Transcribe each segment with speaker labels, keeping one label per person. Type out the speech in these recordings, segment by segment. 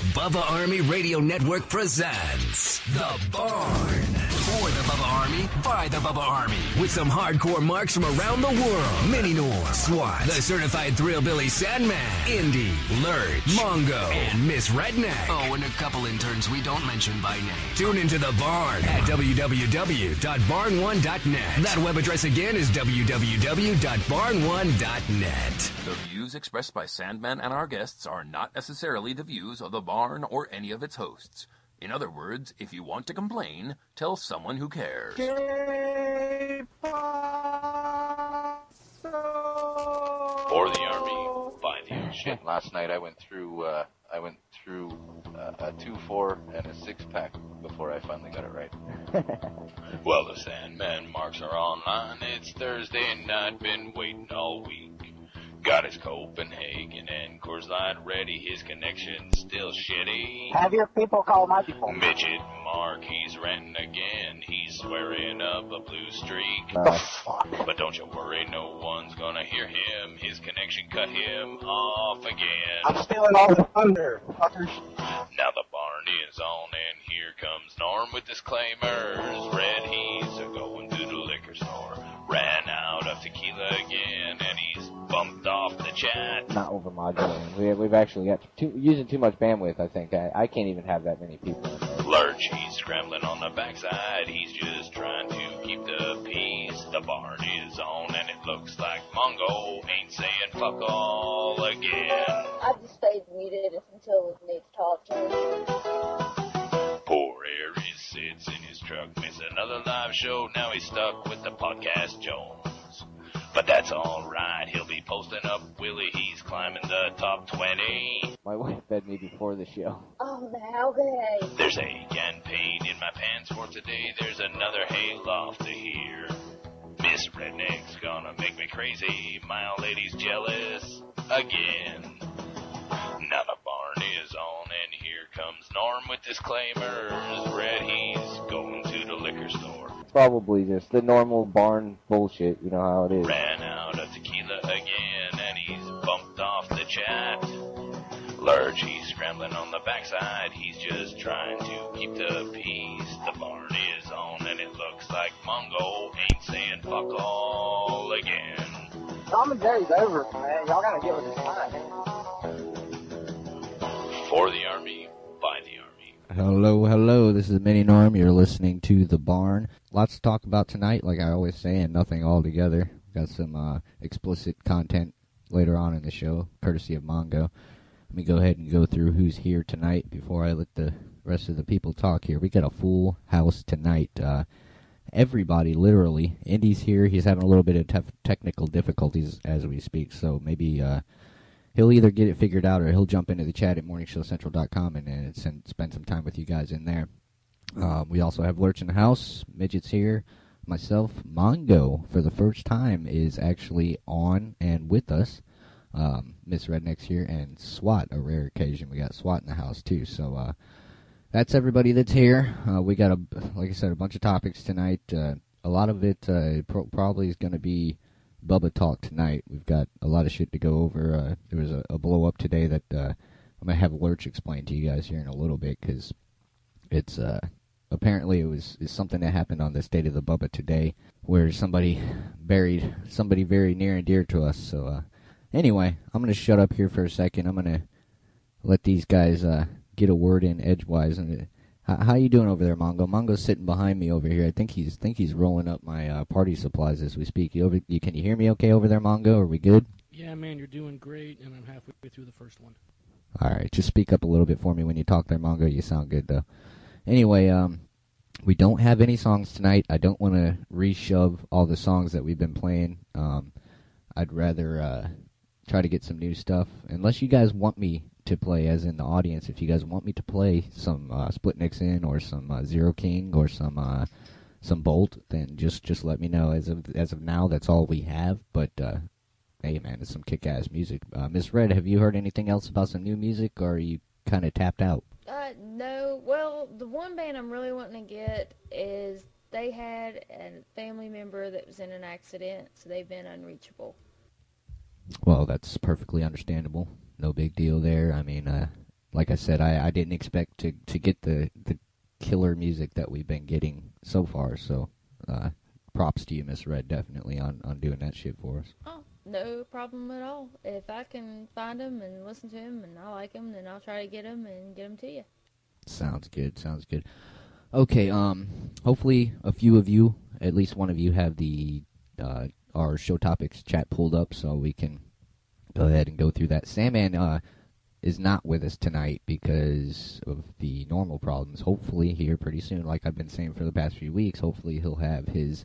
Speaker 1: Bubba Army Radio Network presents The Barn. For the Bubba Army, by the Bubba Army. With some hardcore marks from around the world. Mini Norm, SWAT, the Certified Thrillbilly Sandman, Indy, Lurch, Mongo, and Miss Redneck. Oh, and a couple interns we don't mention by name. Tune into The Barn at www.barn1.net. That web address again is www.barn1.net.
Speaker 2: The views expressed by Sandman and our guests are not necessarily the views of The Barn or any of its hosts. In other words, if you want to complain, tell someone who cares.
Speaker 3: For
Speaker 4: the Army, by the Ocean. Last night I went through a 2-4 and a 6-pack before I finally got it right. Well, the Sandman marks are online. It's Thursday night, been waiting all week. Got his Copenhagen and Coors Light ready, his connection's still shitty.
Speaker 3: Have your people call my people.
Speaker 4: Midget Mark, he's ranting again, he's swearing up a blue streak. But don't you worry, no one's gonna hear him, his connection cut him off again.
Speaker 3: I'm stealing all the thunder, fuckers.
Speaker 4: Now the barn is on and here comes Norm with disclaimers. Red, he's going to the liquor store. Ran out of tequila again and he's bumped off the chat.
Speaker 5: Not overmodulating. We've actually got using too much bandwidth, I think. I can't even have that many people in there.
Speaker 4: Lurch, he's scrambling on the backside. He's just trying to keep the peace. The barn is on and it looks like Mongo ain't saying fuck all again.
Speaker 6: I just stayed muted until we need to talk to him.
Speaker 4: Poor Aries sits in his truck, miss another live show. Now he's stuck with the podcast Jones. But that's alright, he'll be posting up Willie, he's climbing the top 20.
Speaker 5: My wife fed me before the show.
Speaker 6: Oh, now okay.
Speaker 4: There's ache and pain in my pants for today, there's another hayloft to hear. Miss Redneck's gonna make me crazy, my old lady's jealous again. Now the barn is on and here comes Norm with disclaimers. Red, he's going to the liquor store.
Speaker 5: Probably just the normal barn bullshit, you know how it is.
Speaker 4: Ran out of tequila again and he's bumped off the chat. Lurch, he's scrambling on the backside, he's just trying to keep the peace. The barn is on and it looks like Mongo ain't saying fuck all again.
Speaker 3: Tom and Jerry's over, man. Y'all gotta get with this time.
Speaker 4: For the Army, by the Army.
Speaker 5: Hello, this is Mini Norm. You're listening to The Barn. Lots to talk about tonight, like I always say, and nothing all together. Got some explicit content later on in the show, courtesy of Mongo. Let me go ahead and go through who's here tonight before I let the rest of the people talk here. We got a full house tonight. Everybody, literally. Indy's here. He's having a little bit of technical difficulties as we speak, so maybe he'll either get it figured out or he'll jump into the chat at morningshowcentral.com and spend some time with you guys in there. We also have Lurch in the house. Midget's here. Myself, Mongo, for the first time, is actually on and with us. Miss Redneck's here, and SWAT, a rare occasion. We got SWAT in the house, too. So that's everybody that's here. We got, like I said, a bunch of topics tonight. A lot of it probably is going to be Bubba talk tonight. We've got a lot of shit to go over. There was a blow-up today that I'm going to have Lurch explain to you guys here in a little bit, because it's apparently it's something that happened on the State of the Bubba today, where somebody buried somebody very near and dear to us. So anyway, I'm going to shut up here for a second. I'm going to let these guys get a word in edgewise. And how you doing over there, Mongo? Mongo's sitting behind me over here. I think he's rolling up my party supplies as we speak. Can you hear me okay over there, Mongo? Are we good?
Speaker 7: Yeah, man, you're doing great, and I'm halfway through the first one.
Speaker 5: All right, just speak up a little bit for me when you talk there, Mongo. You sound good, though. Anyway, we don't have any songs tonight. I don't want to reshove all the songs that we've been playing. I'd rather try to get some new stuff, unless you guys want me to play, as in the audience. If you guys want me to play some Split Nixon or some Zero King or some Bolt, then just let me know. As of now, that's all we have. But hey, man, it's some kick-ass music. Miss Red, have you heard anything else about some new music, or are you kind of tapped out?
Speaker 6: No. Well, the one band I'm really wanting to get is they had a family member that was in an accident, so they've been unreachable.
Speaker 5: Well, that's perfectly understandable. No big deal there. I mean, like I said, I didn't expect to get the killer music that we've been getting so far. So props to you, Miss Red, definitely on doing that shit for us.
Speaker 6: Oh, no problem at all. If I can find them and listen to them and I like them, then I'll try to get them and get them to you.
Speaker 5: Sounds good. Sounds good. Okay. Hopefully a few of you, at least one of you, have the our show topics chat pulled up, so we can go ahead and go through that. Sandman is not with us tonight because of the normal problems. Hopefully here pretty soon, like I've been saying for the past few weeks, hopefully he'll have his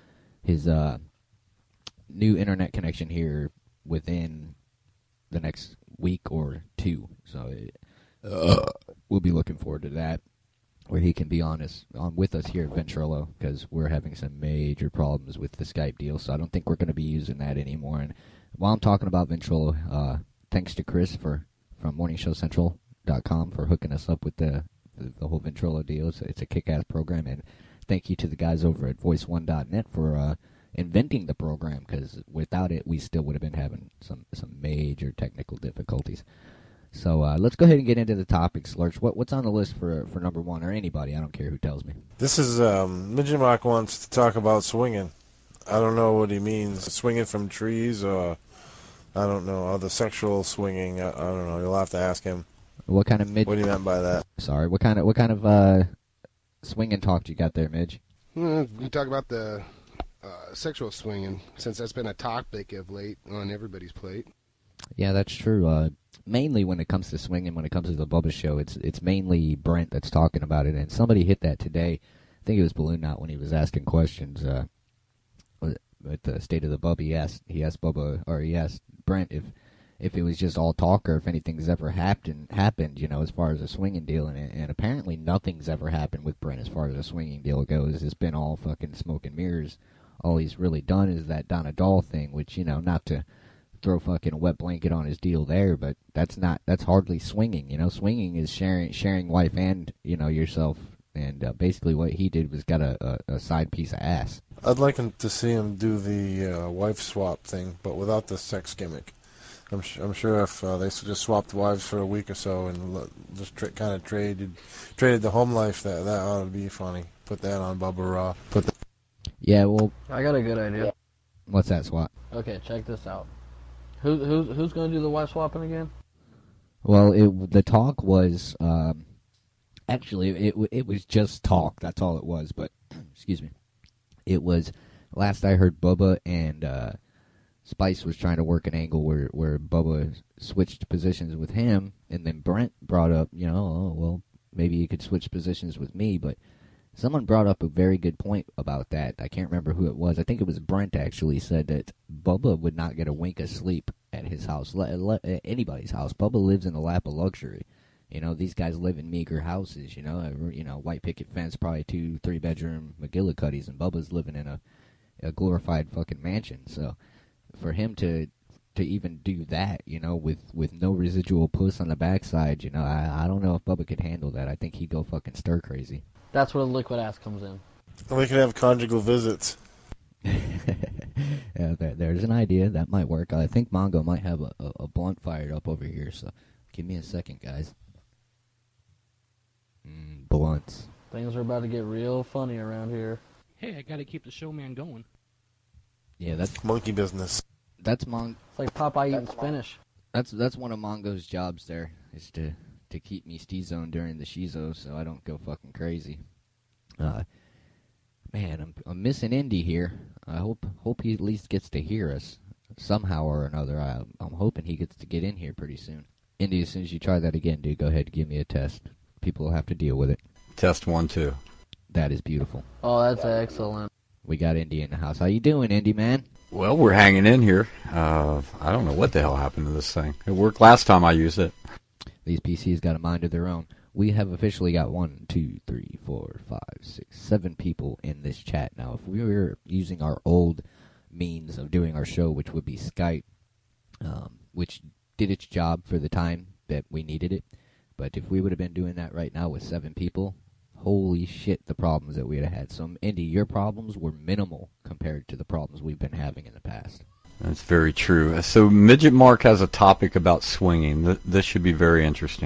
Speaker 5: new internet connection here within the next week or two. So we'll be looking forward to that, where he can be on with us here at Ventrilo, because we're having some major problems with the Skype deal. So I don't think we're going to be using that anymore. And while I'm talking about Ventrilo, thanks to Chris from MorningShowCentral.com for hooking us up with the whole Ventrilo deal. It's a kick-ass program, and thank you to the guys over at VoiceOne.net for inventing the program, because without it, we still would have been having some major technical difficulties. So let's go ahead and get into the topics. Lurch, what's on the list for number one, or anybody? I don't care who tells me.
Speaker 8: This is Midget Mark wants to talk about swinging. I don't know what he means. Swinging from trees, or I don't know, other sexual swinging. I don't know. You'll have to ask him.
Speaker 5: What kind of
Speaker 8: What he meant by that?
Speaker 5: Sorry, what kind of swinging talk you got there, Midge?
Speaker 9: We talk about the sexual swinging, since that's been a topic of late on everybody's plate.
Speaker 5: Yeah, that's true. Mainly when it comes to swinging, when it comes to the Bubba Show, it's mainly Brent that's talking about it. And somebody hit that today. I think it was Balloon Knot when he was asking questions at the State of the Bub. He asked Bubba, or he asked Brent if it was just all talk, or if anything's ever happened, as far as a swinging deal. And apparently nothing's ever happened with Brent as far as a swinging deal goes. It's been all fucking smoke and mirrors. All he's really done is that Donna Doll thing, which, not to throw fucking a wet blanket on his deal there, but that's hardly swinging. Swinging is sharing wife and, yourself. And basically what he did was got a side piece of ass.
Speaker 8: I'd like to see him do the wife swap thing, but without the sex gimmick. I'm sure if they just swapped wives for a week or so and just kind of traded the home life, that ought to be funny. Put that on Bubba Raw.
Speaker 5: Yeah, well,
Speaker 10: I got a good idea.
Speaker 5: What's that, Swap?
Speaker 10: Okay, check this out. Who's going to do the wife swapping again?
Speaker 5: Well, the talk was actually it was just talk. That's all it was. But excuse me, it was last I heard, Bubba and Spice was trying to work an angle where Bubba switched positions with him, and then Brent brought up, oh, well, maybe you could switch positions with me, but someone brought up a very good point about that. I can't remember who it was. I think it was Brent actually said that Bubba would not get a wink of sleep at his house, anybody's house. Bubba lives in the lap of luxury. These guys live in meager houses, white picket fence, probably 2-3 bedroom McGillicuddies, and Bubba's living in a glorified fucking mansion. So for him to even do that, with no residual puss on the backside, I don't know if Bubba could handle that. I think he'd go fucking stir crazy.
Speaker 10: That's where the liquid ass comes in.
Speaker 8: We can have conjugal visits.
Speaker 5: Yeah, there's an idea. That might work. I think Mongo might have a blunt fired up over here, so give me a second, guys. Blunts.
Speaker 10: Things are about to get real funny around here.
Speaker 7: Hey, I gotta keep the showman going.
Speaker 5: Yeah, that's
Speaker 8: monkey business.
Speaker 5: That's
Speaker 10: It's like Popeye eating spinach.
Speaker 5: That's one of Mongo's jobs there, is to keep me Steezone during the Shizo so I don't go fucking crazy. Man, I'm missing Indy here. I hope he at least gets to hear us somehow or another. I'm hoping he gets to get in here pretty soon. Indy, as soon as you try that again, dude, go ahead and give me a test. People will have to deal with it.
Speaker 11: Test 1, 2.
Speaker 5: That is beautiful.
Speaker 10: Oh, that's excellent.
Speaker 5: We got Indy in the house. How you doing, Indy, man?
Speaker 11: Well, we're hanging in here. I don't know what the hell happened to this thing. It worked last time I used it.
Speaker 5: These PCs got a mind of their own. We have officially got 7 people in this chat now. If we were using our old means of doing our show, which would be Skype, which did its job for the time that we needed it, but if we would have been doing that right now with 7 people, holy shit, the problems that we would have had. So, Indy, your problems were minimal compared to the problems we've been having in the past.
Speaker 11: That's very true. So Midget Mark has a topic about swinging. This should be very interesting.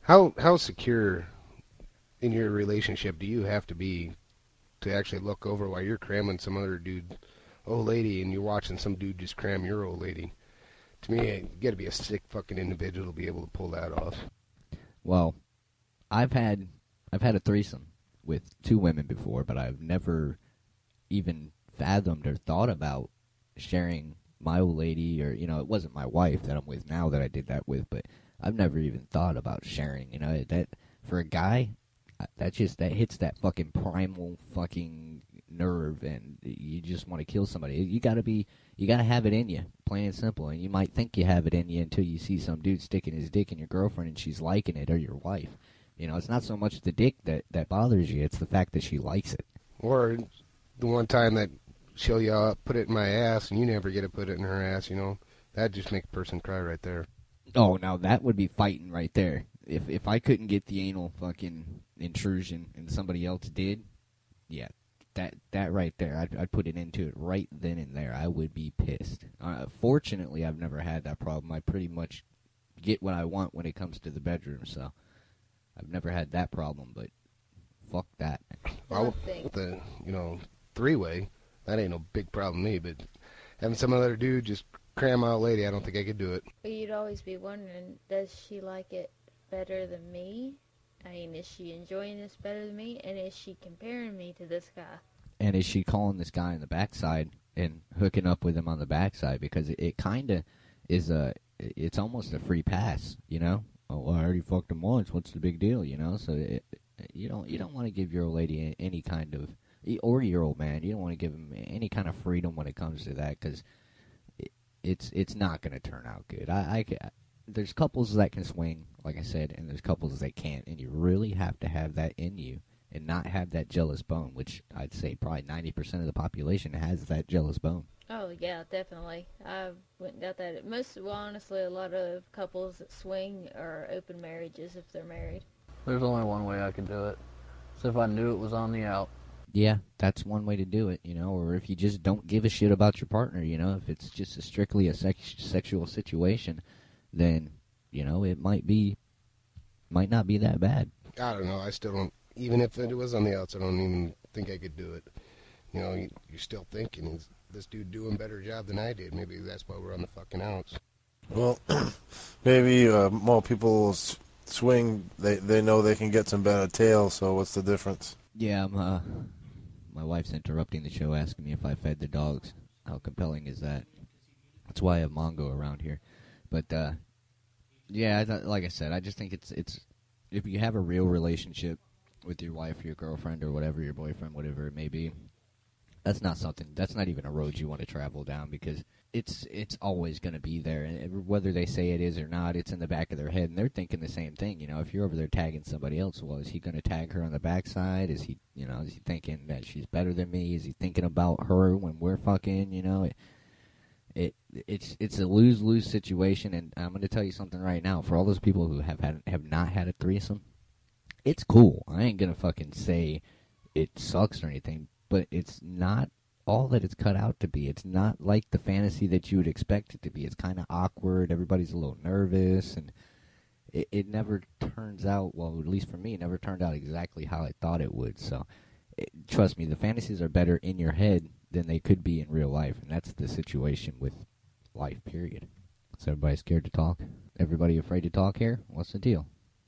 Speaker 9: How secure in your relationship do you have to be to actually look over while you're cramming some other dude, old lady, and you're watching some dude just cram your old lady? To me, you got to be a sick fucking individual to be able to pull that off.
Speaker 5: Well, I've had a threesome with 2 women before, but I've never even fathomed or thought about sharing my old lady, or it wasn't my wife that I'm with now that I did that with, but I've never even thought about sharing. That for a guy, that hits that fucking primal fucking nerve, and you just want to kill somebody. You gotta have it in you, plain and simple. And you might think you have it in you until you see some dude sticking his dick in your girlfriend and she's liking it, or your wife. It's not so much the dick that bothers you; it's the fact that she likes it.
Speaker 9: Or the one time that she'll put it in my ass, and you never get to put it in her ass. That just makes a person cry right there.
Speaker 5: Oh, now that would be fighting right there. If I couldn't get the anal fucking intrusion and somebody else did, yeah, that right there, I'd put it into it right then and there. I would be pissed. Fortunately, I've never had that problem. I pretty much get what I want when it comes to the bedroom, so I've never had that problem, but fuck that.
Speaker 9: Well, with the, three-way, that ain't no big problem to me, but having some other dude just cram out lady, I don't think I could do it.
Speaker 6: But you'd always be wondering, does she like it better than me? I mean, is she enjoying this better than me? And is she comparing me to this guy? And
Speaker 5: is she calling this guy on the backside and hooking up with him on the backside? Because it kind of is it's almost a free pass, Oh, I already fucked him once. What's the big deal, So you don't want to give your old lady any kind of, or your old man, you don't want to give him any kind of freedom when it comes to that, because it's not going to turn out good. There's couples that can swing, like I said, and there's couples that can't, and you really have to have that in you and not have that jealous bone, which I'd say probably 90% of the population has that jealous bone.
Speaker 6: Oh, yeah, definitely. I wouldn't doubt that. Honestly, a lot of couples that swing are open marriages if they're married.
Speaker 10: There's only one way I could do it. So if I knew it was on the out.
Speaker 5: Yeah, that's one way to do it, or if you just don't give a shit about your partner, if it's just strictly a sexual situation, then, it might not be that bad.
Speaker 9: I don't know. I still don't, even if it was on the outs, I don't even think I could do it. You're still thinking, is this dude doing a better job than I did? Maybe that's why we're on the fucking outs.
Speaker 8: Well, maybe more people swing, they know they can get some better tail, so what's the difference?
Speaker 5: Yeah, my wife's interrupting the show asking me if I fed the dogs. How compelling is that? That's why I have Mongo around here. But, yeah, like I said, I just think it's if you have a real relationship with your wife or your girlfriend or whatever, your boyfriend, whatever it may be, that's not even a road you want to travel down, because it's always going to be there. And whether they say it is or not, it's in the back of their head, and they're thinking the same thing. If you're over there tagging somebody else, well, is he going to tag her on the backside? Is he thinking that she's better than me? Is he thinking about her when we're fucking, It's a lose-lose situation, and I'm going to tell you something right now. For all those people who have not had a threesome, it's cool. I ain't going to fucking say it sucks or anything, but it's not all that it's cut out to be. It's not like the fantasy that you would expect it to be. It's kind of awkward. Everybody's a little nervous, and it never turns out, well, at least for me, it never turned out exactly how I thought it would. So, trust me, the fantasies are better in your head than they could be in real life, and that's the situation with life, period. So everybody scared to talk? Everybody afraid to talk here? What's the deal?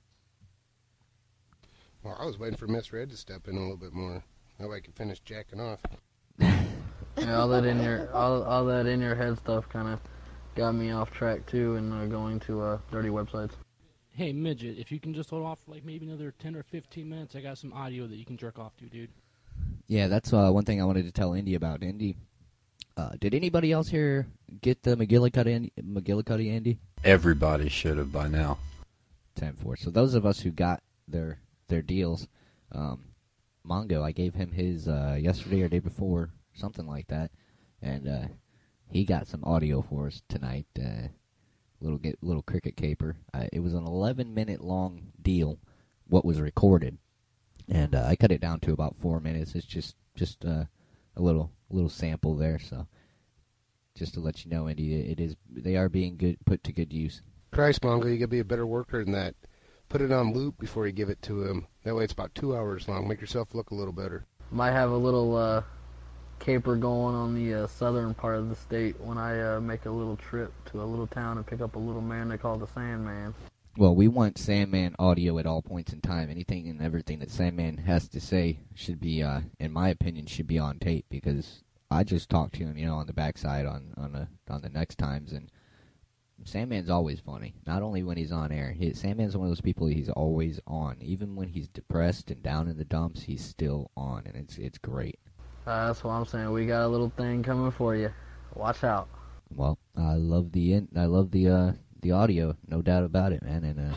Speaker 9: Well, I was waiting for Miss Red to step in a little bit more. That way I could finish jacking off.
Speaker 10: Yeah, all that in your head stuff kind of got me off track too, and going to dirty websites.
Speaker 7: Hey, Midget, if you can just hold off for like maybe another 10 or 15 minutes, I got some audio that you can jerk off to, dude.
Speaker 5: Yeah, that's one thing I wanted to tell Indy about. Indy, did anybody else here get the McGillicuddy, Andy?
Speaker 11: Everybody should have by now.
Speaker 5: 10-4. So those of us who got their deals, Mongo, I gave him his yesterday or day before, something like that, and he got some audio for us tonight. Little cricket caper. It was an 11-minute long deal, what was recorded, and I cut it down to about 4 minutes. It's just a little sample there, so just to let you know, Andy, they are being put to good use.
Speaker 9: Christ, Mongo, you gotta be a better worker than that. Put it on loop before you give it to him. That way it's about 2 hours long. Make yourself look a little better.
Speaker 10: Might have a little caper going on the southern part of the state when I make a little trip to a little town and pick up a little man they call the Sandman.
Speaker 5: Well, we want Sandman audio at all points in time. Anything and everything that Sandman has to say should be, in my opinion, should be on tape, because I just talked to him, you know, on the backside on the next times, and Sandman's always funny. Not only when he's on air. Sandman's one of those people, he's always on. Even when he's depressed and down in the dumps, he's still on, and it's great.
Speaker 10: That's what I'm saying. We got a little thing coming for you. Watch out.
Speaker 5: Well, I love the audio, no doubt about it, man. And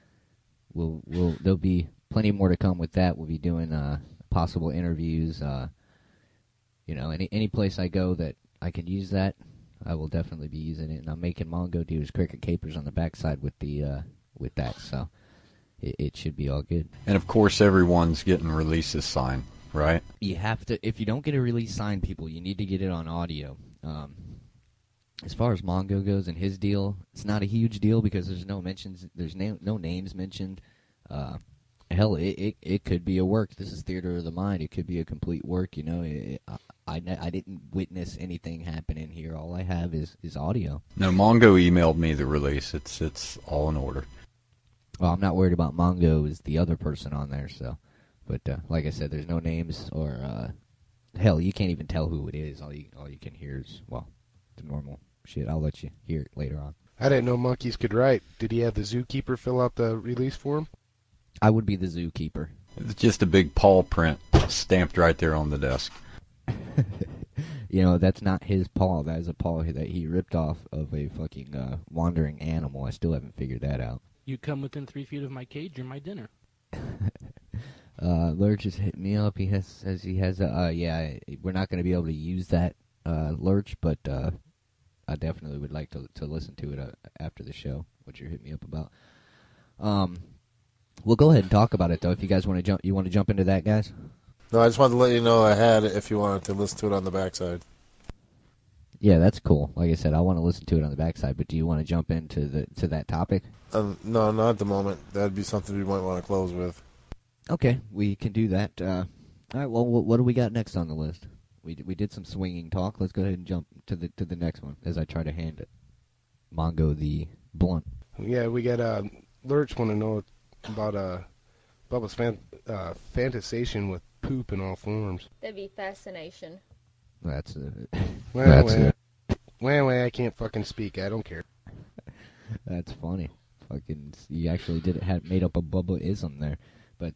Speaker 5: there'll be plenty more to come with that. We'll be doing possible interviews. You know, any place I go that I can use that, I will definitely be using it. And I'm making Mongo do his cricket capers on the backside with that, so it should be all good.
Speaker 11: And of course, everyone's getting releases signed, right?
Speaker 5: You have to. If you don't get a release signed, people, you need to get it on audio. As far as Mongo goes and his deal, it's not a huge deal because there's no mentions, there's no names mentioned. Hell, it could be a work. This is theater of the mind. It could be a complete work. You know, I didn't witness anything happen in here. All I have is audio.
Speaker 11: No, Mongo emailed me the release. It's all in order.
Speaker 5: Well, I'm not worried about Mongo as the other person on there. So, but like I said, there's no names or hell, you can't even tell who it is. All you can hear is, well, the normal shit. I'll let you hear it later on.
Speaker 9: I didn't know monkeys could write. Did he have the zookeeper fill out the release for him?
Speaker 5: I would be the zookeeper.
Speaker 11: It's just a big paw print stamped right there on the desk.
Speaker 5: You know, that's not his paw. That is a paw that he ripped off of a fucking wandering animal. I still haven't figured that out.
Speaker 7: You come within 3 feet of my cage, you're my dinner.
Speaker 5: Lurch has hit me up. He says he has yeah, we're not going to be able to use that, Lurch, but I definitely would like to listen to it after the show, what you hit me up about. We'll go ahead and talk about it, though, if you guys want to jump. You want to jump into that, guys?
Speaker 8: No, I just wanted to let you know I had it if you wanted to listen to it on the backside.
Speaker 5: Yeah, that's cool. Like I said, I want to listen to it on the backside, but do you want to jump into that topic?
Speaker 8: No, not at the moment. That'd be something we might want to close with.
Speaker 5: Okay, we can do that. All right, well, what do we got next on the list? We did some swinging talk. Let's go ahead and jump to the next one as I try to hand it. Mongo the Blunt.
Speaker 9: Yeah, we got Lurch want to know about Bubba's fantasization with poop in all forms.
Speaker 6: That'd be fascination.
Speaker 5: That's
Speaker 9: Well, I can't fucking speak. I don't care.
Speaker 5: That's funny. Fucking, you actually made up a Bubba-ism there. But,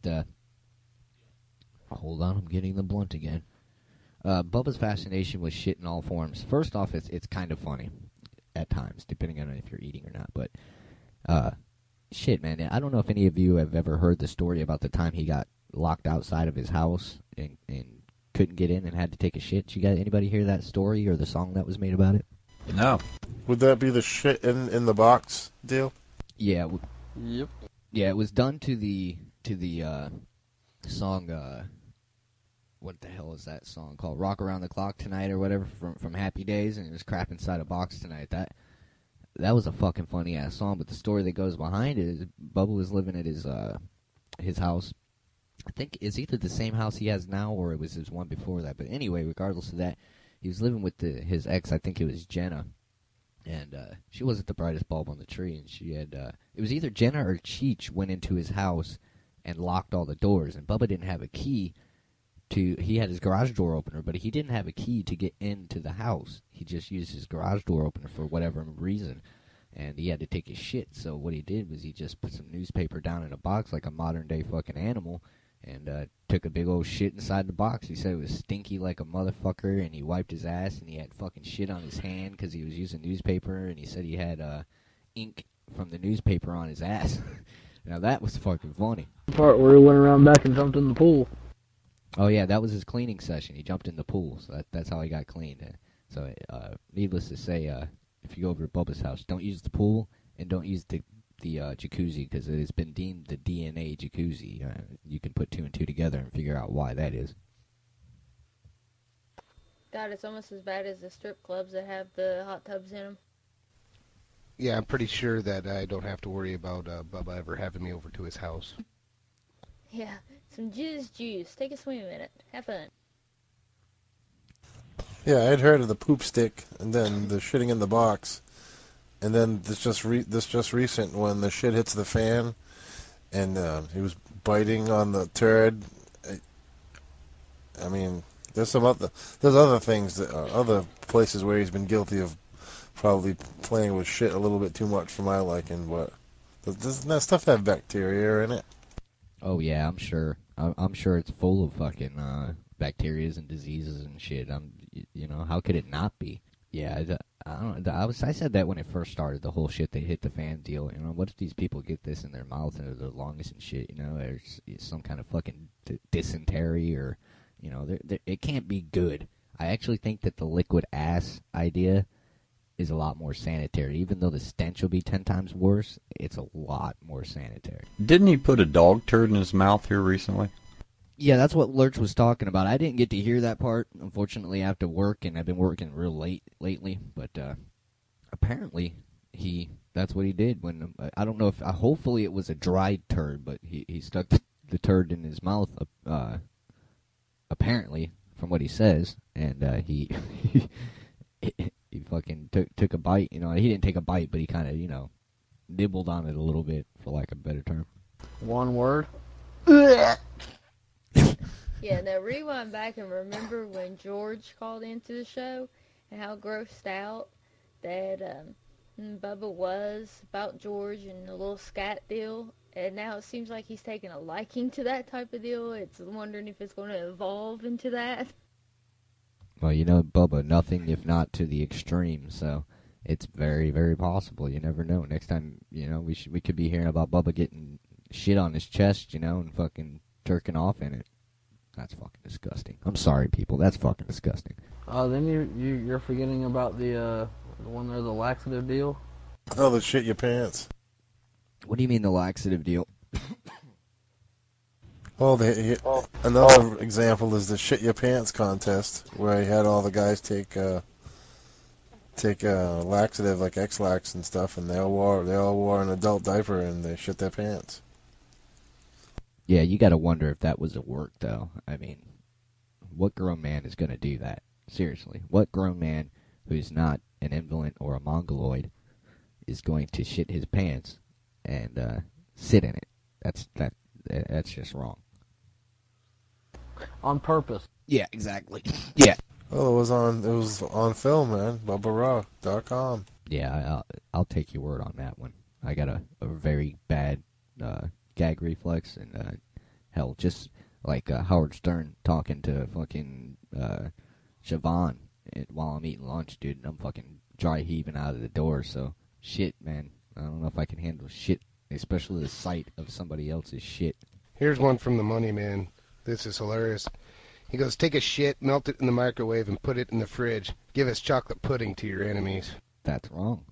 Speaker 5: hold on, I'm getting the blunt again. Bubba's fascination with shit in all forms. First off, it's kind of funny at times, depending on if you're eating or not. But, shit, man, I don't know if any of you have ever heard the story about the time he got locked outside of his house and couldn't get in and had to take a shit. You got anybody hear that story or the song that was made about it?
Speaker 11: No.
Speaker 8: Would that be the shit in the box deal?
Speaker 5: Yeah.
Speaker 10: Yep.
Speaker 5: Yeah, it was done to the song. What the hell is that song called? "Rock Around the Clock Tonight" or whatever from Happy Days, and it was "Crap Inside a Box Tonight." That was a fucking funny ass song, but the story that goes behind it is Bubba was living at his house. I think it's either the same house he has now or it was his one before that. But anyway, regardless of that, he was living with his ex. I think it was Jenna, and she wasn't the brightest bulb on the tree. And she had it was either Jenna or Cheech went into his house and locked all the doors. And Bubba didn't have a key he had his garage door opener, but he didn't have a key to get into the house. He just used his garage door opener for whatever reason. And he had to take his shit. So what he did was he just put some newspaper down in a box like a modern-day fucking animal and took a big old shit inside the box. He said it was stinky like a motherfucker, and he wiped his ass, and he had fucking shit on his hand because he was using newspaper, and he said he had ink from the newspaper on his ass. Now, that was fucking funny.
Speaker 10: The part where he went around back and jumped in the pool.
Speaker 5: Oh, yeah, that was his cleaning session. He jumped in the pool, so that's how he got cleaned. So, needless to say, if you go over to Bubba's house, don't use the pool and don't use the jacuzzi because it has been deemed the DNA jacuzzi. You can put two and two together and figure out why that is.
Speaker 6: God, it's almost as bad as the strip clubs that have the hot tubs in them.
Speaker 9: Yeah, I'm pretty sure that I don't have to worry about Bubba ever having me over to his house.
Speaker 6: Yeah, some juice. Take a swim in it. Have fun.
Speaker 8: Yeah, I'd heard of the poop stick, and then the shitting in the box, and then this just recent when the shit hits the fan, and he was biting on the turd. I mean, there's other things that other places where he's been guilty of probably playing with shit a little bit too much for my liking, but doesn't that stuff have bacteria in it?
Speaker 5: Oh yeah, I'm sure. I'm sure it's full of fucking bacterias and diseases and shit. You know, how could it not be? Yeah, I don't know. I said that when it first started, the whole shit they hit the fan deal. You know, what if these people get this in their mouth and their lungs and shit? You know, there's some kind of fucking dysentery or, you know, it can't be good. I actually think that the liquid ass idea is a lot more sanitary. Even though the stench will be 10 times worse, it's a lot more sanitary.
Speaker 11: Didn't he put a dog turd in his mouth here recently?
Speaker 5: Yeah, that's what Lurch was talking about. I didn't get to hear that part, unfortunately, after work, and I've been working real late lately. But apparently, that's what he did. When I don't know if hopefully it was a dried turd, but he stuck the turd in his mouth. Apparently, from what he says, and he fucking took a bite. You know, he didn't take a bite, but he kind of, you know, nibbled on it a little bit, for lack of a better term.
Speaker 10: One word.
Speaker 6: Yeah, now rewind back and remember when George called into the show and how grossed out that Bubba was about George and the little scat deal. And now it seems like he's taking a liking to that type of deal. It's wondering if it's going to evolve into that.
Speaker 5: Well, you know, Bubba, nothing if not to the extreme, so it's very, very possible. You never know. Next time, you know, we could be hearing about Bubba getting shit on his chest, you know, and fucking jerking off in it. That's fucking disgusting. I'm sorry, people. That's fucking disgusting.
Speaker 10: Then you're forgetting about the one there, the laxative deal.
Speaker 8: Oh, the shit your pants.
Speaker 5: What do you mean the laxative deal?
Speaker 8: Well, another example is the shit your pants contest, where he had all the guys take laxative like X-Lax and stuff, and they all wore an adult diaper and they shit their pants.
Speaker 5: Yeah, you gotta wonder if that was a work, though. I mean, what grown man is gonna do that? Seriously, what grown man who's not an invalid or a mongoloid is going to shit his pants and sit in it? That's just wrong.
Speaker 10: On purpose.
Speaker 5: Yeah, exactly. Yeah.
Speaker 8: Well, it was on film, man. BubbaRaw.com.
Speaker 5: Yeah, I'll take your word on that one. I got a very bad gag reflex, and hell, just like Howard Stern talking to fucking Siobhan while I'm eating lunch, dude, and I'm fucking dry heaving out of the door. So shit, man, I don't know if I can handle shit, especially the sight of somebody else's shit.
Speaker 9: Here's one from the Money Man. This is hilarious. He goes, take a shit, melt it in the microwave, and put it in the fridge. Give us chocolate pudding to your enemies.
Speaker 5: That's wrong.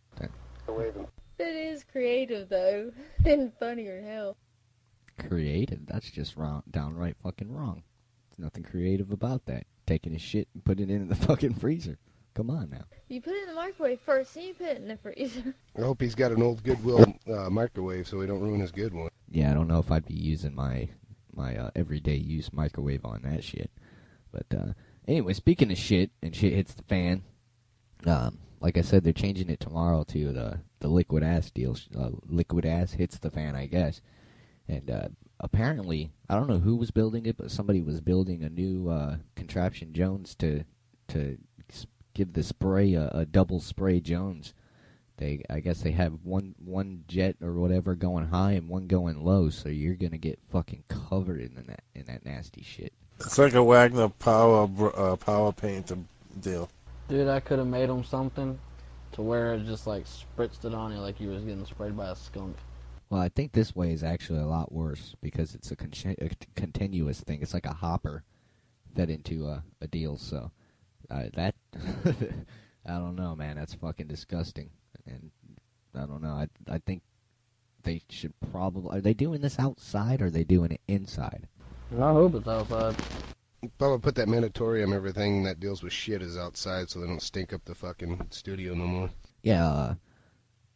Speaker 6: It is creative, though, and funnier than hell.
Speaker 5: Creative? That's just wrong, downright fucking wrong. There's nothing creative about that. Taking a shit and putting it in the fucking freezer. Come on now.
Speaker 6: You put it in the microwave first, then you put it in the freezer.
Speaker 9: I hope he's got an old Goodwill microwave so he don't ruin his good one.
Speaker 5: Yeah, I don't know if I'd be using my everyday use microwave on that shit. But anyway, speaking of shit, and shit hits the fan, like I said, they're changing it tomorrow to the liquid ass deal. Liquid ass hits the fan, I guess. And apparently, I don't know who was building it, but somebody was building a new contraption Jones to give the spray a double spray Jones. I guess they have one jet or whatever going high and one going low, so you're gonna get fucking covered in that nasty shit.
Speaker 8: It's like a Wagner power paint deal.
Speaker 10: Dude, I could have made him something to where it just like spritzed it on you like you was getting sprayed by a skunk.
Speaker 5: Well, I think this way is actually a lot worse because it's a continuous thing. It's like a hopper fed into a deal. So that I don't know, man. That's fucking disgusting. And I don't know. I think they should probably... Are they doing this outside or are they doing it inside?
Speaker 10: I hope it's outside.
Speaker 9: Bubba, put that Manatorium, everything that deals with shit is outside so they don't stink up the fucking studio no more.
Speaker 5: Yeah,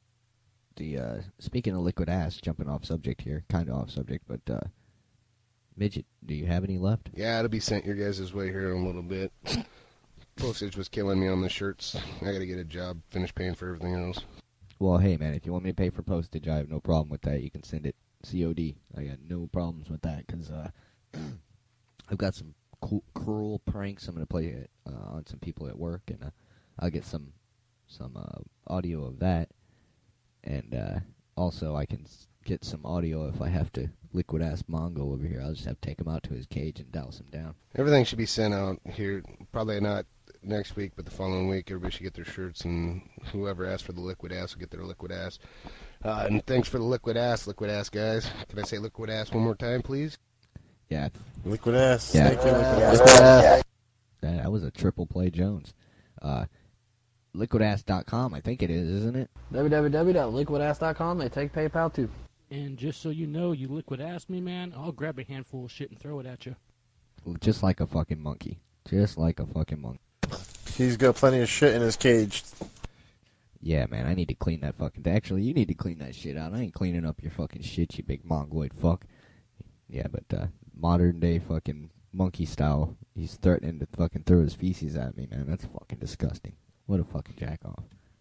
Speaker 5: the speaking of liquid ass, jumping off subject here, kind of off subject, but Midget, do you have any left?
Speaker 9: Yeah, it'll be sent your guys' way here in a little bit. Postage was killing me on the shirts. I gotta get a job, finish paying for everything else.
Speaker 5: Well, hey, man, if you want me to pay for postage, I have no problem with that. You can send it COD. I got no problems with that, because I've got some cruel pranks I'm going to play on some people at work, and I'll get some audio of that. And also, I can get some audio if I have to liquid-ass Mongo over here. I'll just have to take him out to his cage and douse him down.
Speaker 9: Everything should be sent out here, probably not next week, but the following week. Everybody should get their shirts, and whoever asked for the liquid ass will get their liquid ass. And thanks for the liquid ass guys. Can I say liquid ass one more time, please?
Speaker 5: Yeah.
Speaker 8: Liquid ass.
Speaker 5: Yeah.
Speaker 8: Thank you, liquid ass.
Speaker 10: Liquid ass.
Speaker 5: That was a triple play Jones. Liquidass.com, I think it is, isn't it?
Speaker 10: www.liquidass.com. They take PayPal too.
Speaker 7: And just so you know, you liquid ass me, man, I'll grab a handful of shit and throw it at you.
Speaker 5: Just like a fucking monkey. Just like a fucking monkey.
Speaker 8: He's got plenty of shit in his cage.
Speaker 5: Yeah, man, I need to clean that fucking... Actually, you need to clean that shit out. I ain't cleaning up your fucking shit, you big mongoloid fuck. Yeah, but modern day fucking monkey style, he's threatening to fucking throw his feces at me, man. That's fucking disgusting. What a fucking jack off.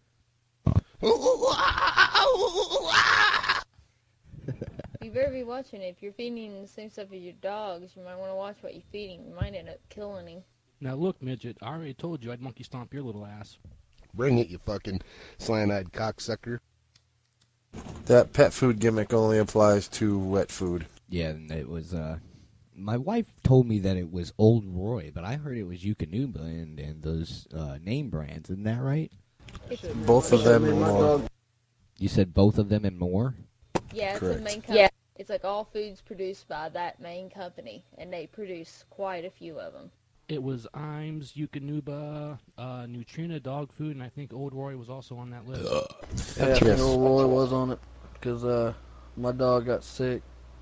Speaker 6: You better be watching. If you're feeding the same stuff as your dogs, you might want to watch what you're feeding. You might end up killing him.
Speaker 7: Now look, Midget, I already told you I'd monkey stomp your little ass.
Speaker 9: Bring it, you fucking slant-eyed cocksucker.
Speaker 8: That pet food gimmick only applies to wet food.
Speaker 5: Yeah, and it was, my wife told me that it was Old Roy, but I heard it was Eukanuba and those name brands. Isn't that right?
Speaker 8: Both of them and more.
Speaker 5: You said both of them and more?
Speaker 6: Yeah, it's
Speaker 8: Correct.
Speaker 6: a main company. Yeah. It's like all foods produced by that main company, and they produce quite a few of them.
Speaker 7: It was Imes, Eukanuba, Nutrina dog food, and I think Old Roy was also on that list.
Speaker 10: Yeah, I think old Roy was on it, because my dog got sick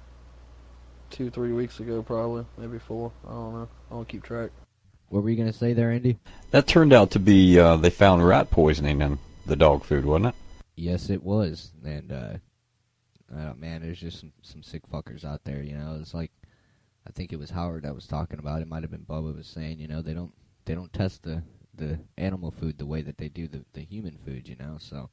Speaker 10: 2-3 weeks ago, probably, maybe 4. I don't know. I don't keep track.
Speaker 5: What were you going to say there, Andy?
Speaker 11: That turned out to be, they found rat poisoning in the dog food, wasn't it?
Speaker 5: Yes, it was. And, man, there's just some sick fuckers out there, you know. It's like, I think it was Howard that was talking about it. It might have been Bubba was saying, you know, they don't test the animal food the way that they do the human food, you know. So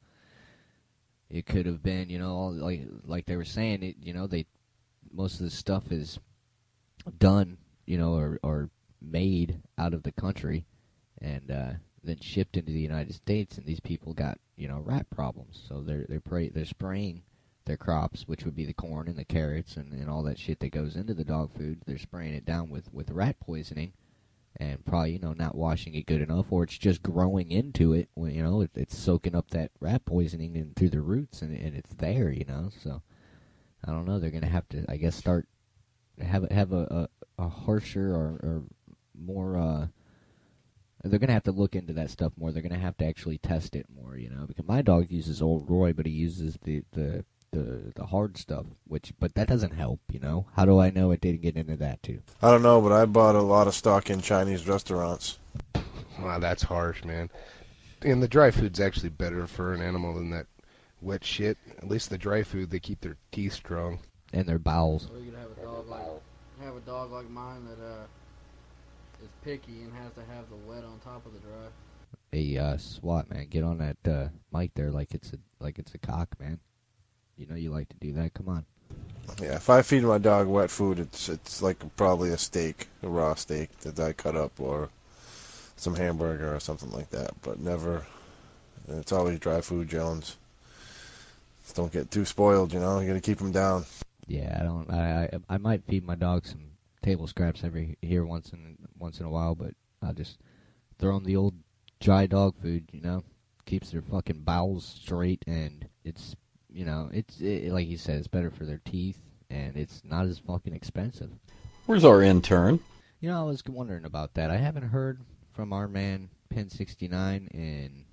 Speaker 5: it could have been, you know, like they were saying, it, you know, most of the stuff is done, you know, or made out of the country and then shipped into the United States, and these people got, you know, rat problems. So they're spraying their crops, which would be the corn and the carrots and all that shit that goes into the dog food. They're spraying it down with rat poisoning and probably, you know, not washing it good enough, or it's just growing into it. When, you know, it's soaking up that rat poisoning in through the roots, and it's there, you know. So I don't know. They're going to have to, I guess, start have a harsher or more. They're going to have to look into that stuff more. They're going to have to actually test it more, you know. Because my dog uses Old Roy, but he uses the hard stuff, but that doesn't help, you know. How do I know it didn't get into that too?
Speaker 8: I don't know, but I bought a lot of stock in Chinese restaurants.
Speaker 9: Wow, that's harsh, man. And the dry food's actually better for an animal than that wet shit. At least the dry food, they keep their teeth strong.
Speaker 5: And their bowels.
Speaker 10: Or you could have a dog like mine that is picky and has to have the wet on top of the dry.
Speaker 5: Hey, SWAT man, get on that mic there like it's a cock, man. You know you like to do that. Come on.
Speaker 8: Yeah, if I feed my dog wet food, it's like probably a steak, a raw steak that I cut up, or some hamburger or something like that. But never. It's always dry food, Jones. Just don't get too spoiled, you know. You got to keep them down.
Speaker 5: Yeah, I might feed my dog some table scraps once in a while, but I'll just throw them the old dry dog food, you know. Keeps their fucking bowels straight, and it's, you know, it's like you said, it's better for their teeth, and it's not as fucking expensive.
Speaker 11: Where's our intern?
Speaker 5: You know, I was wondering about that. I haven't heard from our man Pen 69 in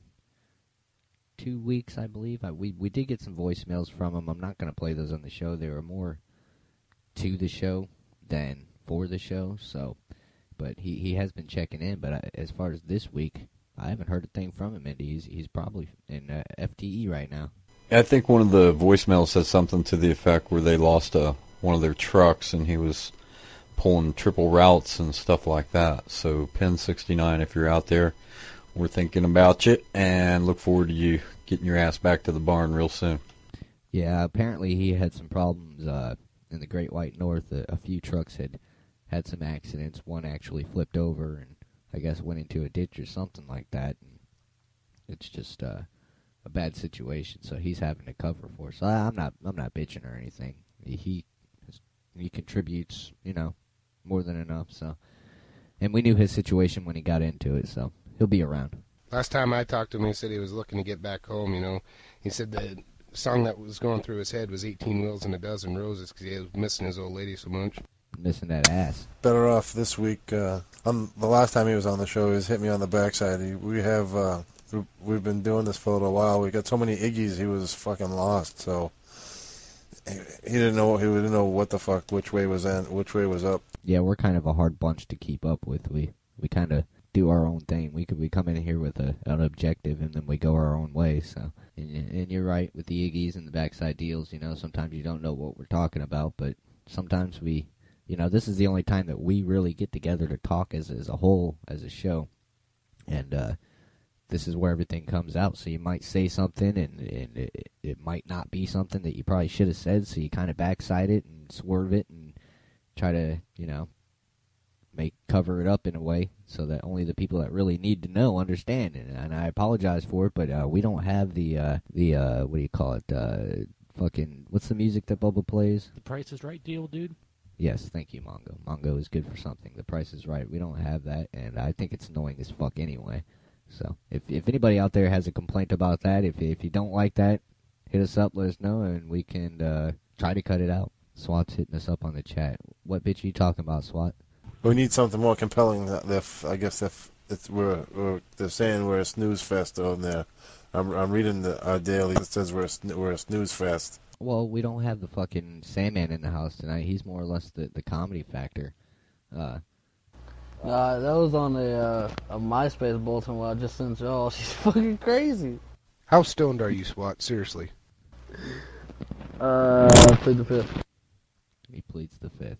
Speaker 5: 2 weeks, I believe. We did get some voicemails from him. I'm not going to play those on the show. They were more to the show than for the show. So, but he has been checking in. But as far as this week, I haven't heard a thing from him, Indy. He's probably in FTE right now.
Speaker 11: I think one of the voicemails said something to the effect where they lost one of their trucks, and he was pulling triple routes and stuff like that. So, Pen 69, if you're out there, we're thinking about you, and look forward to you getting your ass back to the barn real soon.
Speaker 5: Yeah, apparently he had some problems in the Great White North. A few trucks had some accidents. One actually flipped over and I guess went into a ditch or something like that. And it's just a bad situation, so he's having to cover for. So I'm not bitching or anything. He contributes, more than enough. So, and we knew his situation when he got into it, so he'll be around.
Speaker 9: Last time I talked to him, he said he was looking to get back home. He said the song that was going through his head was 18 Wheels and a Dozen Roses because he was missing his old lady so much.
Speaker 5: Missing that ass.
Speaker 8: Better off this week. The last time he was on the show, he was hit me on the backside. We've been doing this for a little while. We got so many Iggies, he was fucking lost. So he didn't know. He didn't know what the fuck, which way was in, which way was up.
Speaker 5: Yeah, we're kind of a hard bunch to keep up with. We kind of do our own thing. We come in here with an objective, and then we go our own way. So, and you're right with the Iggies and the backside deals. Sometimes you don't know what we're talking about, but sometimes we, this is the only time that we really get together to talk as a whole, as a show, and this is where everything comes out. So you might say something, and it might not be something that you probably should have said. So you kind of backside it and swerve it and try to, cover it up in a way so that only the people that really need to know understand it. And I apologize for it, but we don't have the what do you call it? Fucking, what's the music that Bubba plays?
Speaker 7: The Price is Right deal, dude.
Speaker 5: Yes, thank you, Mongo. Mongo is good for something. The Price is Right. We don't have that, and I think it's annoying as fuck anyway. So if anybody out there has a complaint about that, if you don't like that, hit us up, let us know, and we can try to cut it out. SWAT's hitting us up on the chat. What bitch are you talking about, SWAT?
Speaker 8: We need something more compelling. I guess if they're saying we're a snooze fest on there. I'm reading our daily. It says we're a snooze fest.
Speaker 5: Well, we don't have the fucking Sandman in the house tonight. He's more or less the comedy factor.
Speaker 10: That was on a MySpace bulletin while I just sent y'all. She's fucking crazy.
Speaker 9: How stoned are you, SWAT? Seriously.
Speaker 10: Plead the fifth.
Speaker 5: He pleads the fifth.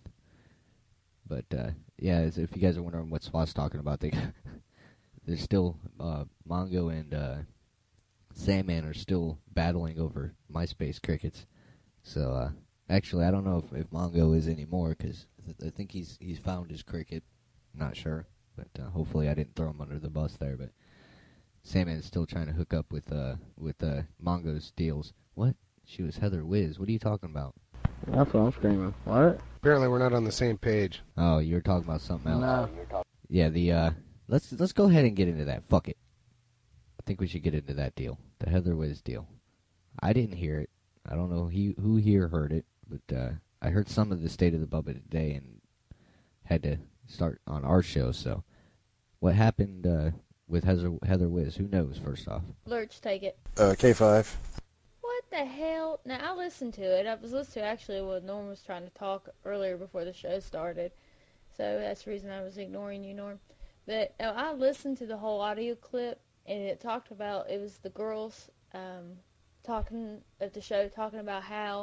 Speaker 5: But, yeah, if you guys are wondering what SWAT's talking about, they're still, Mongo and Sandman are still battling over MySpace crickets. So, actually, I don't know if Mongo is anymore, because I think he's found his cricket. Not sure, but hopefully I didn't throw him under the bus there. But Sandman's still trying to hook up with Mongo's deals. What? She was Heather Wiz. What are you talking about?
Speaker 10: That's what I'm screaming. What?
Speaker 9: Apparently we're not on the same page.
Speaker 5: Oh, you were talking about something else.
Speaker 10: No.
Speaker 5: Yeah, let's go ahead and get into that. Fuck it. I think we should get into that deal, the Heather Wiz deal. I didn't hear it. I don't know who here heard it, but I heard some of the State of the Bubba today and had to start on our show. So, what happened with Heather Wiz? Who knows? First off,
Speaker 6: Lurch, take it.
Speaker 8: K5.
Speaker 6: What the hell? Now, I listened to it. I was listening to actually what Norm was trying to talk earlier before the show started. So that's the reason I was ignoring you, Norm. But I listened to the whole audio clip, and it talked about, it was the girls talking at the show, talking about how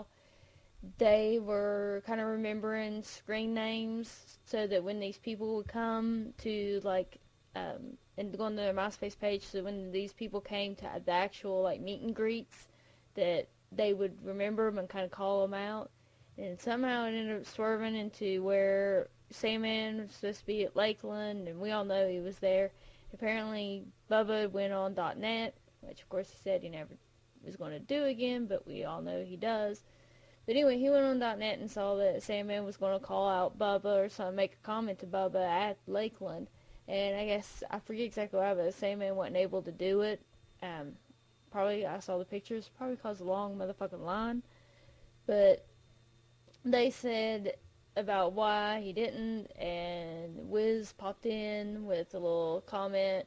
Speaker 6: they were kind of remembering screen names so that when these people would come to, like, and go on their MySpace page, so when these people came to the actual, like, meet and greets, that they would remember them and kind of call them out. And somehow it ended up swerving into where Sandman was supposed to be at Lakeland, and we all know he was there. Apparently, Bubba went on .net, which of course he said he never was going to do again, but we all know he does. But anyway, he went on .net and saw that Sandman was going to call out Bubba or something, make a comment to Bubba at Lakeland. And I guess, I forget exactly why, but Sandman wasn't able to do it. Probably, I saw the pictures, probably because of the long motherfucking line. But they said about why he didn't, and Wiz popped in with a little comment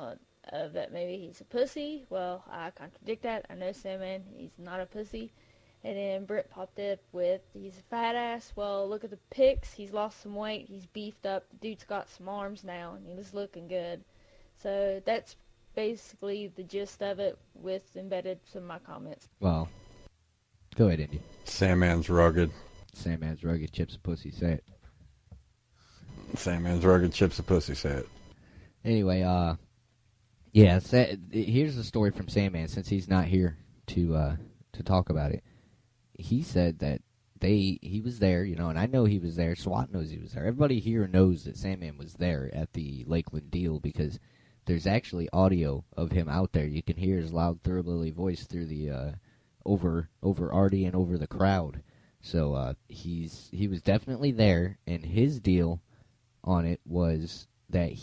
Speaker 6: that maybe he's a pussy. Well, I contradict that. I know Sandman, he's not a pussy. And then Britt popped up with, he's a fat ass. Well, look at the pics. He's lost some weight. He's beefed up. The dude's got some arms now, and he's looking good. So that's basically the gist of it, with embedded some of my comments.
Speaker 5: Well, Go ahead, Indy.
Speaker 11: Sandman's rugged.
Speaker 5: Sandman's rugged, chips and pussy, say it.
Speaker 11: Sandman's rugged, chips and pussy, say it.
Speaker 5: Anyway, yeah, here's the story from Sandman, since he's not here to talk about it. He said that he was there, you know, and I know he was there. SWAT knows he was there. Everybody here knows that Sandman was there at the Lakeland deal because there's actually audio of him out there. You can hear his loud, thoroughly voice through the over Artie and over the crowd. So he was definitely there, and his deal on it was that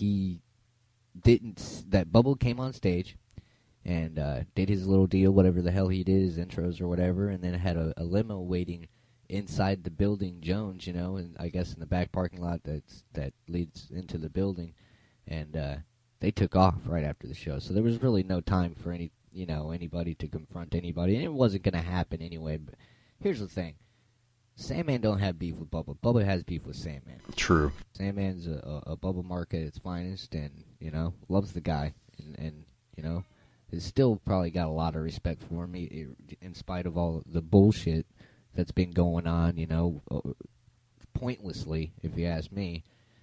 Speaker 5: that Bubble came on stage and did his little deal, whatever the hell he did, his intros or whatever, and then had a limo waiting inside the building, Jones, you know, and I guess in the back parking lot that leads into the building, and they took off right after the show. So there was really no time for anybody to confront anybody, and it wasn't going to happen anyway. But here's the thing. Sandman don't have beef with Bubba. Bubba has beef with Sandman.
Speaker 11: True. Sandman's
Speaker 5: a Bubba mark at its finest, and, you know, loves the guy, and you know, has still probably got a lot of respect for him, in spite of all the bullshit that's been going on, you know, pointlessly, if you ask me.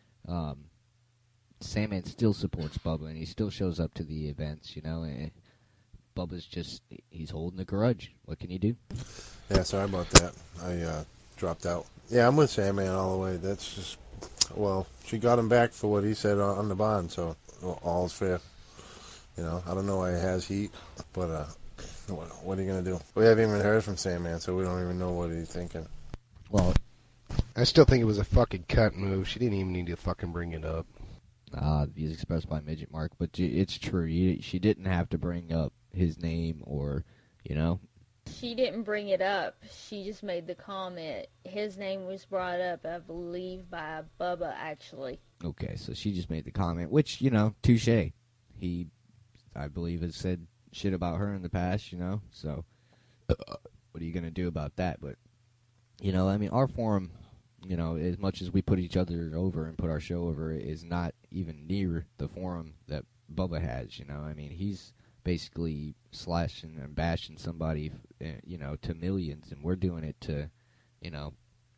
Speaker 5: Sandman still supports Bubba, and he still shows up to the events, you know, and Bubba's just, he's holding a grudge. What can you do?
Speaker 8: Yeah, sorry about that. I dropped out. Yeah, I'm with Sandman all the way. That's just, well, she got him back for what he said on the bond, so all's fair. You know, I don't know why he has heat, but what are you going to do? We haven't even heard from Sandman, so we don't even know what he's thinking.
Speaker 9: Well, I still think it was a fucking cut move. She didn't even need to fucking bring it up.
Speaker 5: Views expressed by Midget Mark, but it's true. She didn't have to bring up his name or, you know.
Speaker 6: She didn't bring it up. She just made the comment. His name was brought up, I believe, by Bubba, actually.
Speaker 5: Okay, so she just made the comment, which, you know, touche. He, I believe, has said shit about her in the past, you know, so what are you going to do about that? But, you know, I mean, our forum, you know, as much as we put each other over and put our show over, is not even near the forum that Bubba has, you know. I mean, he's basically slashing and bashing somebody, you know, to millions, and we're doing it to, you know,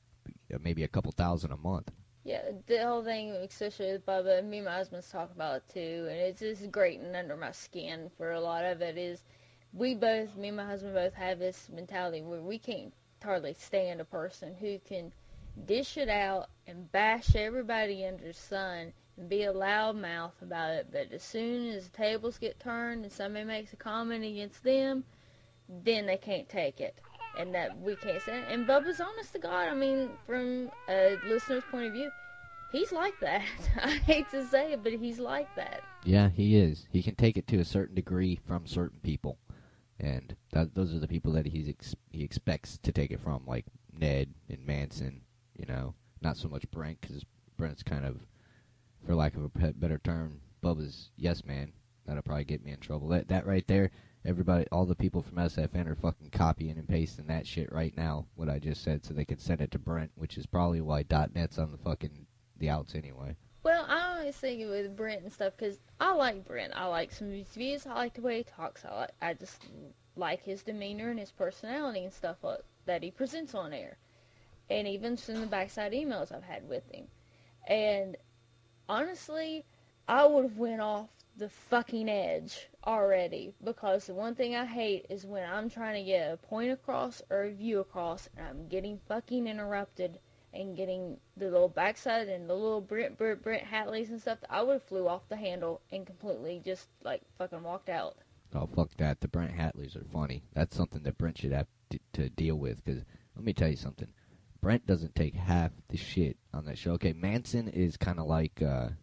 Speaker 5: maybe a couple thousand a month.
Speaker 6: Yeah, the whole thing, especially with Bubba, me and my husband's talk about it too, and it's just grating under my skin for a lot of it is me and my husband both have this mentality where we can't hardly stand a person who can dish it out and bash everybody under the sun and be a loudmouth about it, but as soon as the tables get turned and somebody makes a comment against them, then they can't take it. And that we can't stand it. And Bubba's honest to God, I mean, from a listener's point of view, he's like that. I hate to say it, but he's like that.
Speaker 5: Yeah, he is. He can take it to a certain degree from certain people. And those are the people that he expects to take it from, like Ned and Manson, you know. Not so much Brent, because Brent's kind of, for lack of a better term, Bubba's yes man. That'll probably get me in trouble. That right there, everybody, all the people from SFN are fucking copying and pasting that shit right now, what I just said, so they can send it to Brent, which is probably why .net's on the outs anyway.
Speaker 6: Well, I always think it with Brent and stuff, because I like Brent. I like some of his views. I like the way he talks. I just like his demeanor and his personality and stuff that he presents on air. And even some of the backside emails I've had with him. And honestly, I would have went off the fucking edge already, because the one thing I hate is when I'm trying to get a point across or a view across and I'm getting fucking interrupted and getting the little backside and the little Brent Hatleys and stuff. I would have flew off the handle and completely just like fucking walked out.
Speaker 5: Oh, fuck that. The Brent Hatleys are funny. That's something that Brent should have to deal with, because let me tell you something. Brent doesn't take half the shit on that show. Okay, Manson is kind of like,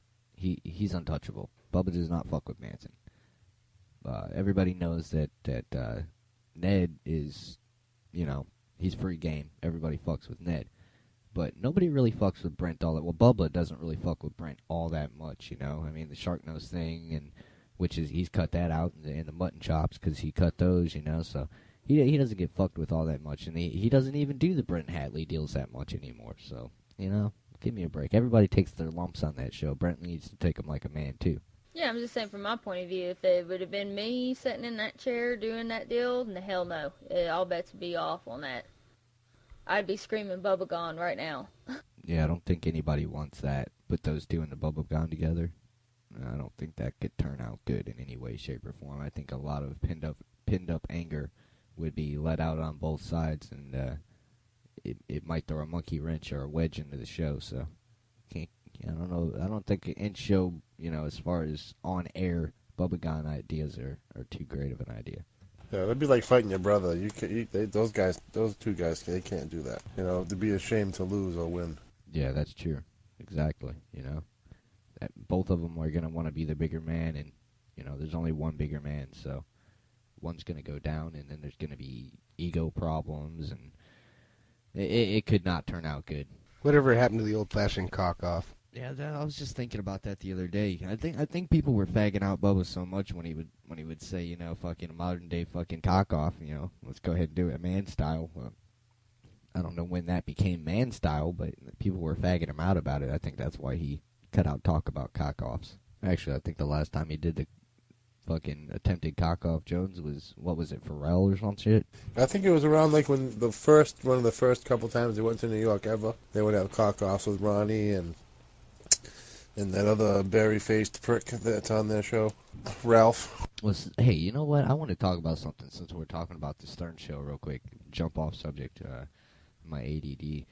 Speaker 5: he's untouchable. Bubba does not fuck with Manson. Everybody knows that Ned is, you know, he's free game. Everybody fucks with Ned. But nobody really fucks with Brent all that. Well, Bubba doesn't really fuck with Brent all that much, you know. I mean, the shark nose thing, and which is, he's cut that out, and the mutton chops, because he cut those, you know, so he doesn't get fucked with all that much, and he doesn't even do the Brent Hatley deals that much anymore, so, you know, give me a break. Everybody takes their lumps on that show. Brent needs to take them like a man, too.
Speaker 6: Yeah, I'm just saying from my point of view, if it would have been me sitting in that chair doing that deal, then hell no. All bets would be off on that. I'd be screaming Bubba Gone right now.
Speaker 5: Yeah, I don't think anybody wants that. Put those two in the Bubba Gone together. I don't think that could turn out good in any way, shape, or form. I think a lot of pinned up anger would be let out on both sides, and it might throw a monkey wrench or a wedge into the show. So, I don't know. I don't think in show, as far as on air, Bubba Gone ideas are too great of an idea.
Speaker 8: Yeah, that'd be like fighting your brother. Those two guys, they can't do that. To be ashamed to lose or win.
Speaker 5: Yeah, that's true. Exactly. That both of them are going to want to be the bigger man, and there's only one bigger man, so one's going to go down, and then there's going to be ego problems, and it could not turn out good.
Speaker 9: Whatever happened to the old-fashioned cock-off?
Speaker 5: Yeah, I was just thinking about that the other day. I think people were fagging out Bubba so much when he would say, fucking modern day fucking cock off, let's go ahead and do it man style. Well, I don't know when that became man style, but people were fagging him out about it. I think that's why he cut out talk about cock offs. Actually, I think the last time he did the fucking attempted cock off Jones was, what was it, Pharrell or some shit?
Speaker 8: I think it was around like when one of the first couple times they went to New York ever. They would have cock offs with Ronnie and that other berry-faced prick that's on their show, Ralph.
Speaker 5: Hey, you know what? I want to talk about something since we're talking about the Stern Show real quick. Jump off subject, my ADD.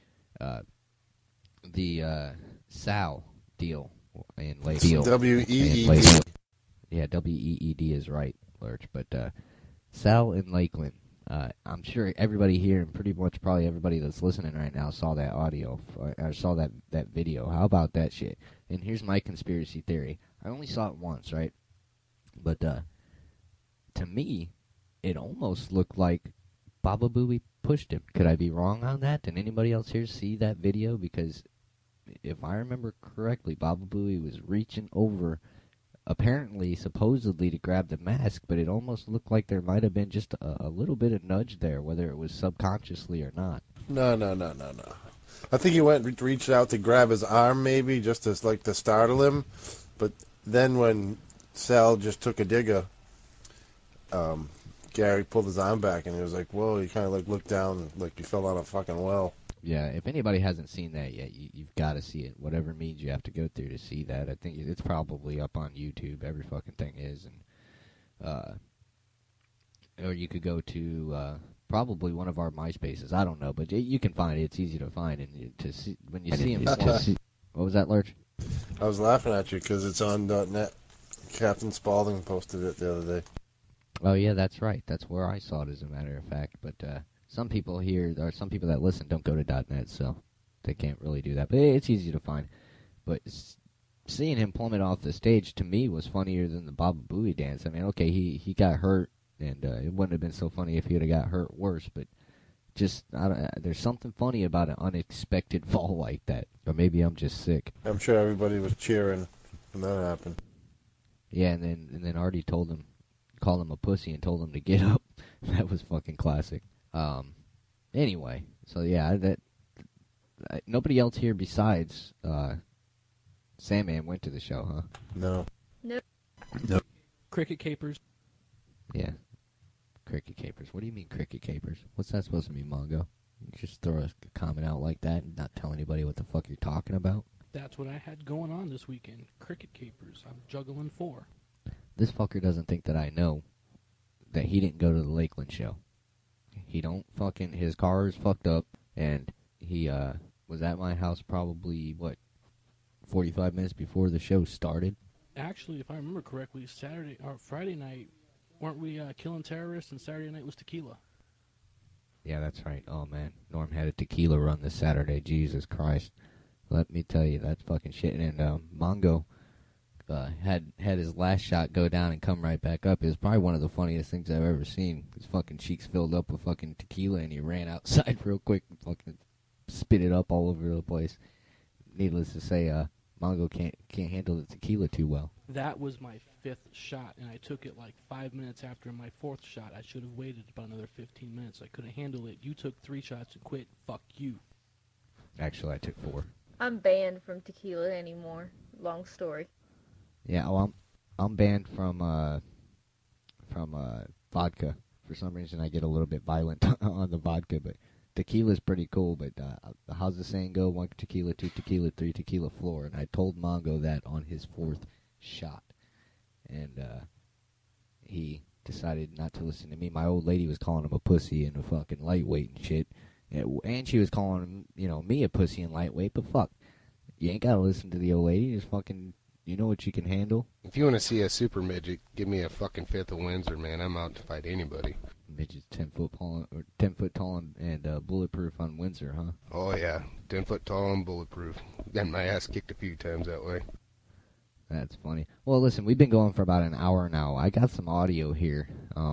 Speaker 5: The Sal deal in Lakeland.
Speaker 8: W-E-E-D.
Speaker 5: Yeah, W-E-E-D is right, Lurch. But Sal in Lakeland. I'm sure everybody here, and pretty much probably everybody that's listening right now, saw that audio, or saw that video. How about that shit? And here's my conspiracy theory. I only saw it once, right? But to me, it almost looked like Baba Booey pushed him. Could I be wrong on that? Did anybody else here see that video? Because if I remember correctly, Baba Booey was reaching over, apparently, supposedly, to grab the mask, but it almost looked like there might have been just a little bit of nudge there, whether it was subconsciously or not.
Speaker 8: No. I think he reached out to grab his arm, maybe, just to startle him. But then when Sal just took a digger, Gary pulled his arm back, and he was like, whoa, he kind of looked down like he fell on a fucking well.
Speaker 5: Yeah, if anybody hasn't seen that yet, you've got to see it. Whatever means you have to go through to see that. I think it's probably up on YouTube. Every fucking thing is. And or you could go to probably one of our MySpaces. I don't know, but you can find it. It's easy to find. And to see, when you see him. What was that, Lurch?
Speaker 8: I was laughing at you because it's on .net. Captain Spaulding posted it the other day.
Speaker 5: Oh, yeah, that's right. That's where I saw it, as a matter of fact. But some people here, or some people that listen, don't go to .net, so they can't really do that. But it's easy to find. But seeing him plummet off the stage, to me, was funnier than the Baba Booey dance. I mean, okay, he got hurt, and it wouldn't have been so funny if he would have got hurt worse, but just, there's something funny about an unexpected fall like that. Or maybe I'm just sick.
Speaker 8: I'm sure everybody was cheering when that happened.
Speaker 5: Yeah, and then Artie called him a pussy and told him to get up. That was fucking classic. Anyway, so yeah, nobody else here besides Sandman went to the show, huh?
Speaker 8: No.
Speaker 6: Nope.
Speaker 7: Cricket capers.
Speaker 5: Yeah. Cricket capers. What do you mean cricket capers? What's that supposed to mean, Mongo? You just throw a comment out like that and not tell anybody what the fuck you're talking about?
Speaker 7: That's what I had going on this weekend. Cricket capers. I'm juggling 4.
Speaker 5: This fucker doesn't think that I know that he didn't go to the Lakeland show. He don't fucking, his car is fucked up, and he was at my house probably, 45 minutes before the show started?
Speaker 7: Actually, if I remember correctly, Saturday or Friday night, weren't we killing terrorists, and Saturday night was tequila?
Speaker 5: Yeah, that's right. Oh, man. Norm had a tequila run this Saturday. Jesus Christ. Let me tell you, that's fucking shit. And Mongo had his last shot go down and come right back up. It was probably one of the funniest things I've ever seen. His fucking cheeks filled up with fucking tequila, and he ran outside real quick and fucking spit it up all over the place. Needless to say, Mongo can't handle the tequila too well.
Speaker 7: That was my 5th shot, and I took it like 5 minutes after my 4th shot. I should have waited about another 15 minutes. I couldn't handle it. You took 3 shots and quit. Fuck you.
Speaker 5: Actually, I took 4.
Speaker 6: I'm banned from tequila anymore. Long story.
Speaker 5: Yeah, well, I'm banned from vodka. For some reason, I get a little bit violent on the vodka, but tequila's pretty cool. But how's the saying go? 1 tequila, 2 tequila, 3 tequila floor. And I told Mongo that on his 4th shot, and he decided not to listen to me. My old lady was calling him a pussy and a fucking lightweight and shit, and she was calling him, me a pussy and lightweight. But fuck, you ain't gotta listen to the old lady. Just fucking. You know what you can handle?
Speaker 9: If you want to see a super midget, give me a fucking 5th of Windsor, man. I'm out to fight anybody.
Speaker 5: Midget's 10 foot tall and bulletproof on Windsor, huh?
Speaker 9: Oh yeah, 10 foot tall and bulletproof. Got my ass kicked a few times that way.
Speaker 5: That's funny. Well, listen, we've been going for about an hour now. I got some audio here.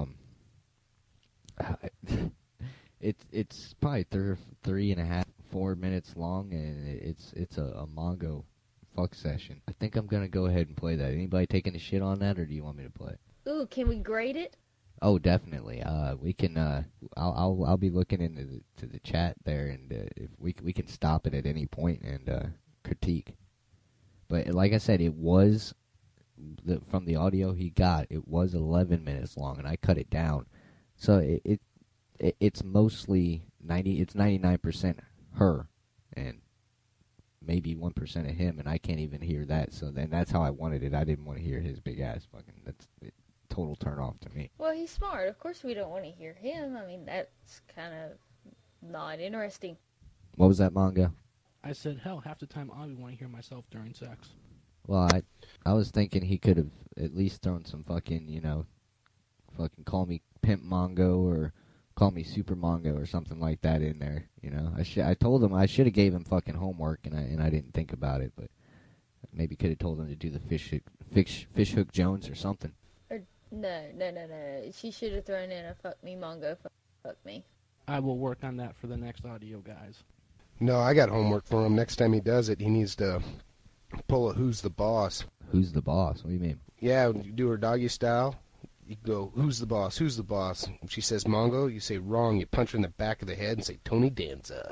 Speaker 5: It's probably 3.5, 4 minutes long, and it's a Mongo fuck session. I think I'm gonna go ahead and play that. Anybody taking a shit on that, or do you want me to play it?
Speaker 6: Ooh, can we grade it?
Speaker 5: Oh, definitely. We can. I'll be looking into the chat there, and if we can stop it at any point and critique. But like I said, it was from the audio he got. It was 11 minutes long, and I cut it down. So it's mostly 90. It's 99% her, and maybe 1% of him, and I can't even hear that. So then that's how I wanted it. I didn't want to hear his big ass fucking. That's total turn off to me.
Speaker 6: Well, he's smart. Of course we don't want to hear him. I mean, that's kind of not interesting.
Speaker 5: What was that, Mongo?
Speaker 7: I said, hell, half the time I would want to hear myself during sex.
Speaker 5: Well, I was thinking he could have at least thrown some fucking, fucking call me Pimp Mongo or call me Super Mongo or something like that in there. I told him I should have gave him fucking homework, and I didn't think about it, but maybe could have told him to do the fish hook Jones or something.
Speaker 6: No. She should have thrown in a fuck me Mongo, fuck me.
Speaker 7: I will work on that for the next audio, guys.
Speaker 9: No, I got homework for him. Next time he does it, he needs to pull a Who's the Boss.
Speaker 5: Who's the boss? What do you mean?
Speaker 9: Yeah, when you do her doggy style, you go, who's the boss? Who's the boss? If she says Mongo, you say wrong. You punch her in the back of the head and say Tony Danza.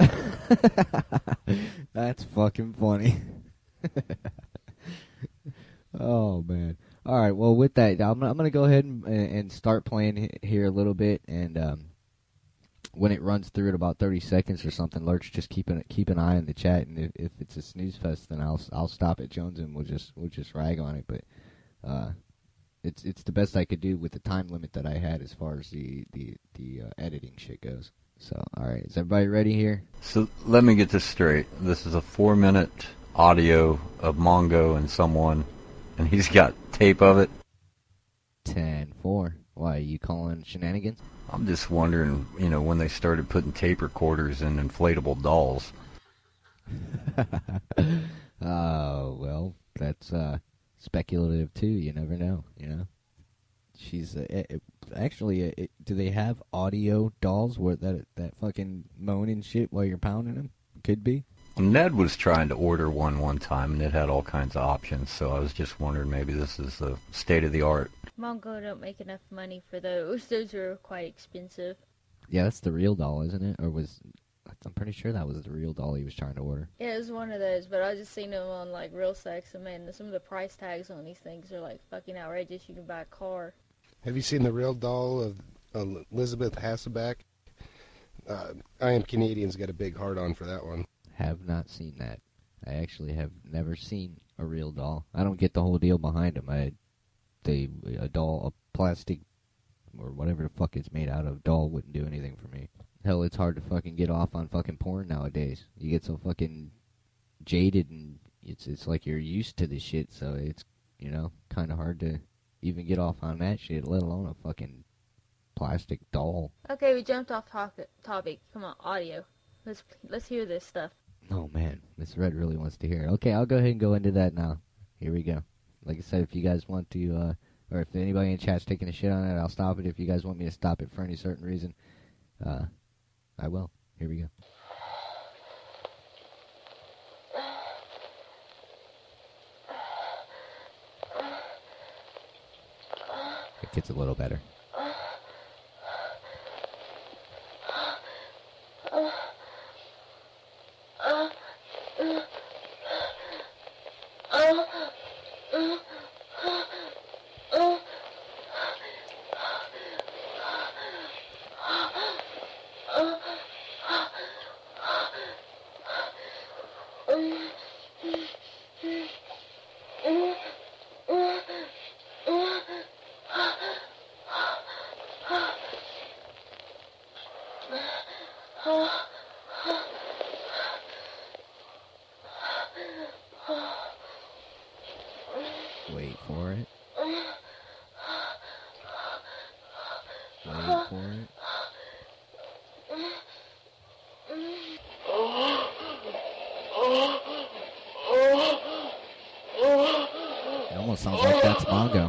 Speaker 5: That's fucking funny. Oh, man. All right, well, with that, I'm going to go ahead and start playing here a little bit, and when it runs through at about 30 seconds or something, Lurch, just keep an eye on the chat, and if it's a snooze fest, then I'll stop at Jones and we'll just rag on it. But it's the best I could do with the time limit that I had as far as the editing shit goes. So, all right, is everybody ready here?
Speaker 11: So let me get this straight. This is a 4-minute audio of Mongo and someone, and he's got tape of it.
Speaker 5: 10-4. Why, are you calling shenanigans?
Speaker 11: I'm just wondering, when they started putting tape recorders in inflatable dolls.
Speaker 5: Well, that's speculative too. You never know. She's actually. Do they have audio dolls where that fucking moan and shit while you're pounding them? Could be.
Speaker 11: Ned was trying to order one time, and it had all kinds of options. So I was just wondering, maybe this is the state of the art.
Speaker 6: Mongo don't make enough money for those. Those are quite expensive.
Speaker 5: Yeah, that's the real doll, isn't it? I'm pretty sure that was the real doll he was trying to order.
Speaker 6: Yeah, it was one of those, but I just seen them on like Real Sex, and man, some of the price tags on these things are like fucking outrageous. You can buy a car.
Speaker 9: Have you seen the real doll of Elizabeth Hasselbeck? I Am Canadian's got a big heart-on for that one.
Speaker 5: Have not seen that. I actually have never seen a real doll. I don't get the whole deal behind them. A doll, a plastic, or whatever the fuck it's made out of, doll wouldn't do anything for me. Hell, it's hard to fucking get off on fucking porn nowadays. You get so fucking jaded, and it's like you're used to this shit, so it's, kind of hard to even get off on that shit, let alone a fucking plastic doll.
Speaker 6: Okay, we jumped off topic. Come on, audio. Let's hear this stuff.
Speaker 5: Oh, man. Miss Red really wants to hear it. Okay, I'll go ahead and go into that now. Here we go. Like I said, if you guys want to, or if anybody in chat's taking a shit on it, I'll stop it. If you guys want me to stop it for any certain reason, I will. Here we go. It gets a little better. Wait for it. Wait for it. It almost sounds like that's Mongo.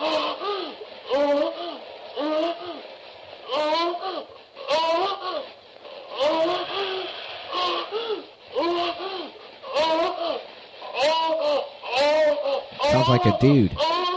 Speaker 5: Sounds like a dude.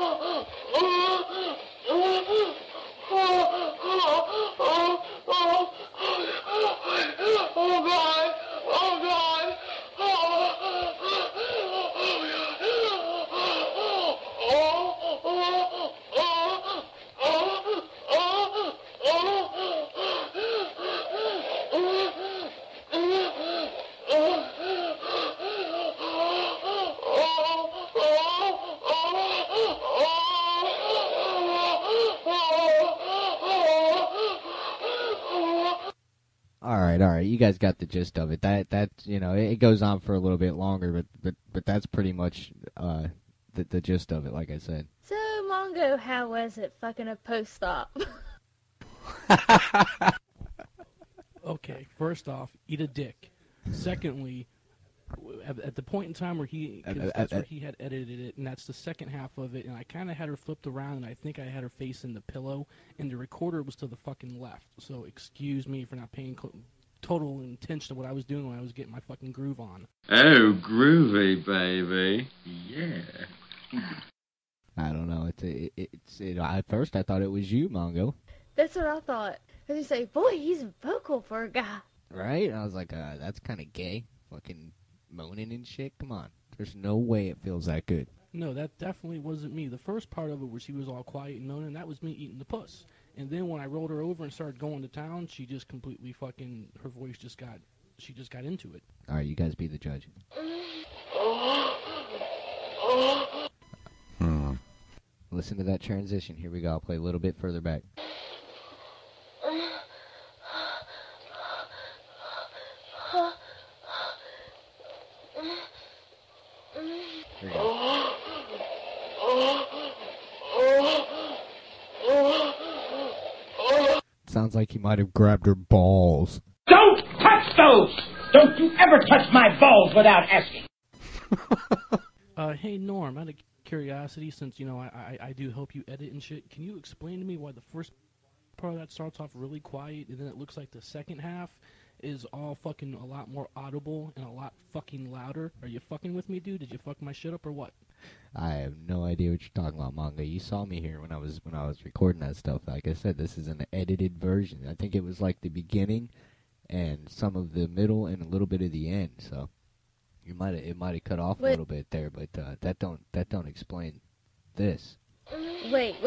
Speaker 5: All right. You guys got the gist of it. That you know, it goes on for a little bit longer, but that's pretty much the gist of it. Like I said.
Speaker 6: So, Mongo, how was it fucking a post-op?
Speaker 7: Okay, first off, eat a dick. Secondly, at the point in time where that's where he had edited it, and that's the second half of it, and I kind of had her flipped around, and I think I had her face in the pillow, and the recorder was to the fucking left. So excuse me for not paying total attention to what I was doing when I was getting my fucking groove on.
Speaker 12: Oh, groovy, baby. Yeah.
Speaker 5: I don't know. It's at first I thought it was you, Mongo.
Speaker 6: That's what I thought. And you say, boy, he's vocal for a guy.
Speaker 5: Right? And I was like, that's kind of gay. Fucking moaning and shit. Come on. There's no way it feels that good.
Speaker 7: No, that definitely wasn't me. The first part of it where she was all quiet and moaning, that was me eating the puss. And then when I rolled her over and started going to town, she just completely fucking, her voice just got into it.
Speaker 5: All right, you guys be the judge. Listen to that transition. Here we go. I'll play a little bit further back. Here we go. Sounds like he might have grabbed her balls.
Speaker 13: Don't touch those! Don't you ever touch my balls without asking!
Speaker 7: Hey, Norm, out of curiosity, since, you know, I do help you edit and shit, can you explain to me why the first part of that starts off really quiet, and then it looks like the second half is all fucking a lot more audible and a lot fucking louder? Are you fucking with me, dude? Did you fuck my shit up or what?
Speaker 5: I have no idea what you're talking about, Mongo. You saw me here when I was recording that stuff. Like I said, this is an edited version. I think it was like the beginning and some of the middle and a little bit of the end. So it might have cut off a little bit there, but that don't explain this.
Speaker 6: Wait.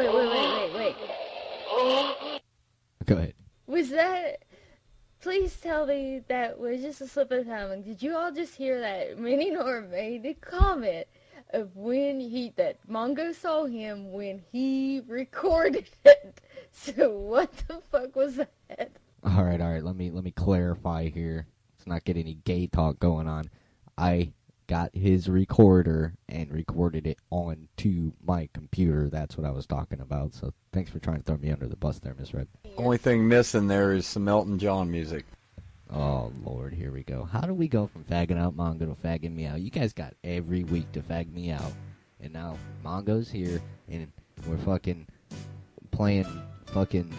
Speaker 5: Go ahead.
Speaker 6: Was that... Please tell me that was just a slip of the tongue. Did you all just hear that Minnie Norm made a comment of when that Mongo saw him when he recorded it? So what the fuck was that?
Speaker 5: All right. Let me clarify here. Let's not get any gay talk going on. I got his recorder and recorded it onto my computer. That's what I was talking about. So thanks for trying to throw me under the bus there, Miss Red.
Speaker 11: Only thing missing there is some Elton John music.
Speaker 5: Oh, Lord, here we go. How do we go from fagging out Mongo to fagging me out? You guys got every week to fag me out. And now Mongo's here, and we're fucking playing fucking...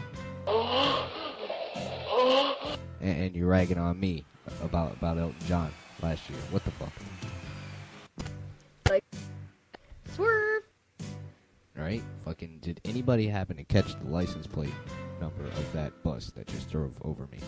Speaker 5: And you're ragging on me about Elton John last year. What the fuck?
Speaker 6: Like, swerve!
Speaker 5: Right? Fucking, did anybody happen to catch the license plate number of that bus that just drove over me?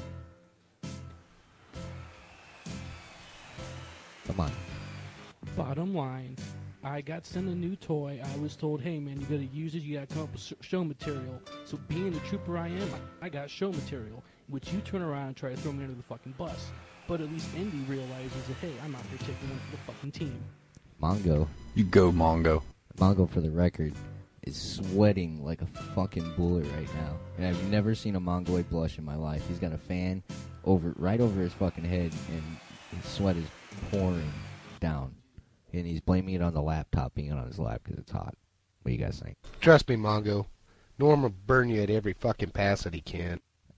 Speaker 5: Come on.
Speaker 7: Bottom line, I got sent a new toy. I was told, hey man, you gotta use it, you gotta come up with show material. So being the trooper I am, I got show material, which you turn around and try to throw me under the fucking bus. But at least Indy realizes that, hey, I'm out here taking one for the fucking team.
Speaker 5: Mongo.
Speaker 11: You go, Mongo.
Speaker 5: Mongo, for the record, is sweating like a fucking bullet right now. And I've never seen a Mongoloid blush in my life. He's got a fan right over his fucking head, and his sweat is pouring down. And he's blaming it on the laptop being on his lap because it's hot. What do you guys think?
Speaker 9: Trust me, Mongo. Norm will burn you at every fucking pass that he can.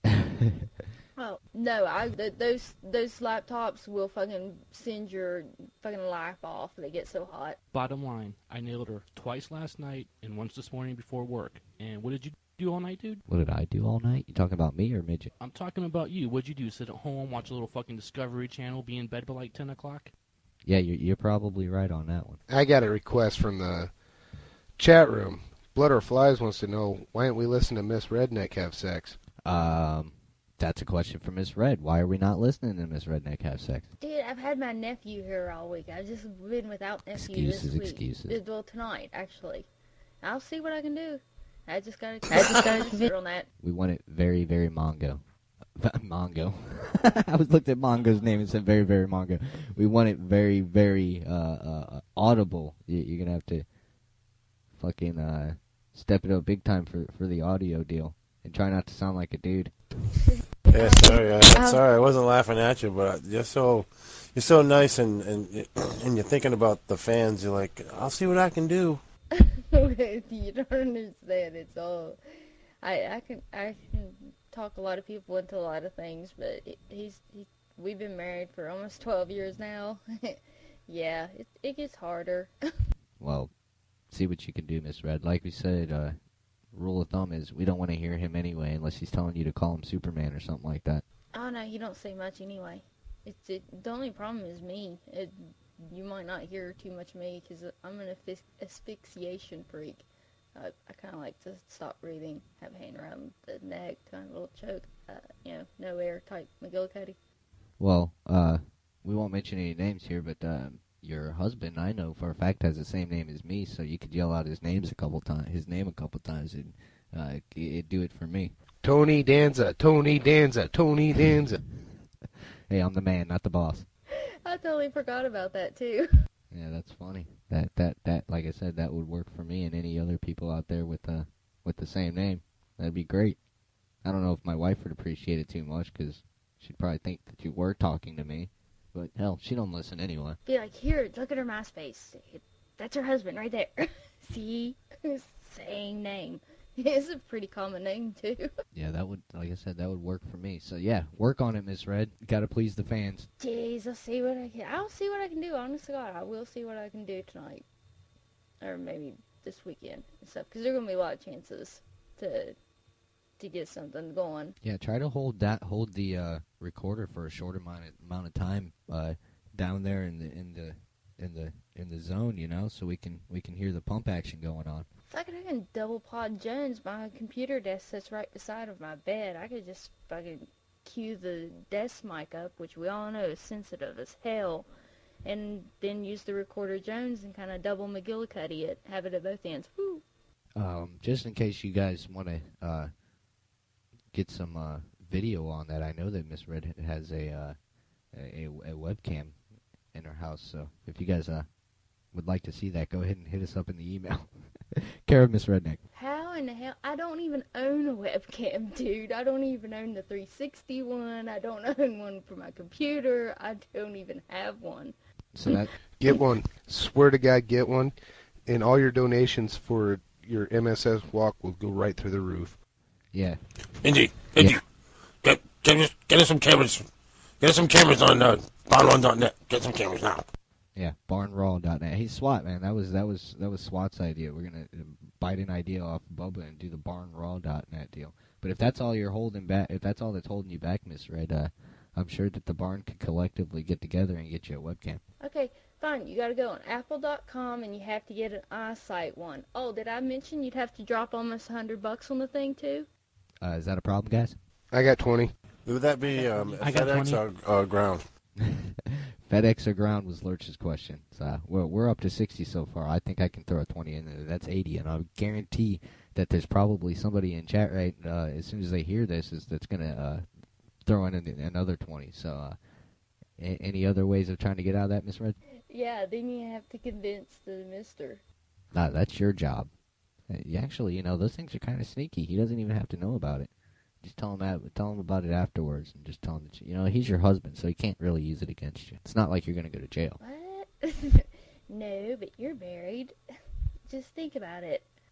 Speaker 6: Oh, no, those laptops will fucking send your fucking life off. They get so hot.
Speaker 7: Bottom line, I nailed her twice last night and once this morning before work. And what did you do all night, dude?
Speaker 5: What did I do all night? You talking about me or Midget?
Speaker 7: I'm talking about you. What'd you do? Sit at home, watch a little fucking Discovery Channel, be in bed by like 10 o'clock?
Speaker 5: Yeah, you're probably right on that one.
Speaker 9: I got a request from the chat room. Blood or Flies wants to know, why don't we listen to Miss Redneck have sex?
Speaker 5: That's a question for Miss Red. Why are we not listening to Miss Redneck have sex?
Speaker 6: Dude, I've had my nephew here all week. I've just been without nephew this week.
Speaker 5: Excuses.
Speaker 6: Well, tonight, actually. I'll see what I can do. I just gotta consider on that.
Speaker 5: We want it very, very Mongo. Mongo. I was looked at Mongo's name and said very, very Mongo. We want it very, very audible. You're gonna have to fucking step it up big time for the audio deal and try not to sound like a dude.
Speaker 8: Yeah, sorry. Sorry, I wasn't laughing at you, but you're so nice and you're thinking about the fans. You're like, I'll see what I can do.
Speaker 6: You don't understand. It's all I can talk a lot of people into a lot of things, but we've been married for almost 12 years now. Yeah, it gets harder.
Speaker 5: Well, see what you can do, Miss Red. Like we said, rule of thumb is we don't want to hear him anyway unless he's telling you to call him Superman or something like that.
Speaker 6: Oh no, he don't say much anyway. The only problem is me. You might not hear too much of me because I'm an asphyxiation freak. I kind of like to stop breathing, have a hand around the neck, kind of a little choke, no air type McGillicuddy.
Speaker 5: Well, we won't mention any names here, but your husband, I know for a fact, has the same name as me, so you could yell out his name a couple times, and it'd do it for me.
Speaker 9: Tony Danza, Tony Danza, Tony Danza.
Speaker 5: Hey, I'm the man, not the boss.
Speaker 6: I totally forgot about that too.
Speaker 5: Yeah, that's funny. That like I said, that would work for me and any other people out there with the same name. That'd be great. I don't know if my wife would appreciate it too much because she'd probably think that you were talking to me. But hell, she don't listen anyway.
Speaker 6: Be like, here, look at her MySpace. That's her husband right there. See? Same name. It's a pretty common name, too.
Speaker 5: Yeah, that would, like I said, that would work for me. So, yeah, work on it, Miss Red. Gotta please the fans.
Speaker 6: Jeez, I'll see what I can do. Honest to God, I will see what I can do tonight. Or maybe this weekend and stuff. Because there are going to be a lot of chances to get something going.
Speaker 5: Yeah, try to hold the recorder for a short amount of time down there in the zone, so we can hear the pump action going on.
Speaker 6: If I can double pod Jones, my computer desk sits right beside of my bed. I could just fucking cue the desk mic up, which we all know is sensitive as hell, and then use the recorder Jones and kind of double McGillicuddy it, have it at both ends. Woo.
Speaker 5: Just in case you guys want to get some video on that, I know that Miss Red has a webcam in her house, so if you guys would like to see that, go ahead and hit us up in the email. Care of Miss Redneck.
Speaker 6: How in the hell? I don't even own a webcam, dude. I don't even own the 360 one. I don't own one for my computer. I don't even have one.
Speaker 5: So that
Speaker 9: get one. Swear to God, get one. And all your donations for your MSS walk will go right through the roof.
Speaker 5: Yeah.
Speaker 8: Indeed. Yeah. Get us some cameras. Get us some cameras on barnraw.net. Get some cameras now.
Speaker 5: Yeah, barnraw.net. Hey, SWAT, man, that was SWAT's idea. We're gonna bite an idea off Bubba and do the barnraw.net deal. But if that's all you're holding back, if that's all that's holding you back, Miss Red, I'm sure that the barn could collectively get together and get you a webcam.
Speaker 6: Okay, fine. You got to go on apple.com and you have to get an iSight one. Oh, did I mention you'd have to drop almost $100 on the thing too?
Speaker 5: Is that a problem, guys?
Speaker 9: I got 20.
Speaker 8: Would that be FedEx or ground?
Speaker 5: FedEx or ground was Lurch's question. So we're up to 60 so far. I think I can throw a 20 in there. That's 80, and I guarantee that there's probably somebody in chat right as soon as they hear this that's going to throw in another 20. So any other ways of trying to get out of that, Miss Red?
Speaker 6: Yeah, then you have to convince the mister.
Speaker 5: Nah, that's your job. Actually, those things are kind of sneaky. He doesn't even have to know about it. Just tell him about it afterwards, and just tell him that he's your husband, so he can't really use it against you. It's not like you're gonna go to jail.
Speaker 6: What? No, but you're married. Just think about it.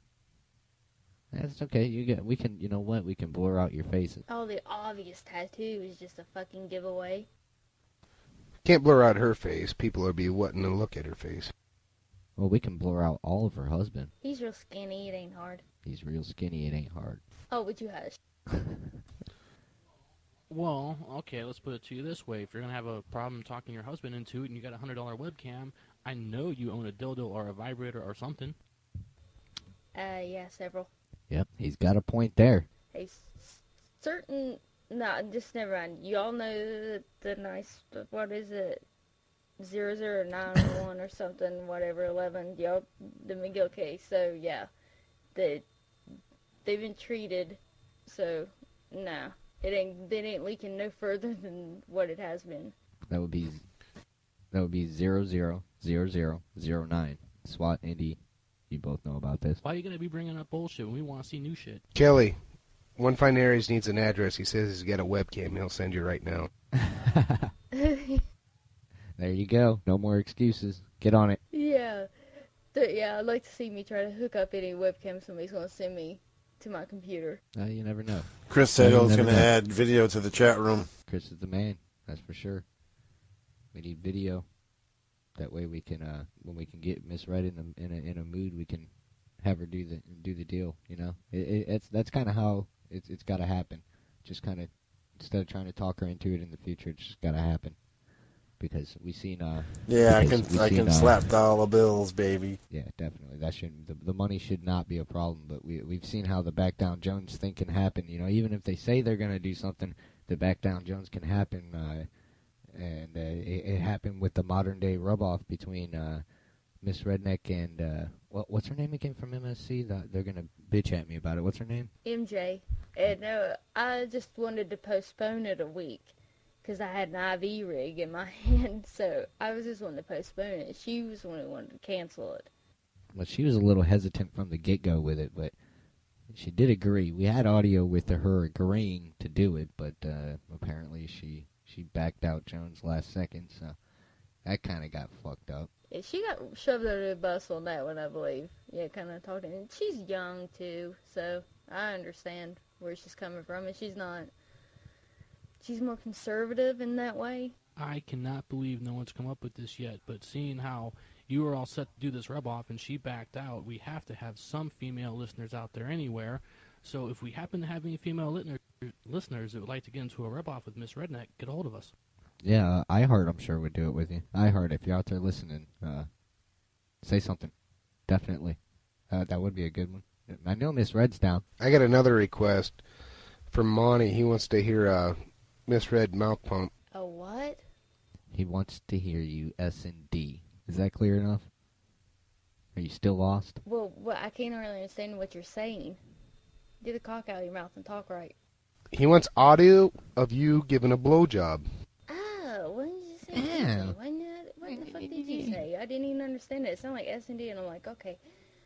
Speaker 5: That's okay. We can, you know what? We can blur out your faces.
Speaker 6: Oh, the obvious tattoo is just a fucking giveaway.
Speaker 9: Can't blur out her face. People will be wanting to look at her face.
Speaker 5: Well, we can blur out all of her husband.
Speaker 6: He's real skinny. It ain't hard.
Speaker 5: He's real skinny. It ain't hard.
Speaker 6: Oh, would you hush?
Speaker 7: Well, okay, let's put it to you this way. If you're going to have a problem talking your husband into it and you got a $100 webcam, I know you own a dildo or a vibrator or something.
Speaker 6: Yeah, several.
Speaker 5: Yep, he's got a point there.
Speaker 6: A certain... No, just never mind. You all know the nice... What is it? 0091 or something, whatever, 11. Y'all, the McGill case. So, yeah. They've been treated, so, no. It ain't leaking no further than what it has been.
Speaker 5: That would be 000009. SWAT, Indy, you both know about this.
Speaker 7: Why are you going to be bringing up bullshit when we want to see new shit?
Speaker 9: Kelly, One Fine Aries needs an address. He says he's got a webcam. He'll send you right now.
Speaker 5: There you go. No more excuses. Get on it.
Speaker 6: Yeah. Yeah, I'd like to see me try to hook up any webcam somebody's going to send me to my computer.
Speaker 5: You never know.
Speaker 8: Chris said he was going to add video to the chat room.
Speaker 5: Chris is the man, that's for sure. We need video. That way we can, when we can get Miss Red in a mood, we can have her do the deal. You know, that's kind of how it's got to happen. Just kind of instead of trying to talk her into it in the future, it's just got to happen. Because we seen
Speaker 8: yeah, I can slap dollar bills, baby.
Speaker 5: Yeah, definitely. That shouldn't the money should not be a problem. But we've seen how the back down Jones thing can happen. You know, even if they say they're going to do something, the back down Jones can happen. And it happened with the modern day rub off between Miss Redneck and what's her name again from MSC? They're going to bitch at me about it. What's her name?
Speaker 6: MJ. And I just wanted to postpone it a week. Because I had an IV rig in my hand, so I was just wanting to postpone it. She was the one who wanted to cancel it.
Speaker 5: Well, she was a little hesitant from the get-go with it, but she did agree. We had audio with her agreeing to do it, but apparently she backed out Jones last second, so that kind of got fucked up.
Speaker 6: Yeah, she got shoved under the bus on that one, I believe. Yeah, kind of talking. And she's young, too, so I understand where she's coming from, and she's not... She's more conservative in that way.
Speaker 7: I cannot believe no one's come up with this yet, but seeing how you were all set to do this rub-off and she backed out, we have to have some female listeners out there anywhere. So if we happen to have any female listeners that would like to get into a rub-off with Miss Redneck, get a hold of us.
Speaker 5: Yeah, iHeart, I'm sure, would do it with you. iHeart, if you're out there listening, say something. Definitely. That would be a good one. I know Miss Red's down.
Speaker 9: I got another request from Monty. He wants to hear... Miss Red mouth pump.
Speaker 6: A what?
Speaker 5: He wants to hear you S&D. Is that clear enough? Are you still lost?
Speaker 6: Well, I can't really understand what you're saying. Get the cock out of your mouth and talk right.
Speaker 9: He wants audio of you giving a blowjob.
Speaker 6: Oh, what did you say?
Speaker 5: Yeah.
Speaker 6: What the fuck did you say? I didn't even understand it. It sounded like S&D, and I'm like, okay.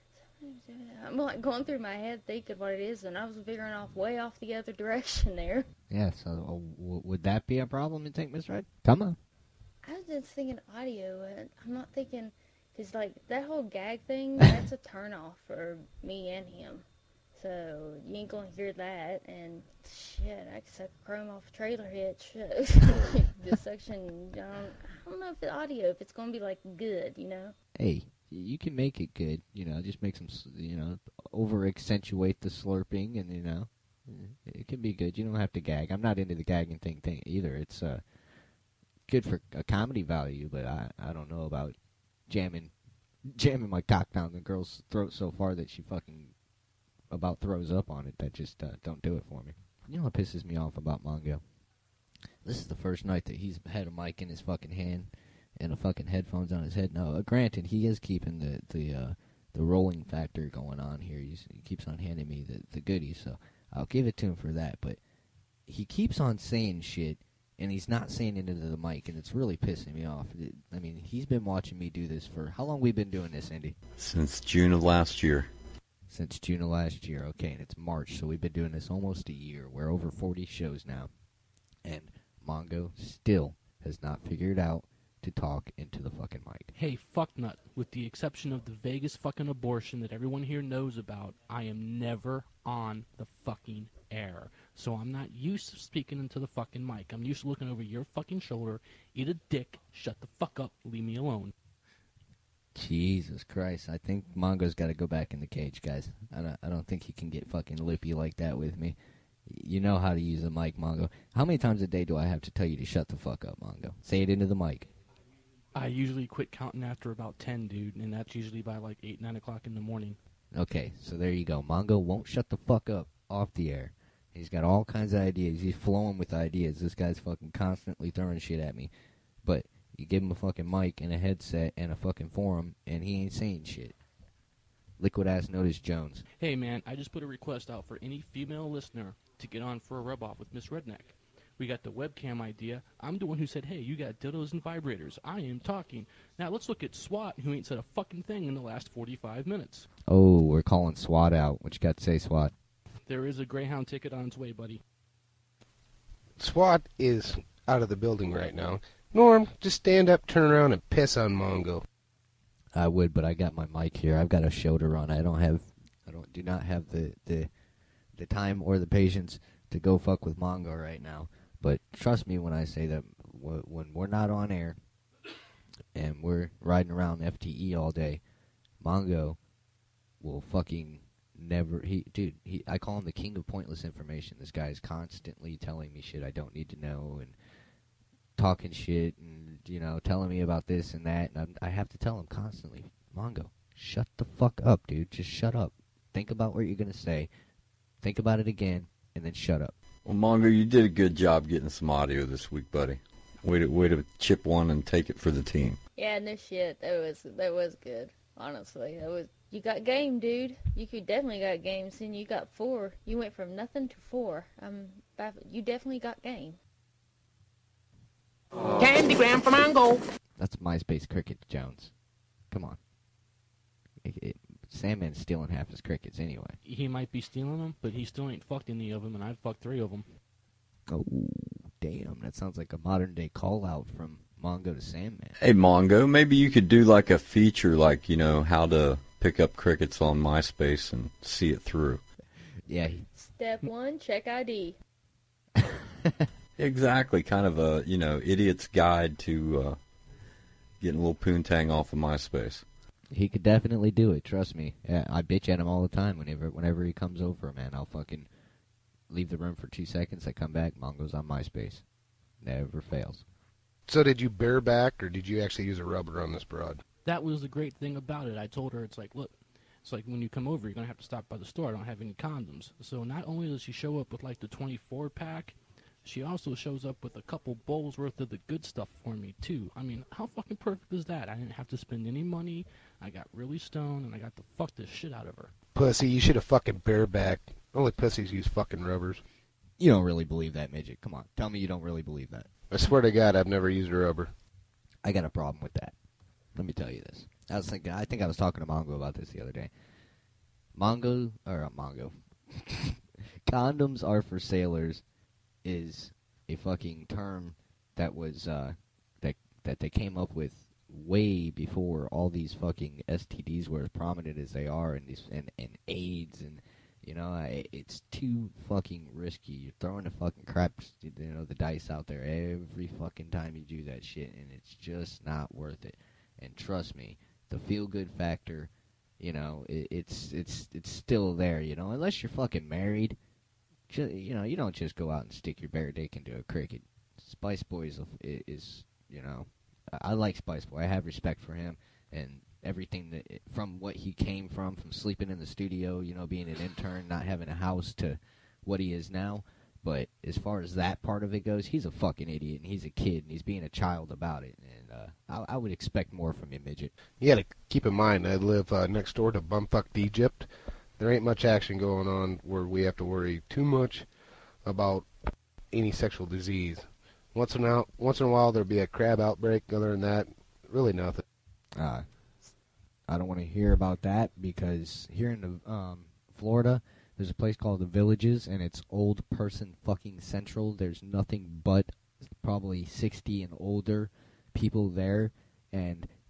Speaker 6: I'm like going through my head thinking what it is, and I was figuring way off the other direction there.
Speaker 5: Yeah, so would that be a problem, you think, Miss Red? Come on.
Speaker 6: I was just thinking audio, and I'm not thinking, because, like, that whole gag thing, that's a turn-off for me and him. So, you ain't gonna hear that, and shit, I can suck chrome off a trailer hitch. The suction, I don't know if the audio, if it's gonna be, like, good, you know?
Speaker 5: Hey, you can make it good, you know, just make some, you know, over-accentuate the slurping, and, you know, it can be good. You don't have to gag. I'm not into the gagging thing either. It's good for a comedy value, but I don't know about jamming my cock down the girl's throat so far that she fucking about throws up on it. That just don't do it for me. You know what pisses me off about Mongo? This is the first night that he's had a mic in his fucking hand and a fucking headphones on his head. Now, granted, he is keeping the rolling factor going on here. He keeps on handing me the goodies, so I'll give it to him for that. But he keeps on saying shit, and he's not saying it into the mic, and it's really pissing me off. I mean, he's been watching me do this for... How long we been doing this, Andy?
Speaker 11: Since June of last year.
Speaker 5: Since June of last year, okay, and it's March, so we've been doing this almost a year. We're over 40 shows now, and Mongo still has not figured out to talk into the fucking mic.
Speaker 7: Hey, fucknut, with the exception of the Vegas fucking abortion that everyone here knows about, I am never on the fucking air. So I'm not used to speaking into the fucking mic. I'm used to looking over your fucking shoulder, eat a dick, shut the fuck up, leave me alone.
Speaker 5: Jesus Christ. I think Mongo's got to go back in the cage, guys. I don't think he can get fucking lippy like that with me. You know how to use a mic, Mongo. How many times a day do I have to tell you to shut the fuck up, Mongo? Say it into the mic.
Speaker 7: I usually quit counting after about 10, dude, and that's usually by like 8, 9 o'clock in the morning.
Speaker 5: Okay, so there you go. Mongo won't shut the fuck up off the air. He's got all kinds of ideas. He's flowing with ideas. This guy's fucking constantly throwing shit at me. But you give him a fucking mic and a headset and a fucking forum, and he ain't saying shit. Liquid ass Notice Jones.
Speaker 7: Hey, man, I just put a request out for any female listener to get on for a rub-off with Miss Redneck. We got the webcam idea. I'm the one who said, hey, you got dildos and vibrators. I am talking. Now let's look at SWAT, who ain't said a fucking thing in the last 45 minutes.
Speaker 5: Oh, we're calling SWAT out. What you got to say, SWAT?
Speaker 7: There is a Greyhound ticket on its way, buddy.
Speaker 9: SWAT is out of the building right now. Norm, just stand up, turn around, and piss on Mongo.
Speaker 5: I would, but I got my mic here. I've got a show to run. I do not have the time or the patience to go fuck with Mongo right now. But trust me when I say that when we're not on air and we're riding around FTE all day, Mongo will fucking never. I call him the king of pointless information. This guy is constantly telling me shit I don't need to know and talking shit and, telling me about this and that. And I have to tell him constantly, Mongo, shut the fuck up, dude. Just shut up. Think about what you're going to say. Think about it again, and then shut up.
Speaker 11: Well, Mongo, you did a good job getting some audio this week, buddy. Way to chip one and take it for the team.
Speaker 6: Yeah, no shit. That was good. Honestly, you got game, dude. You definitely got game. Seeing you got 4. You went from nothing to 4. You definitely got game.
Speaker 13: Candygram for Mongo.
Speaker 5: That's MySpace Cricket Jones. Come on. Sandman's stealing half his crickets anyway.
Speaker 7: He might be stealing them, but he still ain't fucked any of them, and I've fucked 3 of them.
Speaker 5: Oh, damn. That sounds like a modern-day call-out from Mongo to Sandman.
Speaker 11: Hey, Mongo, maybe you could do like a feature like, how to pick up crickets on MySpace and see it through.
Speaker 5: Yeah.
Speaker 6: Step 1, check ID.
Speaker 11: Exactly. Kind of a, idiot's guide to getting a little poontang off of MySpace.
Speaker 5: He could definitely do it, trust me. Yeah, I bitch at him all the time whenever he comes over, man. I'll fucking leave the room for 2 seconds. I come back, Mongo's on MySpace. Never fails.
Speaker 9: So did you bareback, or did you actually use a rubber on this broad?
Speaker 7: That was the great thing about it. I told her, it's like, look, it's like when you come over, you're going to have to stop by the store. I don't have any condoms. So not only does she show up with, like, the 24-pack, she also shows up with a couple bowls worth of the good stuff for me, too. I mean, how fucking perfect is that? I didn't have to spend any money. I got really stoned, and I got to fuck the shit out of her.
Speaker 9: Pussy, you should have fucking bareback. Only pussies use fucking rubbers.
Speaker 5: You don't really believe that, midget. Come on. Tell me you don't really believe that.
Speaker 9: I swear to God, I've never used a rubber.
Speaker 5: I got a problem with that. Let me tell you this. I think I was talking to Mongo about this the other day. Mongo. Condoms are for sailors is a fucking term that was, that they came up with way before all these fucking STDs were as prominent as they are, and AIDS, and it's too fucking risky. You're throwing the fucking the dice out there every fucking time you do that shit, and it's just not worth it. And trust me, the feel good factor, it's still there. Unless you're fucking married, you don't just go out and stick your bare dick into a cricket. Spice Boys is I like Spice Boy. I have respect for him and everything from what he came from sleeping in the studio, being an intern, not having a house, to what he is now. But as far as that part of it goes, he's a fucking idiot, and he's a kid, and he's being a child about it. And I would expect more from you, midget.
Speaker 9: You gotta keep in mind, I live next door to bumfucked Egypt. There ain't much action going on where we have to worry too much about any sexual disease. Once in a while there'll be a crab outbreak. Other than that, really nothing.
Speaker 5: I don't want to hear about that, because here in Florida, there's a place called The Villages, and it's old person fucking central. There's nothing but probably 60 and older people there, and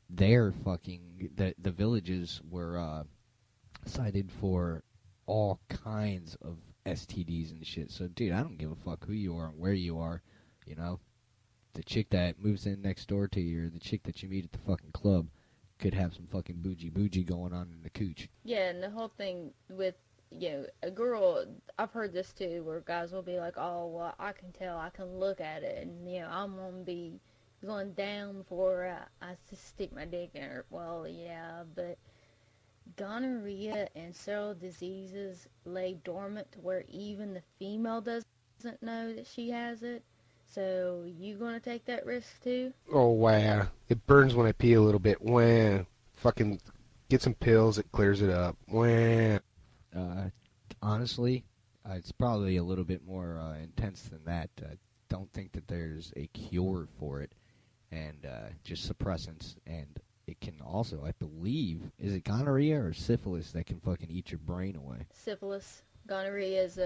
Speaker 5: their fucking the villages were cited for all kinds of STDs and shit. So, dude, I don't give a fuck who you are and where you are. You know, the chick that moves in next door to you, or the chick that you meet at the fucking club, could have some fucking bougie going on in the cooch.
Speaker 6: Yeah, and the whole thing with, you know, a girl, I've heard this too, where guys will be like, oh, well, I can tell, I can look at it, and, you know, I'm going to be going down before I just stick my dick in her. Well, yeah, but gonorrhea and several diseases lay dormant to where even the female doesn't know that she has it. So, you gonna take that risk too?
Speaker 9: Oh, wow. It burns when I pee a little bit. Wah. Fucking get some pills, it clears it up. Wah.
Speaker 5: Honestly, it's probably a little bit more intense than that. Don't think that there's a cure for it, and just suppressants. And it can also, I believe, is it gonorrhea or syphilis that can fucking eat your brain away?
Speaker 6: Syphilis. Gonorrhea is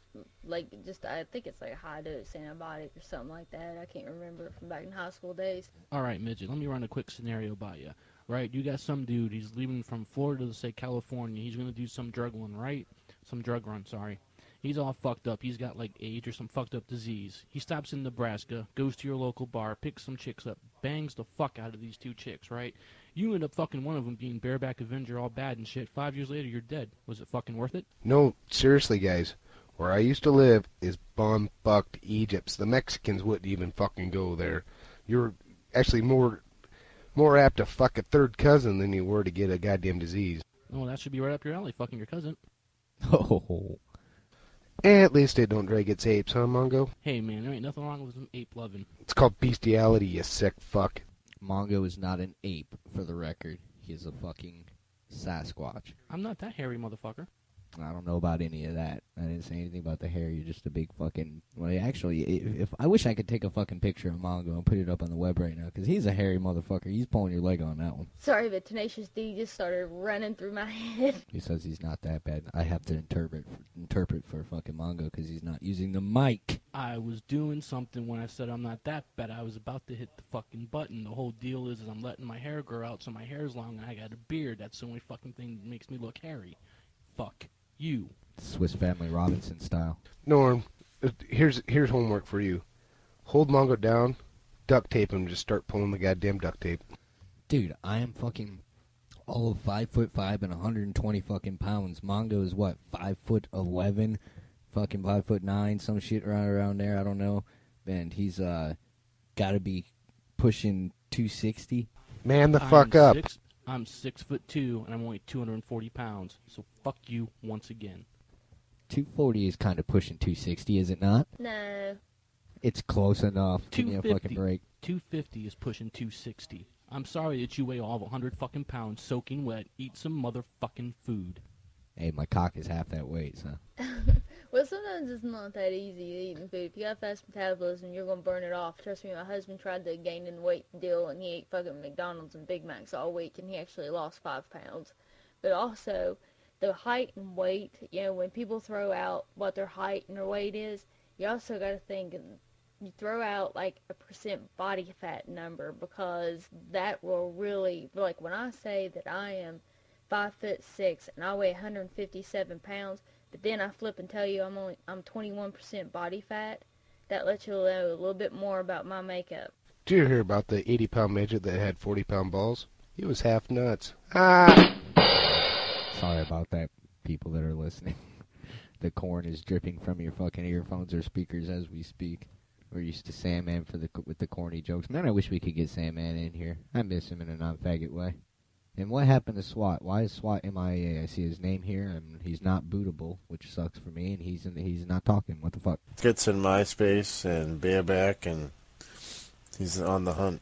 Speaker 6: I think it's like a high-dose antibiotic or something like that. I can't remember from back in high school days.
Speaker 7: All right, Midget, let me run a quick scenario by you. Right, you got some dude, he's leaving from Florida to, say, California. He's going to do some drug run, sorry. He's all fucked up. He's got, like, AIDS or some fucked up disease. He stops in Nebraska, goes to your local bar, picks some chicks up, bangs the fuck out of these two chicks, right? You end up fucking one of them being bareback Avenger all bad and shit. 5 years later, you're dead. Was it fucking worth it?
Speaker 9: No, seriously, guys. Where I used to live is bum-fucked Egypt. The Mexicans wouldn't even fucking go there. You're actually more apt to fuck a third cousin than you were to get a goddamn disease.
Speaker 7: Oh, that should be right up your alley, fucking your cousin.
Speaker 5: Oh.
Speaker 9: At least it don't drag its apes, huh, Mongo?
Speaker 7: Hey, man, there ain't nothing wrong with some ape loving.
Speaker 9: It's called bestiality, you sick fuck.
Speaker 5: Mongo is not an ape, for the record. He is a fucking Sasquatch.
Speaker 7: I'm not that hairy motherfucker.
Speaker 5: I don't know about any of that. I didn't say anything about the hair. You're just a big fucking... Well, actually, if I wish I could take a fucking picture of Mongo and put it up on the web right now, because he's a hairy motherfucker. He's pulling your leg on that one.
Speaker 6: Sorry, but Tenacious D just started running through my head.
Speaker 5: He says he's not that bad. I have to interpret for fucking Mongo because he's not using the mic.
Speaker 7: I was doing something when I said I'm not that bad. I was about to hit the fucking button. The whole deal is I'm letting my hair grow out so my hair's long and I got a beard. That's the only fucking thing that makes me look hairy. Fuck you.
Speaker 5: Swiss Family Robinson style.
Speaker 9: Norm, here's homework for you. Hold Mongo down, duct tape him, just start pulling the goddamn duct tape.
Speaker 5: Dude, I am fucking all of 5'5" and 120 fucking pounds. Mongo is what, 5'11", fucking 5'9", some shit around there. I don't know. And he's got to be pushing 260.
Speaker 9: Man the fuck up.
Speaker 7: I'm 6'2", and I'm only 240 pounds. So fuck you once again.
Speaker 5: 240 is kind of pushing 260, is it not?
Speaker 6: No.
Speaker 5: It's close enough. Give me a fucking break.
Speaker 7: 250 is pushing 260. I'm sorry that you weigh all of 100 fucking pounds soaking wet. Eat some motherfucking food.
Speaker 5: Hey, my cock is half that weight, so.
Speaker 6: Well, sometimes it's not that easy eating food. If you got fast metabolism, you're going to burn it off. Trust me, my husband tried the gaining weight deal, and he ate fucking McDonald's and Big Macs all week, and he actually lost 5 pounds. But also, the height and weight, you know, when people throw out what their height and their weight is, you also got to think, you throw out, like, a percent body fat number, because that will really, like, when I say that I am 5'6" and I weigh 157 pounds, but then I flip and tell you I'm 21% body fat, that lets you know a little bit more about my makeup.
Speaker 9: Did you hear about the 80-pound midget that had 40-pound balls? He was half nuts. Ah!
Speaker 5: Sorry about that, people that are listening. The corn is dripping from your fucking earphones or speakers as we speak. We're used to Sandman with the corny jokes. Man, I wish we could get Sandman in here. I miss him in a non-faggot way. And what happened to SWAT? Why is SWAT MIA? I see his name here, and he's not bootable, which sucks for me, and he's not talking. What the fuck?
Speaker 8: Gets in MySpace and bareback, and he's on the hunt.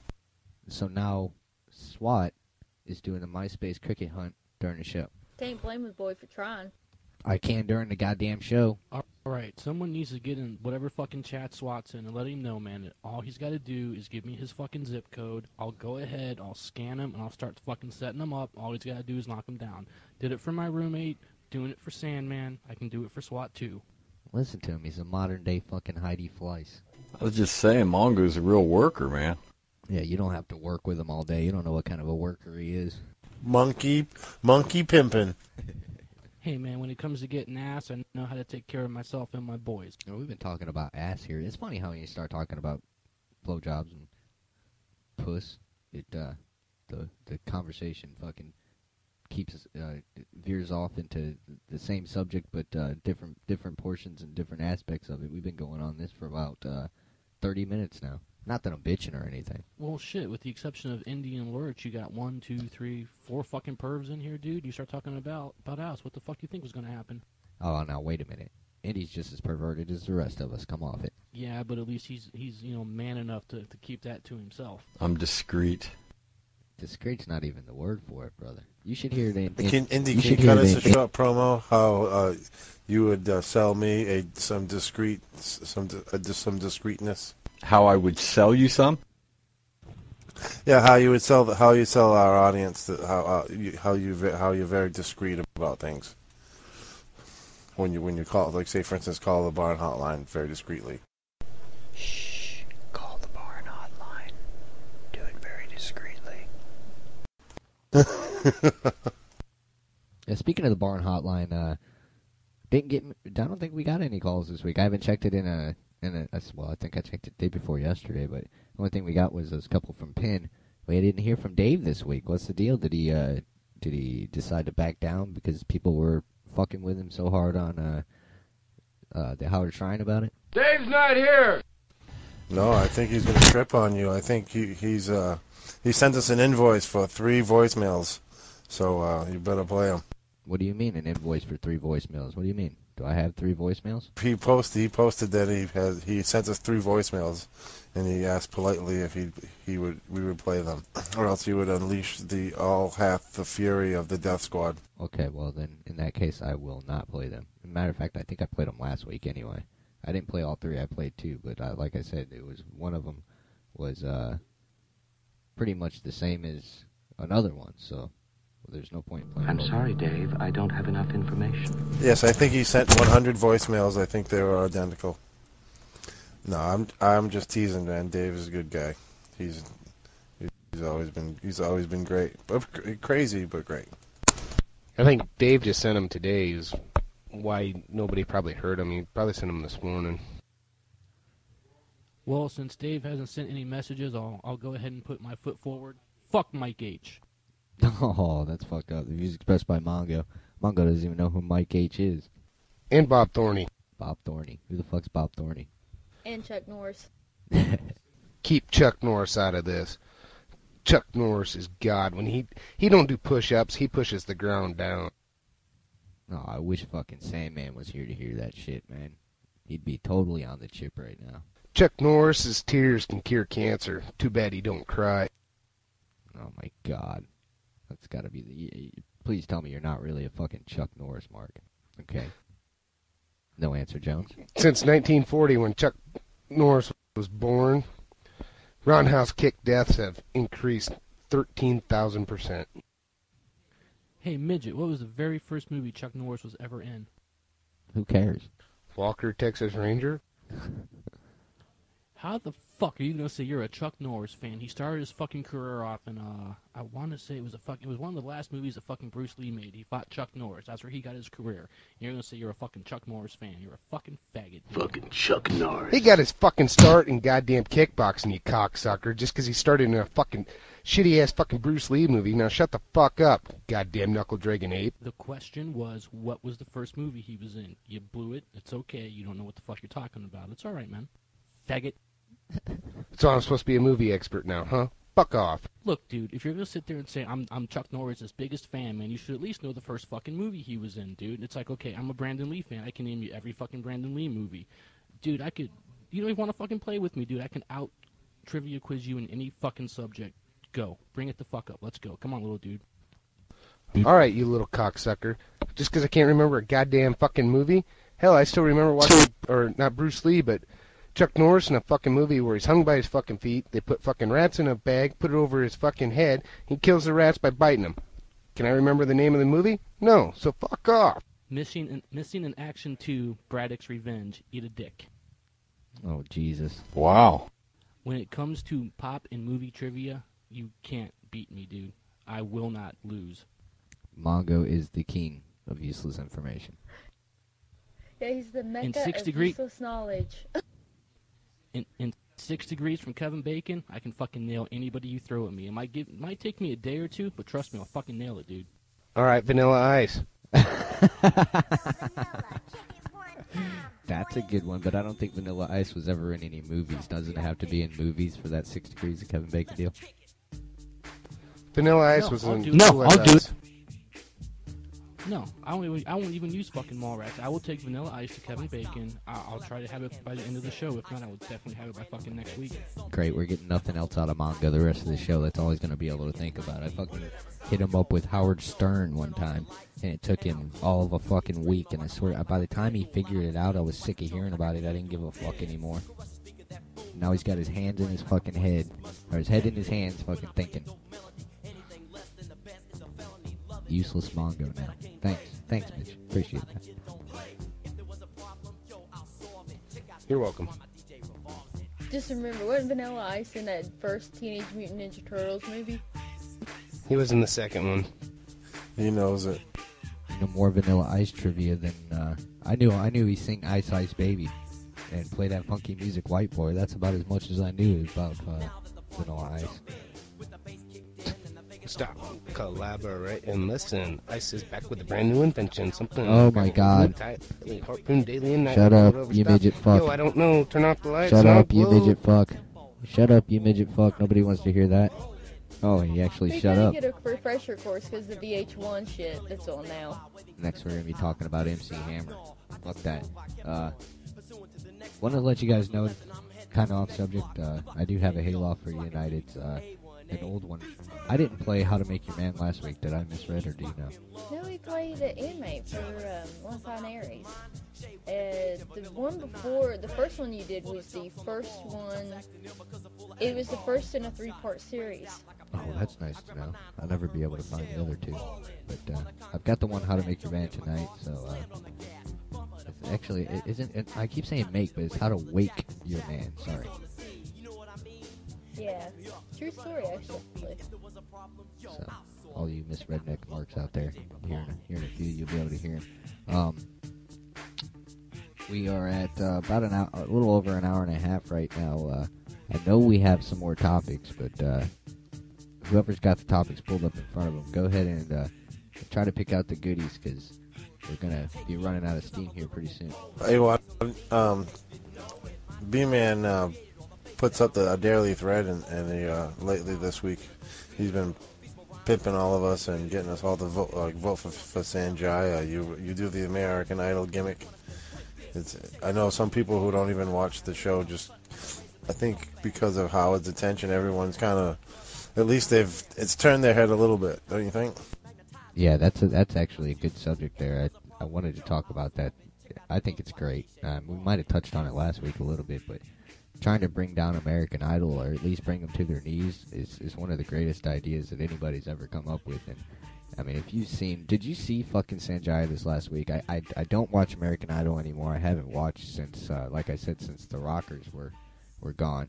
Speaker 5: So now SWAT is doing the MySpace cricket hunt during the show.
Speaker 6: Can't blame the boy for trying.
Speaker 5: I can during the goddamn show.
Speaker 7: Alright, someone needs to get in whatever fucking chat SWAT's in and let him know, man, that all he's got to do is give me his fucking zip code. I'll go ahead, I'll scan him, and I'll start fucking setting him up. All he's got to do is knock him down. Did it for my roommate, doing it for Sandman. I can do it for SWAT too.
Speaker 5: Listen to him. He's a modern-day fucking Heidi Fleiss.
Speaker 11: I was just saying, Mongo's a real worker, man.
Speaker 5: Yeah, you don't have to work with him all day. You don't know what kind of a worker he is.
Speaker 8: Monkey pimping.
Speaker 7: Hey, man, when it comes to getting ass, I know how to take care of myself and my boys.
Speaker 5: You know, we've been talking about ass here. It's funny how you start talking about blowjobs and puss. The conversation fucking keeps veers off into the same subject, but different portions and different aspects of it. We've been going on this for about 30 minutes now. Not that I'm bitching or anything.
Speaker 7: Well, shit, with the exception of Indy and Lurch, you got 1, 2, 3, 4 fucking pervs in here, dude. You start talking about us. What the fuck you think was going to happen?
Speaker 5: Oh, now wait a minute. Indy's just as perverted as the rest of us. Come off it.
Speaker 7: Yeah, but at least he's man enough to keep that to himself.
Speaker 11: I'm discreet.
Speaker 5: Discreet's not even the word for it, brother. You should hear it.
Speaker 8: Indy, can you cut us a short promo? How you would sell me some discreetness?
Speaker 11: How I would sell you some?
Speaker 8: Yeah, how you sell our audience how you're very discreet about things. When you call, like say for instance, call the barn hotline very discreetly.
Speaker 14: Shh, call the barn hotline. Do it very discreetly.
Speaker 5: Yeah, speaking of the barn hotline, I don't think we got any calls this week. I haven't checked it well, I think I checked it the day before yesterday, but the only thing we got was a couple from Penn. We didn't hear from Dave this week. What's the deal? Did he decide to back down because people were fucking with him so hard on the Howard Shrine about it?
Speaker 9: Dave's not here!
Speaker 8: No, I think he's going to trip on you. I think he sent us an invoice for 3 voicemails, so you better play them.
Speaker 5: What do you mean, an invoice for 3 voicemails? What do you mean? Do I have 3 voicemails?
Speaker 8: He posted that he sent us 3 voicemails, and he asked politely if we would play them, or else he would unleash all hath the fury of the Death Squad.
Speaker 5: Okay, well then, in that case, I will not play them. As a matter of fact, I think I played them last week anyway. I didn't play all 3. I played 2, but like I said, it was one of them was pretty much the same as another one, so. Well, there's no point in playing.
Speaker 14: I'm sorry, Dave. I don't have enough information.
Speaker 8: Yes, I think he sent 100 voicemails. I think they were identical. No, I'm just teasing, man. Dave is a good guy. He's always been great, crazy but great.
Speaker 9: I think Dave just sent him today. Is why nobody probably heard him. He probably sent him this morning.
Speaker 7: Well, since Dave hasn't sent any messages, I'll go ahead and put my foot forward. Fuck Mike H.
Speaker 5: Oh, that's fucked up. The views expressed by Mongo. Mongo doesn't even know who Mike H. is.
Speaker 9: And Bob Thorney.
Speaker 5: Bob Thorney. Who the fuck's Bob Thorney?
Speaker 6: And Chuck Norris.
Speaker 9: Keep Chuck Norris out of this. Chuck Norris is God. When he don't do push-ups, he pushes the ground down.
Speaker 5: Oh, I wish fucking Sandman was here to hear that shit, man. He'd be totally on the chip right now.
Speaker 9: Chuck Norris's tears can cure cancer. Too bad he don't cry.
Speaker 5: Oh, my God. That's got to be the... Please tell me you're not really a fucking Chuck Norris, Mark. Okay. No answer, Jones?
Speaker 9: Since 1940, when Chuck Norris was born, roundhouse kick deaths have increased 13,000%.
Speaker 7: Hey, Midget, what was the very first movie Chuck Norris was ever in?
Speaker 5: Who cares?
Speaker 9: Walker, Texas Ranger?
Speaker 7: How the fuck are you gonna say you're a Chuck Norris fan? He started his fucking career off in I want to say it was one of the last movies that fucking Bruce Lee made. He fought Chuck Norris. That's where he got his career. And you're gonna say you're a fucking Chuck Norris fan? You're a fucking faggot.
Speaker 14: Fucking Chuck Norris.
Speaker 9: He got his fucking start in goddamn kickboxing, you cocksucker, just because he started in a fucking shitty ass fucking Bruce Lee movie. Now shut the fuck up, goddamn knuckle dragging ape.
Speaker 7: The question was, what was the first movie he was in? You blew it. It's okay. You don't know what the fuck you're talking about. It's all right, man. Faggot.
Speaker 9: So I'm supposed to be a movie expert now, huh? Fuck off.
Speaker 7: Look, dude, if you're gonna sit there and say I'm Chuck Norris' biggest fan, man, you should at least know the first fucking movie he was in, dude. It's like, okay, I'm a Brandon Lee fan. I can name you every fucking Brandon Lee movie. Dude, I could... You don't even want to fucking play with me, dude. I can out-trivia quiz you in any fucking subject. Go. Bring it the fuck up. Let's go. Come on, little dude.
Speaker 9: All right, you little cocksucker. Just because I can't remember a goddamn fucking movie? Hell, I still remember watching... Or, not Bruce Lee, but... Chuck Norris in a fucking movie where he's hung by his fucking feet. They put fucking rats in a bag, put it over his fucking head. He kills the rats by biting them. Can I remember the name of the movie? No, so fuck off.
Speaker 7: Missing in Action 2, Braddock's Revenge. Eat a dick.
Speaker 5: Oh, Jesus.
Speaker 11: Wow.
Speaker 7: when it comes to pop and movie trivia, you can't beat me, dude. I will not lose.
Speaker 5: Mongo is the king of useless information.
Speaker 6: Yeah, he's the mecca of useless knowledge.
Speaker 7: In 6 Degrees from Kevin Bacon, I can fucking nail anybody you throw at me. It might take me a day or two, but trust me, I'll fucking nail it, dude.
Speaker 9: All right, Vanilla Ice.
Speaker 5: That's a good one, but I don't think Vanilla Ice was ever in any movies. Doesn't it have to be in movies for that 6 Degrees of Kevin Bacon deal?
Speaker 9: Vanilla Ice was in...
Speaker 5: I'll do it.
Speaker 7: No, I won't even use fucking Mallrats. I will take Vanilla Ice to Kevin Bacon. I'll try to have it by the end of the show. If not, I will definitely have it by fucking next week.
Speaker 5: Great, we're getting nothing else out of Mongo the rest of the show. That's all he's going to be able to think about. I fucking hit him up with Howard Stern one time, and it took him all of a fucking week, and I swear, by the time he figured it out, I was sick of hearing about it. I didn't give a fuck anymore. Now he's got his hands in his fucking head, or his head in his hands, fucking thinking. Useless Mongo now. Thanks, Mitch. Appreciate that.
Speaker 9: You're welcome.
Speaker 6: Just remember, wasn't Vanilla Ice in that first Teenage Mutant Ninja Turtles movie?
Speaker 9: He was in the second one.
Speaker 8: He knows it.
Speaker 5: You know more Vanilla Ice trivia than I knew he sang Ice Ice Baby and play that funky music, White Boy. That's about as much as I knew about Vanilla Ice.
Speaker 9: Stop, collaborate, and listen. Ice is back with a brand new invention. Something.
Speaker 5: Oh my God!
Speaker 9: Harpoon daily and night.
Speaker 5: Shut up, you midget fuck.
Speaker 9: Yo, I don't know. Turn off the lights.
Speaker 5: Shut up, you midget fuck. Shut up, you midget fuck. Nobody wants to hear that. Oh, he actually shut up.
Speaker 6: Get a refresher course because the VH1 shit that's on now.
Speaker 5: Next, we're gonna be talking about MC Hammer. Fuck that. Want to let you guys know, kind of off subject. I do have a Hayloft for United. An old one. I didn't play How to Make Your Man last week. Did I misread, or do you know?
Speaker 6: No, we played an inmate for Longtime Aries. The one before, the first one you did was the first one. It was the first in a 3-part series.
Speaker 5: Oh, that's nice to know. I'll never be able to find the other two. But I've got the one How to Make Your Man tonight, so actually, it isn't. I keep saying make, but it's How to Wake Your Man. Sorry.
Speaker 6: Yeah, true story, actually.
Speaker 5: So, all you Miss Redneck marks out there, here in a few, you'll be able to hear him. We are at about an hour, a little over an hour and a half right now. I know we have some more topics, but whoever's got the topics pulled up in front of them, go ahead and try to pick out the goodies, because we're going to be running out of steam here pretty soon.
Speaker 8: Hey, what? B-Man puts up the daily thread, and lately this week he's been pimping all of us and getting us all to vote for Sanjay. You do the American Idol gimmick. I know some people who don't even watch the show, just I think because of Howard's attention, everyone's kind of, at least it's turned their head a little bit, don't you think?
Speaker 5: Yeah, that's actually a good subject there. I wanted to talk about that. I think it's great. We might have touched on it last week a little bit, but trying to bring down American Idol, or at least bring them to their knees, is one of the greatest ideas that anybody's ever come up with. And I mean, did you see fucking Sanjay this last week? I don't watch American Idol anymore. I haven't watched since, like I said, since the Rockers were gone.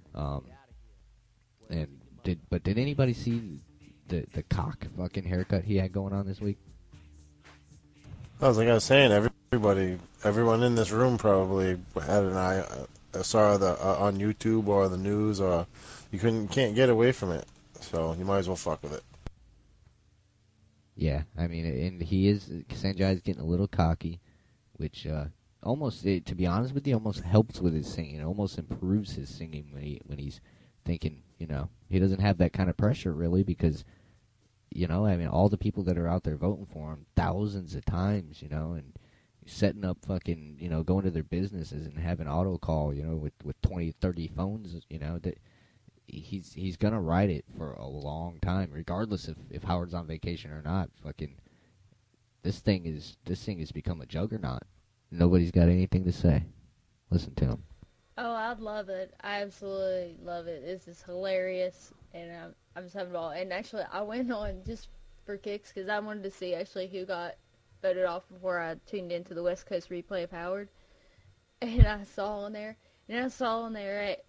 Speaker 5: Did anybody see the cock fucking haircut he had going on this week?
Speaker 8: Like I was saying, everyone in this room probably had an eye. Saw on YouTube or the news, or you can't get away from it. So you might as well fuck with it.
Speaker 5: Yeah, I mean, and Sanjay's getting a little cocky, which almost, to be honest with you, almost helps with his singing. It almost improves his singing when he's thinking, he doesn't have that kind of pressure really, because, I mean, all the people that are out there voting for him thousands of times, and setting up fucking, going to their businesses and having auto call, with 20, 30 phones, that he's gonna ride it for a long time, regardless if Howard's on vacation or not. Fucking, this thing has become a juggernaut. Nobody's got anything to say. Listen to him.
Speaker 6: Oh, I'd love it. I absolutely love it. This is hilarious, and I'm just having a ball. And actually, I went on just for kicks, because I wanted to see actually who got voted off before I tuned into the West Coast replay of Howard, and I saw on there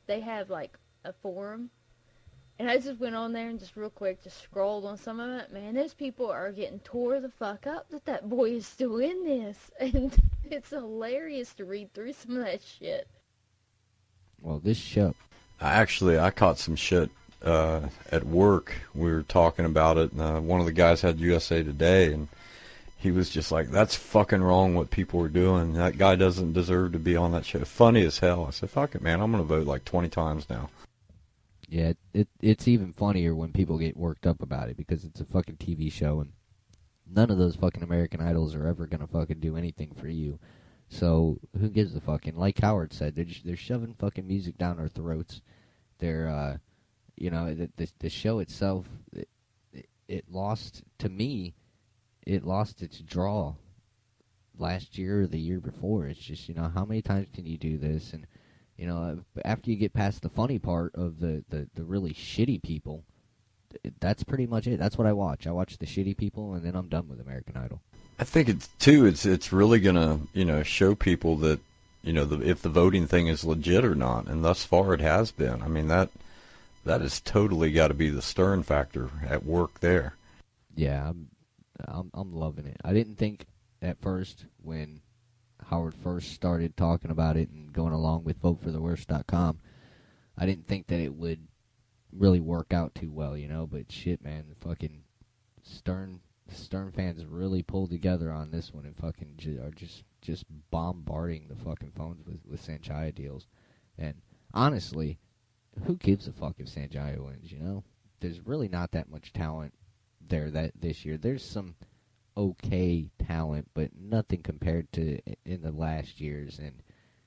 Speaker 6: they have like a forum. And I just went on there and just real quick just scrolled on some of it. Man, those people are getting tore the fuck up that boy is still in this. And it's hilarious to read through some of that shit.
Speaker 5: Well, this show.
Speaker 11: I caught some shit at work. We were talking about it, and one of the guys had USA Today, and he was just like, that's fucking wrong what people are doing. That guy doesn't deserve to be on that show. Funny as hell. I said, fuck it, man. I'm going to vote like 20 times now.
Speaker 5: Yeah, it's even funnier when people get worked up about it because it's a fucking TV show and none of those fucking American Idols are ever going to fucking do anything for you. So who gives a fucking, like Howard said, they're shoving fucking music down our throats. They're, the show itself, it lost, to me, it lost its draw last year or the year before. It's just, how many times can you do this? And, after you get past the funny part of the really shitty people, that's pretty much it. That's what I watch. I watch the shitty people, and then I'm done with American Idol.
Speaker 11: I think it's really gonna, show people that, if the voting thing is legit or not, and thus far it has been. I mean, that has totally got to be the Stern factor at work there.
Speaker 5: Yeah, I'm loving it. I didn't think at first when Howard first started talking about it and going along with VoteForTheWorst.com, I didn't think that it would really work out too well, but shit, man, the fucking Stern fans really pulled together on this one and fucking are just bombarding the fucking phones with Sanjaya deals. And honestly, who gives a fuck if Sanjaya wins, There's really not that much talent there this year. There's some okay talent, but nothing compared to in the last years. And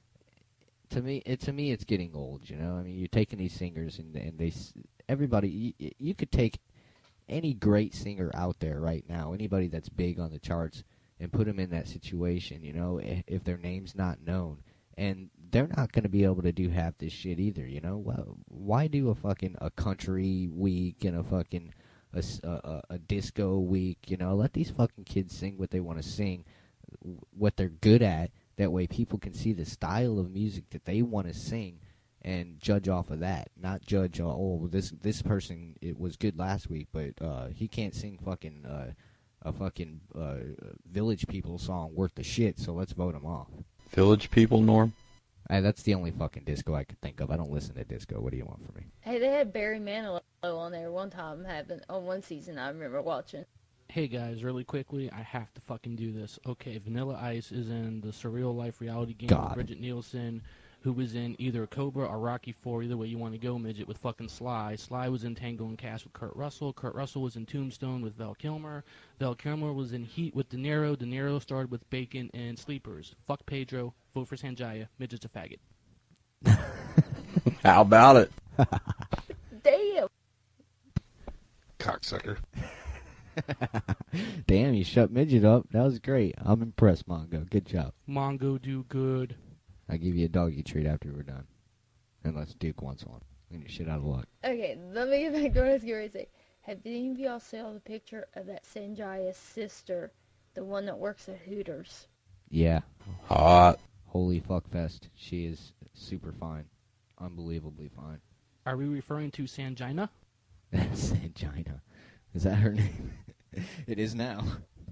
Speaker 5: to me, it's getting old. I mean, you're taking these singers and everybody. You could take any great singer out there right now, anybody that's big on the charts, and put them in that situation. If their name's not known, and they're not going to be able to do half this shit either. Why do a country week and a fucking a disco week, let these fucking kids sing what they want to sing, what they're good at. That way people can see the style of music that they want to sing and judge off of that, not judge, this person, it was good last week, but he can't sing fucking a fucking Village People song worth the shit, so let's vote him off.
Speaker 11: Village People, Norm?
Speaker 5: That's the only fucking disco I could think of. I don't listen to disco. What do you want from me?
Speaker 6: Hey, they had Barry Manilow on there one time, on one season I remember watching.
Speaker 7: Hey guys, really quickly, I have to fucking do this. Okay, Vanilla Ice is in the Surreal Life reality game with Bridget Nielsen, who was in either Cobra or Rocky IV, either way you want to go, midget, with fucking Sly. Sly was in Tango and Cash with Kurt Russell. Kurt Russell was in Tombstone with Val Kilmer. Val Kilmer was in Heat with De Niro. De Niro starred with Bacon and Sleepers. Fuck Pedro. Vote for Sanjaya. Midget's a faggot.
Speaker 11: How about it?
Speaker 6: Damn.
Speaker 9: Cocksucker.
Speaker 5: Damn, you shut Midget up. That was great. I'm impressed, Mongo. Good job.
Speaker 7: Mongo do good.
Speaker 5: I'll give you a doggy treat after we're done. Unless Duke wants one. And you're shit out of luck.
Speaker 6: Okay, let me get back to what I was going to say. Have any of y'all saw the picture of that Sanjaya's sister, the one that works at Hooters?
Speaker 5: Yeah.
Speaker 11: Hot.
Speaker 5: Holy fuckfest. She is super fine. Unbelievably fine.
Speaker 7: Are we referring to Sanjina?
Speaker 5: Sanjina. Is that her name? It is now.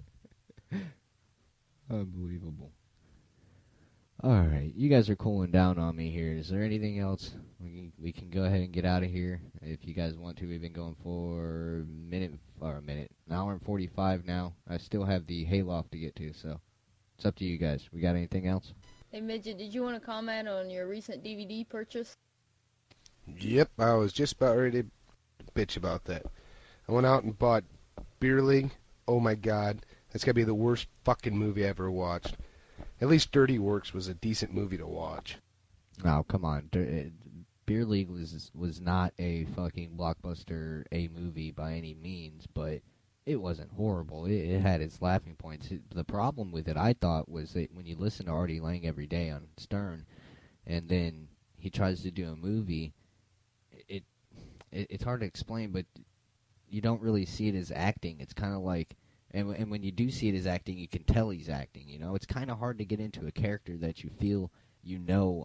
Speaker 5: Unbelievable. Alright, you guys are cooling down on me here. Is there anything else? We can go ahead and get out of here. If you guys want to, we've been going for an hour and 45 now. I still have the hayloft to get to, so it's up to you guys. We got anything else?
Speaker 6: Hey, Midget, did you want to comment on your recent DVD purchase?
Speaker 9: Yep, I was just about ready to bitch about that. I went out and bought Beer League. Oh my god, that's gotta be the worst fucking movie I ever watched. At least Dirty Works was a decent movie to watch.
Speaker 5: Oh, come on. Beer League was not a fucking blockbuster A movie by any means, but it wasn't horrible. It had its laughing points. The problem with it, I thought, was that when you listen to Artie Lang every day on Stern, and then he tries to do a movie, it's hard to explain, but you don't really see it as acting. It's kind of like, and when you do see it as acting, you can tell he's acting, It's kind of hard to get into a character that you feel on a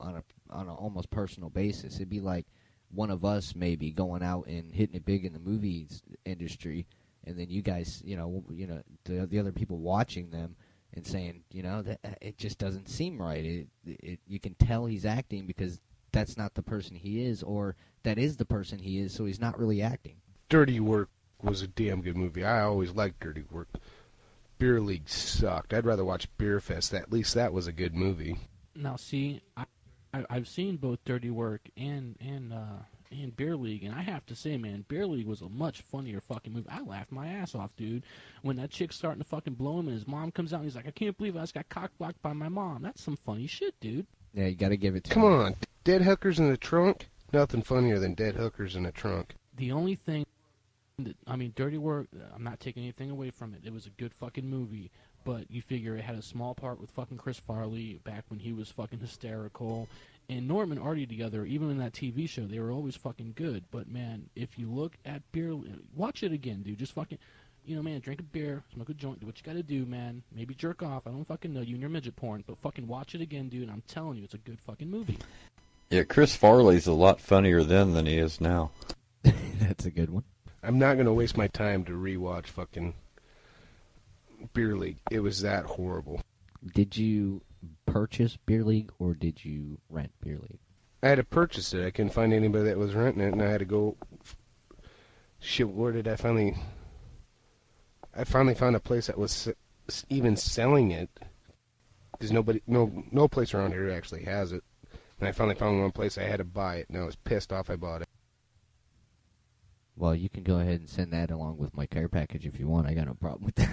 Speaker 5: on an almost personal basis. It'd be like one of us maybe going out and hitting it big in the movies industry, and then you guys, the other people watching them and saying, that it just doesn't seem right. You can tell he's acting because that's not the person he is, or that is the person he is, so he's not really acting.
Speaker 9: Dirty Work was a damn good movie. I always liked Dirty Work. Beer League sucked. I'd rather watch Beer Fest. At least that was a good movie.
Speaker 7: Now, see, I've seen both Dirty Work and Beer League, and I have to say, man, Beer League was a much funnier fucking movie. I laughed my ass off, dude. When that chick's starting to fucking blow him and his mom comes out and he's like, I can't believe I just got cock-blocked by my mom. That's some funny shit, dude.
Speaker 5: Yeah, you gotta give it to
Speaker 9: Come on, dead hookers in the trunk? Nothing funnier than dead hookers in the trunk.
Speaker 7: The only thing Dirty Work, I'm not taking anything away from it. It was a good fucking movie, but you figure it had a small part with fucking Chris Farley back when he was fucking hysterical, and Norm and Artie together, even in that TV show, they were always fucking good. But, man, if you look at watch it again, dude. Just fucking, man, drink a beer, smoke a joint, do what you gotta do, man. Maybe jerk off. I don't fucking know you and your midget porn, but fucking watch it again, dude. I'm telling you, it's a good fucking movie.
Speaker 11: Yeah, Chris Farley's a lot funnier then than he is now.
Speaker 5: That's a good one.
Speaker 9: I'm not going to waste my time to rewatch fucking Beer League. It was that horrible.
Speaker 5: Did you purchase Beer League or did you rent Beer League?
Speaker 9: I had to purchase it. I couldn't find anybody that was renting it, and I had to go... Shit, where did I finally... I finally found a place that was even selling it. Because no place around here actually has it. And I finally found one place I had to buy it, and I was pissed off I bought it.
Speaker 5: Well, you can go ahead and send that along with my care package if you want. I got no problem with that.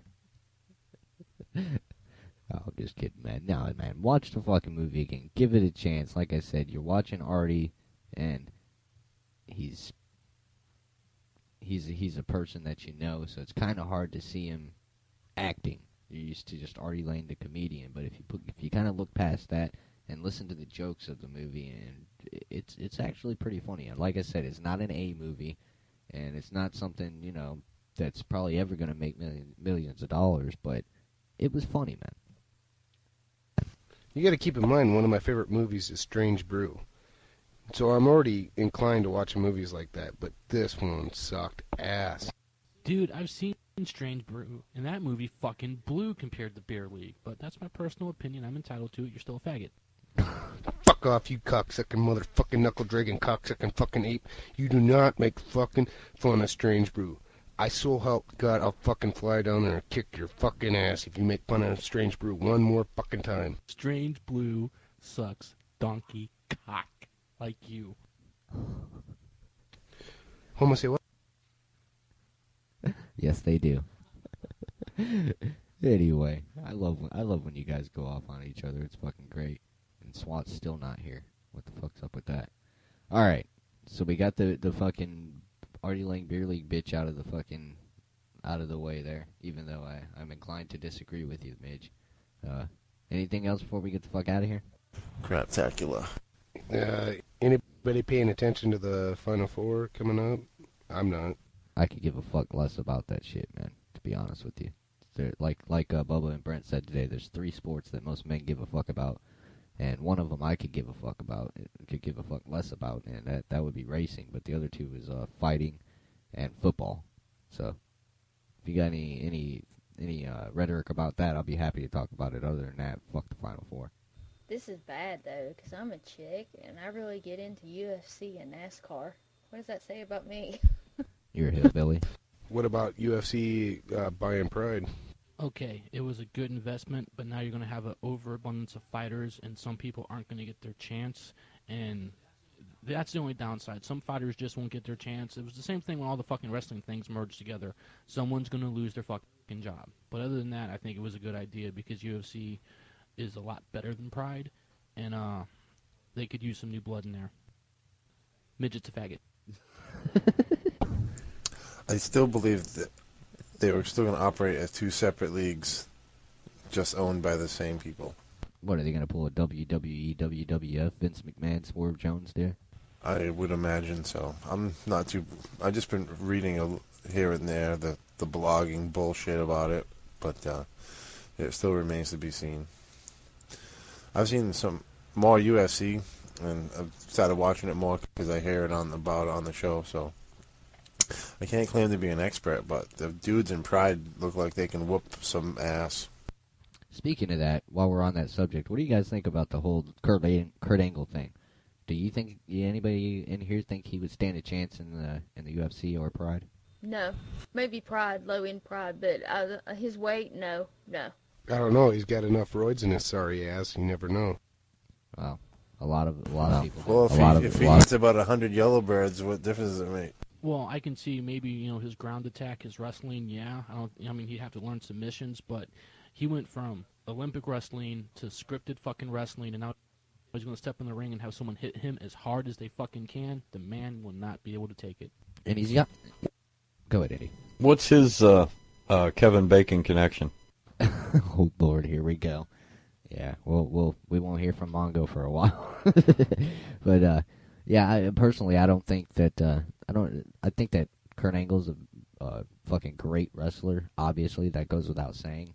Speaker 5: Oh, I'm just kidding, man. No, man, watch the fucking movie again. Give it a chance. Like I said, you're watching Artie, and he's a person that you know, so it's kind of hard to see him acting. You're used to just Artie Lane, the comedian, but if you kind of look past that and listen to the jokes of the movie, and it's actually pretty funny. And like I said, it's not an A movie. And it's not something, that's probably ever going to make millions of dollars, but it was funny, man.
Speaker 9: You got to keep in mind, one of my favorite movies is Strange Brew. So I'm already inclined to watching movies like that, but this one sucked ass.
Speaker 7: Dude, I've seen Strange Brew, and that movie fucking blew compared to Beer League, but that's my personal opinion. I'm entitled to it. You're still a faggot.
Speaker 9: Fuck off, you cocksucking motherfucking knuckle-dragging cocksucking fucking ape. You do not make fucking fun of Strange Brew. I so help God, I'll fucking fly down there and kick your fucking ass if you make fun of Strange Brew one more fucking time.
Speaker 7: Strange Brew sucks donkey cock like you.
Speaker 9: Homo say what?
Speaker 5: Yes, they do. Anyway, I love when you guys go off on each other. It's fucking great. And SWAT's still not here. What the fuck's up with that? Alright, so we got the fucking Artie Lang Beer League bitch out of the way there, even though I'm inclined to disagree with you, Midge. Anything else before we get the fuck out of here?
Speaker 8: Craptacular.
Speaker 9: Anybody paying attention to the Final Four coming up? I'm not.
Speaker 5: I could give a fuck less about that shit, man, to be honest with you. Like Bubba and Brent said today, there's 3 sports that most men give a fuck about. And one of them I could give a fuck about, could give a fuck less about, and that would be racing. But the other 2 is fighting and football. So if you got any rhetoric about that, I'll be happy to talk about it. Other than that, fuck the Final Four.
Speaker 6: This is bad, though, because I'm a chick, and I really get into UFC and NASCAR. What does that say about me?
Speaker 5: You're a hillbilly.
Speaker 9: What about UFC buying Pride?
Speaker 7: Okay, it was a good investment, but now you're going to have an overabundance of fighters, and some people aren't going to get their chance, and that's the only downside. Some fighters just won't get their chance. It was the same thing when all the fucking wrestling things merged together. Someone's going to lose their fucking job. But other than that, I think it was a good idea because UFC is a lot better than Pride, and they could use some new blood in there. Midget's a faggot.
Speaker 8: I still believe that they were still going to operate as 2 separate leagues, just owned by the same people.
Speaker 5: What, are they going to pull a WWE, WWF, Vince McMahon, Swerve Jones there?
Speaker 8: I would imagine so. I've just been reading here and there the blogging bullshit about it, but it still remains to be seen. I've seen some more UFC and I've started watching it more because I hear it on the show. So I can't claim to be an expert, but the dudes in Pride look like they can whoop some ass.
Speaker 5: Speaking of that, while we're on that subject, what do you guys think about the whole Kurt Angle thing? Do you think anybody in here think he would stand a chance in the UFC or Pride?
Speaker 6: No, maybe Pride, low end Pride, but his weight, no.
Speaker 9: I don't know. He's got enough roids in his sorry ass. You never know.
Speaker 5: Well, a lot of people.
Speaker 8: Well, if he eats about 100 Yellowbirds, what difference does it make?
Speaker 7: Well, I can see maybe his ground attack, his wrestling. Yeah, I mean he'd have to learn submissions, but he went from Olympic wrestling to scripted fucking wrestling, and now he's going to step in the ring and have someone hit him as hard as they fucking can. The man will not be able to take it.
Speaker 5: And he's got. Go ahead, Eddie.
Speaker 11: What's his Kevin Bacon connection?
Speaker 5: Oh Lord, here we go. Yeah, we won't hear from Mongo for a while. But yeah, personally, I don't think that I think that Kurt Angle's a fucking great wrestler. Obviously, that goes without saying.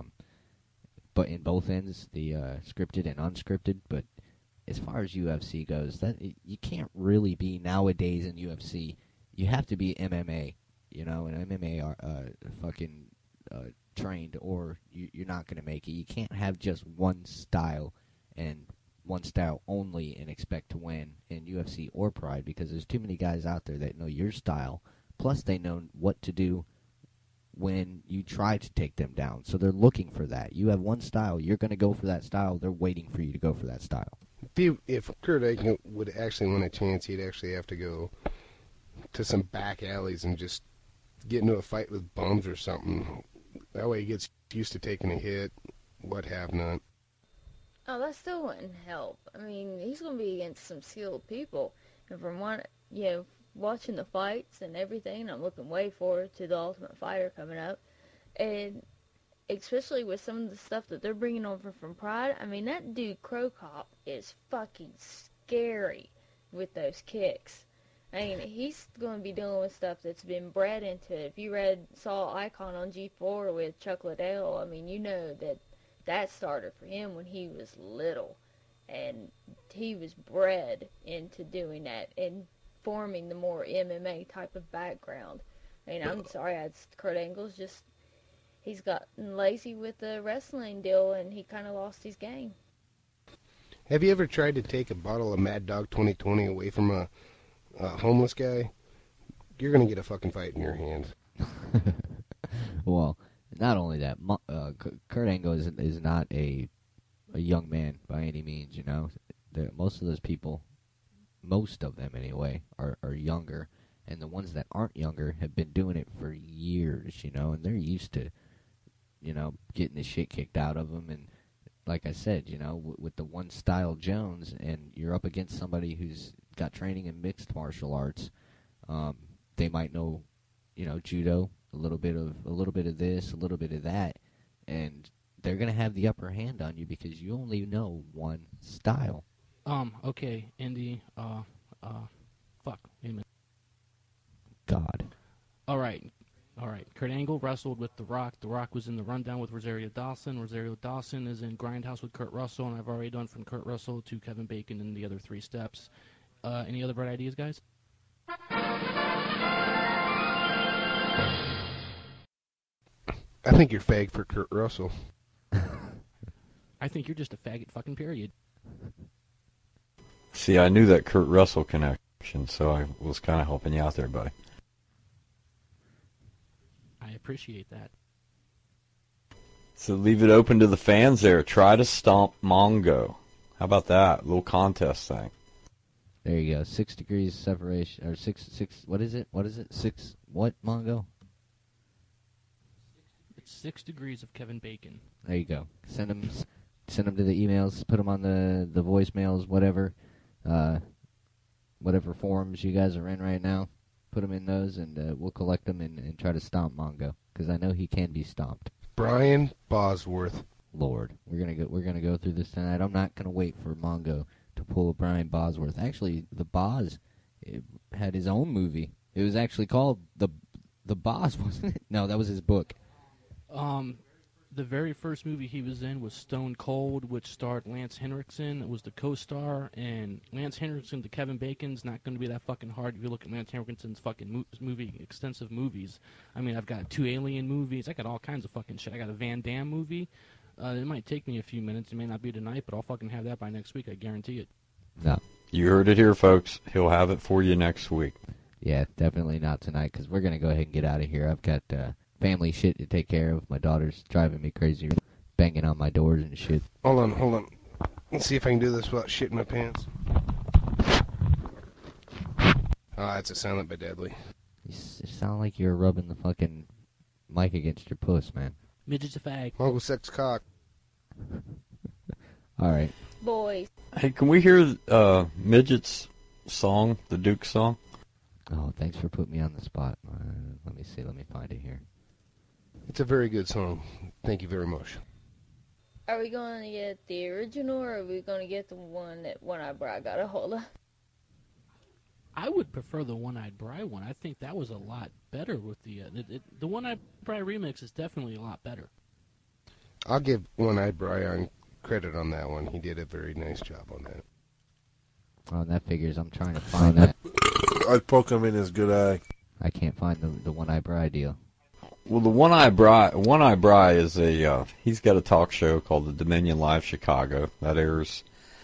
Speaker 5: But in both ends, the scripted and unscripted. But as far as UFC goes, that you can't really be nowadays in UFC. You have to be MMA, and MMA are fucking trained, or you're not going to make it. You can't have just one style and one style only and expect to win in UFC or Pride, because there's too many guys out there that know your style, plus they know what to do when you try to take them down. So they're looking for that. You have one style, you're going to go for that style, they're waiting for you to go for that style.
Speaker 9: If Kurt Angle would actually win a chance, he'd actually have to go to some back alleys and just get into a fight with bums or something. That way he gets used to taking a hit, what have not.
Speaker 6: Oh, that still wouldn't help. I mean, he's going to be against some skilled people. And from watching the fights and everything, I'm looking way forward to the Ultimate Fighter coming up. And especially with some of the stuff that they're bringing over from Pride, I mean, that dude Crow Cop is fucking scary with those kicks. I mean, he's going to be dealing with stuff that's been bred into it. If you saw Icon on G4 with Chuck Liddell, I mean, you know that started for him when he was little. And he was bred into doing that and forming the more MMA type of background. I mean, I'm sorry, Kurt Angle's just, he's gotten lazy with the wrestling deal, and he kind of lost his game.
Speaker 9: Have you ever tried to take a bottle of Mad Dog 2020 away from a homeless guy? You're going to get a fucking fight in your hands.
Speaker 5: Well, not only that, Kurt Angle is not a young man by any means, Most of those people, most of them anyway, are younger, and the ones that aren't younger have been doing it for years, and they're used to, getting the shit kicked out of them. And like I said, with the one style Jones, and you're up against somebody who's got training in mixed martial arts, they might know, judo, a little bit of this, a little bit of that, and they're gonna have the upper hand on you because you only know one style.
Speaker 7: Okay, Indy, fuck, wait a minute.
Speaker 5: God.
Speaker 7: All right. Kurt Angle wrestled with The Rock. The Rock was in The Rundown with Rosario Dawson. Rosario Dawson is in Grindhouse with Kurt Russell, and I've already done from Kurt Russell to Kevin Bacon in the other 3 steps. Any other bright ideas, guys?
Speaker 9: I think you're fag for Kurt Russell.
Speaker 7: I think you're just a faggot fucking period.
Speaker 11: See, I knew that Kurt Russell connection, so I was kind of helping you out there, buddy.
Speaker 7: I appreciate that.
Speaker 11: So leave it open to the fans there. Try to stomp Mongo. How about that? A little contest thing.
Speaker 5: There you go. 6 degrees separation, or six. What is it? 6 what, Mongo?
Speaker 7: It's 6 degrees of Kevin Bacon.
Speaker 5: There you go. Send them to the emails. Put them on the voicemails, whatever forums you guys are in right now. Put them in those, and we'll collect them and try to stomp Mongo, because I know he can be stomped.
Speaker 9: Brian Bosworth.
Speaker 5: Lord, we're gonna go through this tonight. I'm not gonna wait for Mongo to pull a Brian Bosworth. Actually, the Boz had his own movie. It was actually called the Boz, wasn't it? No, that was his book.
Speaker 7: The very first movie he was in was Stone Cold, which starred Lance Henriksen. It was the co-star, and Lance Henriksen to Kevin Bacon's not going to be that fucking hard if you look at Lance Henriksen's fucking extensive movies. I mean, I've got 2 Alien movies. I got all kinds of fucking shit. I got a Van Damme movie. It might take me a few minutes. It may not be tonight, but I'll fucking have that by next week. I guarantee it.
Speaker 5: No.
Speaker 11: You heard it here, folks. He'll have it for you next week.
Speaker 5: Yeah, definitely not tonight, because we're going to go ahead and get out of here. I've got family shit to take care of. My daughter's driving me crazy, banging on my doors and shit.
Speaker 9: Hold on. Let's see if I can do this without shitting my pants. That's a Silent but Deadly.
Speaker 5: You sound like you're rubbing the fucking mic against your puss, man.
Speaker 7: Midget's a fag.
Speaker 9: Uncle Sex Cock.
Speaker 5: All right.
Speaker 6: Boys.
Speaker 11: Hey, can we hear Midget's song, the Duke song?
Speaker 5: Oh, thanks for putting me on the spot. Let me see. Let me find it here.
Speaker 9: It's a very good song. Thank you very much.
Speaker 6: Are we going to get the original, or are we going to get the one that One-Eyed Bri got a hold of?
Speaker 7: I would prefer the One-Eyed Bri one. I think that was a lot better with the One-Eyed Bri remix is definitely a lot better.
Speaker 9: I'll give One-Eyed Bri credit on that one. He did a very nice job on that.
Speaker 5: Oh, that figures. I'm trying to find that.
Speaker 8: I'd poke him in his good eye.
Speaker 5: I can't find the One-Eyed Bri deal.
Speaker 11: Well, the One-Eyed Bri is he's got a talk show called the Dominion Live Chicago that airs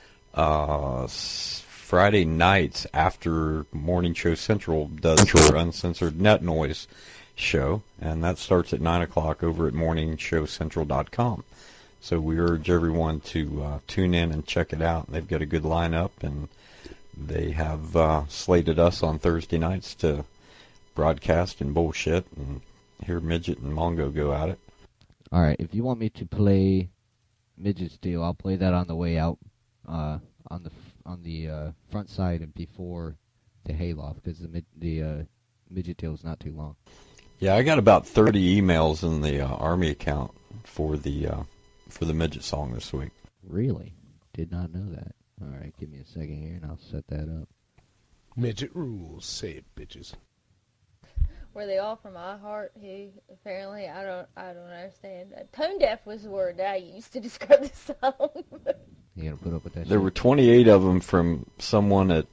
Speaker 11: Friday nights after Morning Show Central does their Uncensored Net Noise show, and that starts at 9 o'clock over at morningshowcentral.com. So we urge everyone to tune in and check it out. They've got a good lineup, and they have slated us on Thursday nights to broadcast and bullshit and hear Midget and Mongo go at it.
Speaker 5: All right, if you want me to play Midget's deal, I'll play that on the way out on the front side and before the hayloft, because the Midget deal is not too long.
Speaker 11: Yeah, I got about 30 emails in the Army account for the Midget song this week.
Speaker 5: Really? Did not know that. All right, give me a second here, and I'll set that up.
Speaker 9: Midget rules. Say it, bitches.
Speaker 6: Were they all from iHeart? Who apparently I don't understand. Tone deaf was the word I used to describe the song.
Speaker 5: You gonna put up with that?
Speaker 11: There were 28 of them from someone at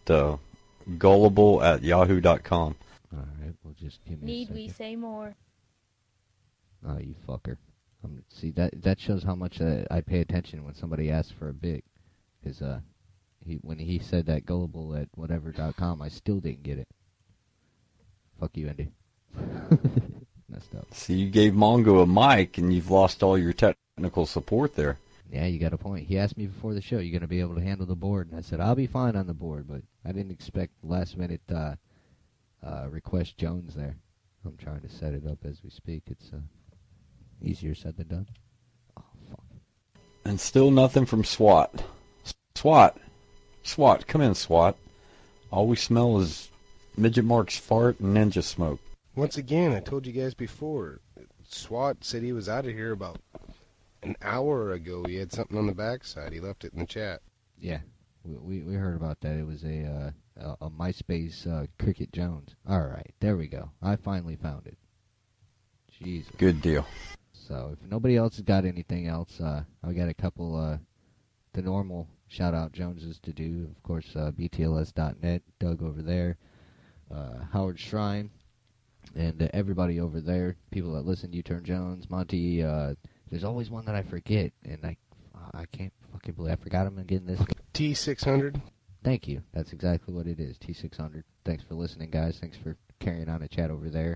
Speaker 11: gullible@yahoo.com.
Speaker 5: All right, well, just give me.
Speaker 6: Need we say more?
Speaker 5: Oh, you fucker! See that shows how much I pay attention when somebody asks for a bit, because when he said that gullible@whatever.com, I still didn't get it. Fuck you, Andy. Messed up.
Speaker 11: See, you gave Mongo a mic, and you've lost all your technical support there.
Speaker 5: Yeah, you got a point. He asked me before the show, you going to be able to handle the board? And I said, I'll be fine on the board, but I didn't expect last-minute request Jones there. I'm trying to set it up as we speak. It's easier said than done. Oh, fuck.
Speaker 11: And still nothing from SWAT. SWAT, come in, SWAT. All we smell is Midget Mark's fart and ninja smoke.
Speaker 9: Once again, I told you guys before, SWAT said he was out of here about an hour ago. He had something on the backside. He left it in the chat.
Speaker 5: Yeah, we heard about that. It was a MySpace Cricket Jones. All right, there we go. I finally found it. Jesus.
Speaker 11: Good deal.
Speaker 5: So if nobody else has got anything else, I got a couple the normal shout-out Joneses to do. Of course, BTLS.net, Doug over there, Howard Shrine, and everybody over there, people that listen, U-Turn Jones, Monty. There's always one that I forget, and I can't fucking believe I forgot him again this week.
Speaker 9: T600.
Speaker 5: Thank you. That's exactly what it is, T600. Thanks for listening, guys. Thanks for carrying on a chat over there.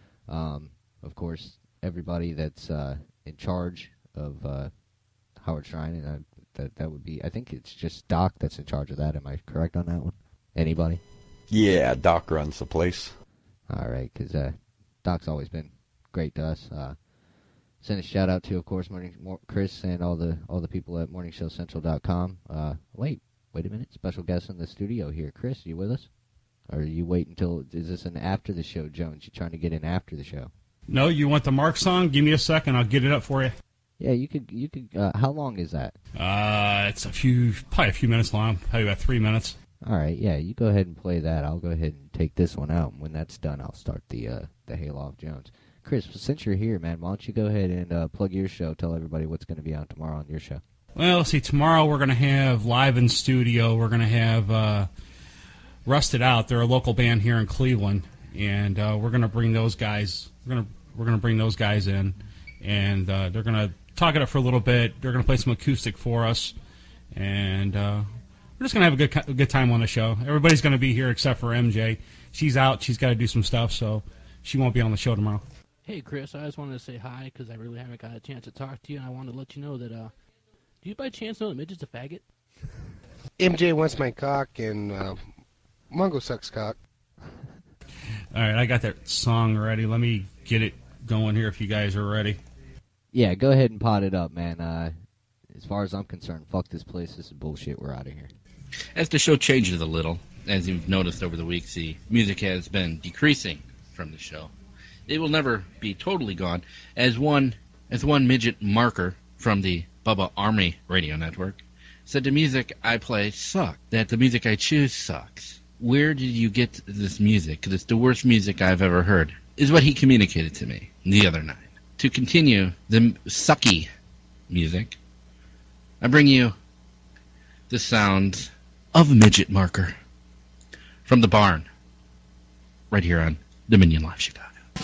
Speaker 5: Of course, everybody that's in charge of Howard Shrine, and that would be, I think it's just Doc that's in charge of that. Am I correct on that one? Anybody?
Speaker 11: Yeah, Doc runs the place.
Speaker 5: All right, because Doc's always been great to us. Send a shout out to, of course, Chris and all the people at morningshowcentral.com. Wait a minute. Special guest in the studio here. Chris, you with us? Or you wait until, is this an after the show, Jones? You trying to get in after the show?
Speaker 15: No, you want the Mark song? Give me a second. I'll get it up for you.
Speaker 5: Yeah, you could. How long is that?
Speaker 15: It's probably a few minutes long. Probably about 3 minutes.
Speaker 5: All right, yeah, you go ahead and play that. I'll go ahead and take this one out, and when that's done, I'll start the Hayloft Jones. Chris, since you're here, man, why don't you go ahead and plug your show? Tell everybody what's going to be on tomorrow on your show.
Speaker 15: Well, see, tomorrow we're going to have live in studio. We're going to have Rusted Out. They're a local band here in Cleveland, and we're going to bring those guys. We're going to bring those guys in, and they're going to talk it up for a little bit. They're going to play some acoustic for us, and we're just going to have a good time on the show. Everybody's going to be here except for MJ. She's out. She's got to do some stuff, so she won't be on the show tomorrow.
Speaker 7: Hey, Chris, I just wanted to say hi because I really haven't got a chance to talk to you, and I wanted to let you know that, do you by chance know that Midget's a faggot?
Speaker 9: MJ wants my cock, and Mongo sucks cock.
Speaker 15: All right, I got that song ready. Let me get it going here if you guys are ready.
Speaker 5: Yeah, go ahead and pot it up, man. As far as I'm concerned, fuck this place. This is bullshit. We're out of here.
Speaker 16: As the show changes a little, as you've noticed over the weeks, the music has been decreasing from the show. It will never be totally gone. As one midget marker from the Bubba Army radio network said, the music I play sucks. That the music I choose sucks. Where did you get this music? Because it's the worst music I've ever heard, is what he communicated to me the other night. To continue the sucky music, I bring you the sounds of Midget Marker from the barn, right here on Dominion Live Chicago.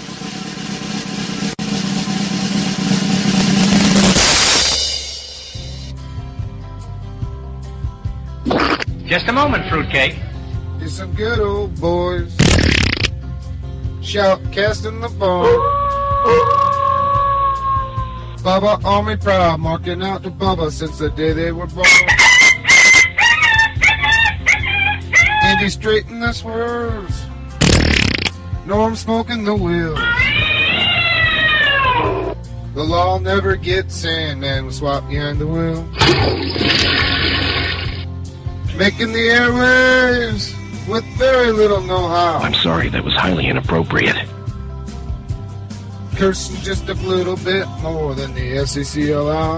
Speaker 13: Just a moment, Fruitcake.
Speaker 8: It's some good old boys shoutcasting the barn. Bubba Army proud, marking out the Bubba since the day they were born. Andy straighten the swerves. Norm smoking the wheels. The law never gets Sandman will swap behind the wheel. Making the airwaves with very little know-how.
Speaker 13: I'm sorry, that was highly inappropriate.
Speaker 8: Cursing just a little bit more than the SEC allow.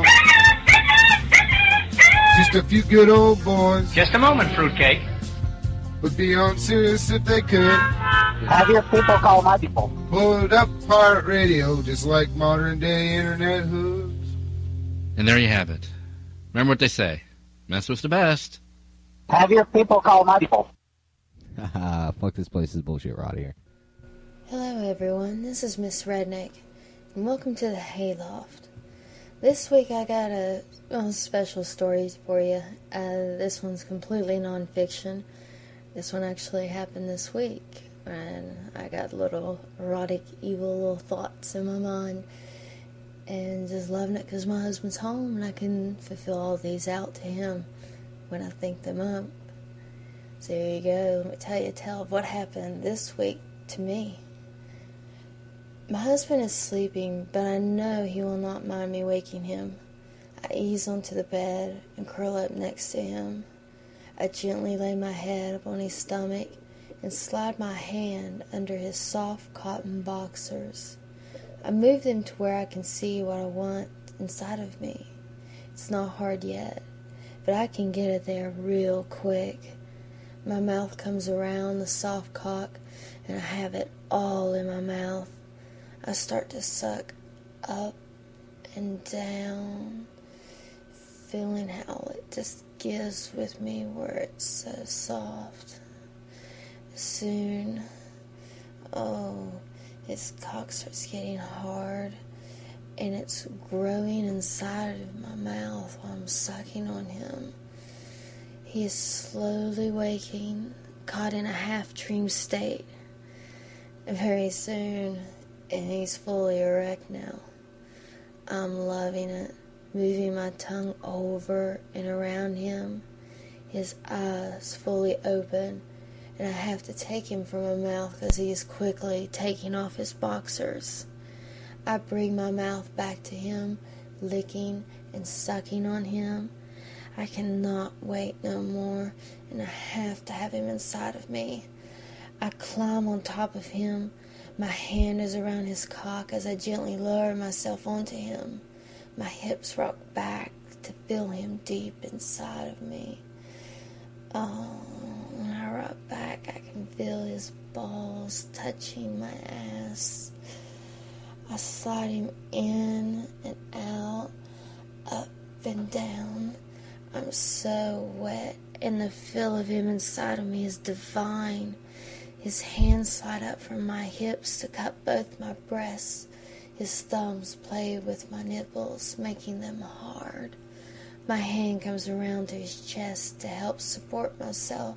Speaker 8: Just a few good old boys.
Speaker 13: Just a moment, Fruitcake.
Speaker 8: Would be on Sirius if they could.
Speaker 3: Have your people call my people.
Speaker 8: Pull it up pirate radio, just like modern day internet hoods.
Speaker 16: And there you have it. Remember what they say. Mess with the best.
Speaker 3: Have your people call my people.
Speaker 5: Fuck this place is bullshit. We're out of here.
Speaker 6: Hello everyone, this is Miss Redneck, and welcome to the Hayloft. This week I got a special story for you. This one's completely non-fiction. This one actually happened this week, and I got little erotic, evil little thoughts in my mind, and just loving it because my husband's home, and I can fulfill all these out to him when I think them up. So here you go, let me tell you a tale of what happened this week to me. My husband is sleeping, but I know he will not mind me waking him. I ease onto the bed and curl up next to him. I gently lay my head up on his stomach and slide my hand under his soft cotton boxers. I move them to where I can see what I want inside of me. It's not hard yet, but I can get it there real quick. My mouth comes around the soft cock, and I have it all in my mouth. I start to suck up and down, feeling how it just gives with me where it's so soft. Soon, his cock starts getting hard, and it's growing inside of my mouth while I'm sucking on him. He is slowly waking, caught in a half-dream state. Very soon, and he's fully erect now. I'm loving it, moving my tongue over and around him, his eyes fully open, and I have to take him from my mouth because he is quickly taking off his boxers. I bring my mouth back to him, licking and sucking on him. I cannot wait no more, and I have to have him inside of me. I climb on top of him. My hand is around his cock as I gently lower myself onto him. My hips rock back to feel him deep inside of me. When I rock back, I can feel his balls touching my ass. I slide him in and out, up and down. I'm so wet, and the feel of him inside of me is divine. His hands slide up from my hips to cup both my breasts. His thumbs play with my nipples, making them hard. My hand comes around to his chest to help support myself.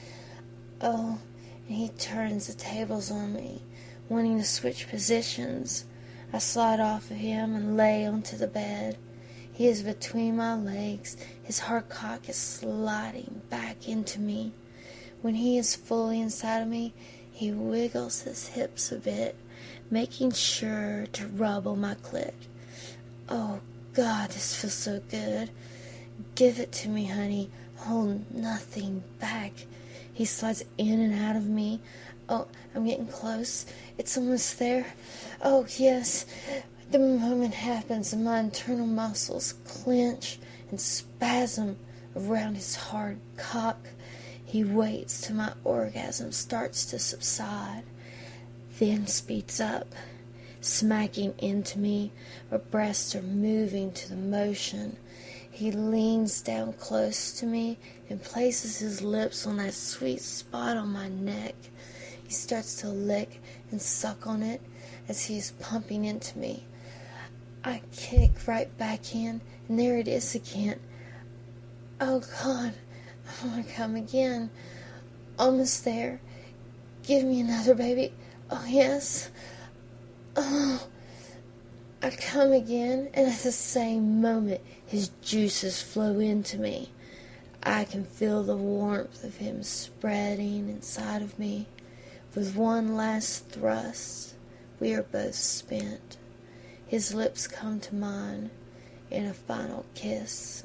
Speaker 6: Oh, and he turns the tables on me, wanting to switch positions. I slide off of him and lay onto the bed. He is between my legs. His hard cock is sliding back into me. When he is fully inside of me, he wiggles his hips a bit, making sure to rub on my clit. Oh, God, this feels so good. Give it to me, honey. Hold nothing back. He slides in and out of me. Oh, I'm getting close. It's almost there. Oh, yes. The moment happens and my internal muscles clench and spasm around his hard cock. He waits till my orgasm starts to subside, then speeds up, smacking into me. My breasts are moving to the motion. He leans down close to me and places his lips on that sweet spot on my neck. He starts to lick and suck on it as he is pumping into me. I kick right back in, and there it is again. Oh, God, I want to come again. Almost there. Give me another, baby. Oh, yes. Oh. I come again, and at the same moment, his juices flow into me. I can feel the warmth of him spreading inside of me. With one last thrust, we are both spent. His lips come to mine in a final kiss.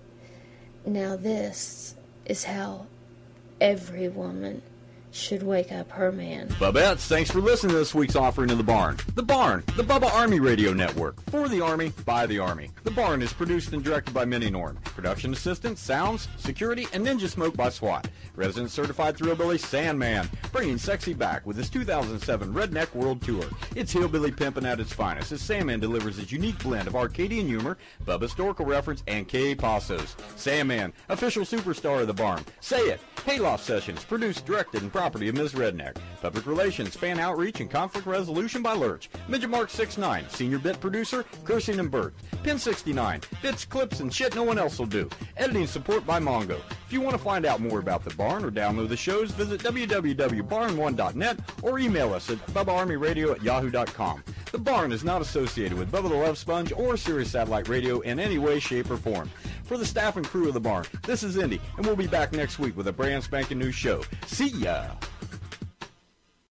Speaker 6: Now this is how every woman should wake up her man.
Speaker 17: Bubettes, thanks for listening to this week's offering of The Barn. The Barn, the Bubba Army Radio Network. For the Army, by the Army. The Barn is produced and directed by Minnie Norm. Production assistance, sounds, security, and Ninja Smoke by SWAT. Resident certified Thrillbilly Sandman, bringing sexy back with his 2007 Redneck World Tour. It's hillbilly pimping at its finest as Sandman delivers his unique blend of Arcadian humor, Bubba historical reference, and K-Passos. Sandman, official superstar of The Barn. Say it. Hayloft Sessions, produced, directed, and property of Ms. Redneck. Public relations, fan outreach, and conflict resolution by Lurch. Midget Mark 69, senior bit producer, Cursing and Bert. Pin 69, bits, clips, and shit no one else will do. Editing support by Mongo. If you want to find out more about The Barn or download the shows, visit www.barn1.net or email us at BubbaArmyRadio@yahoo.com. The Barn is not associated with Bubba the Love Sponge or Sirius Satellite Radio in any way, shape, or form. For the staff and crew of The Barn, this is Indy, and we'll be back next week with a brand spanking new show. See ya!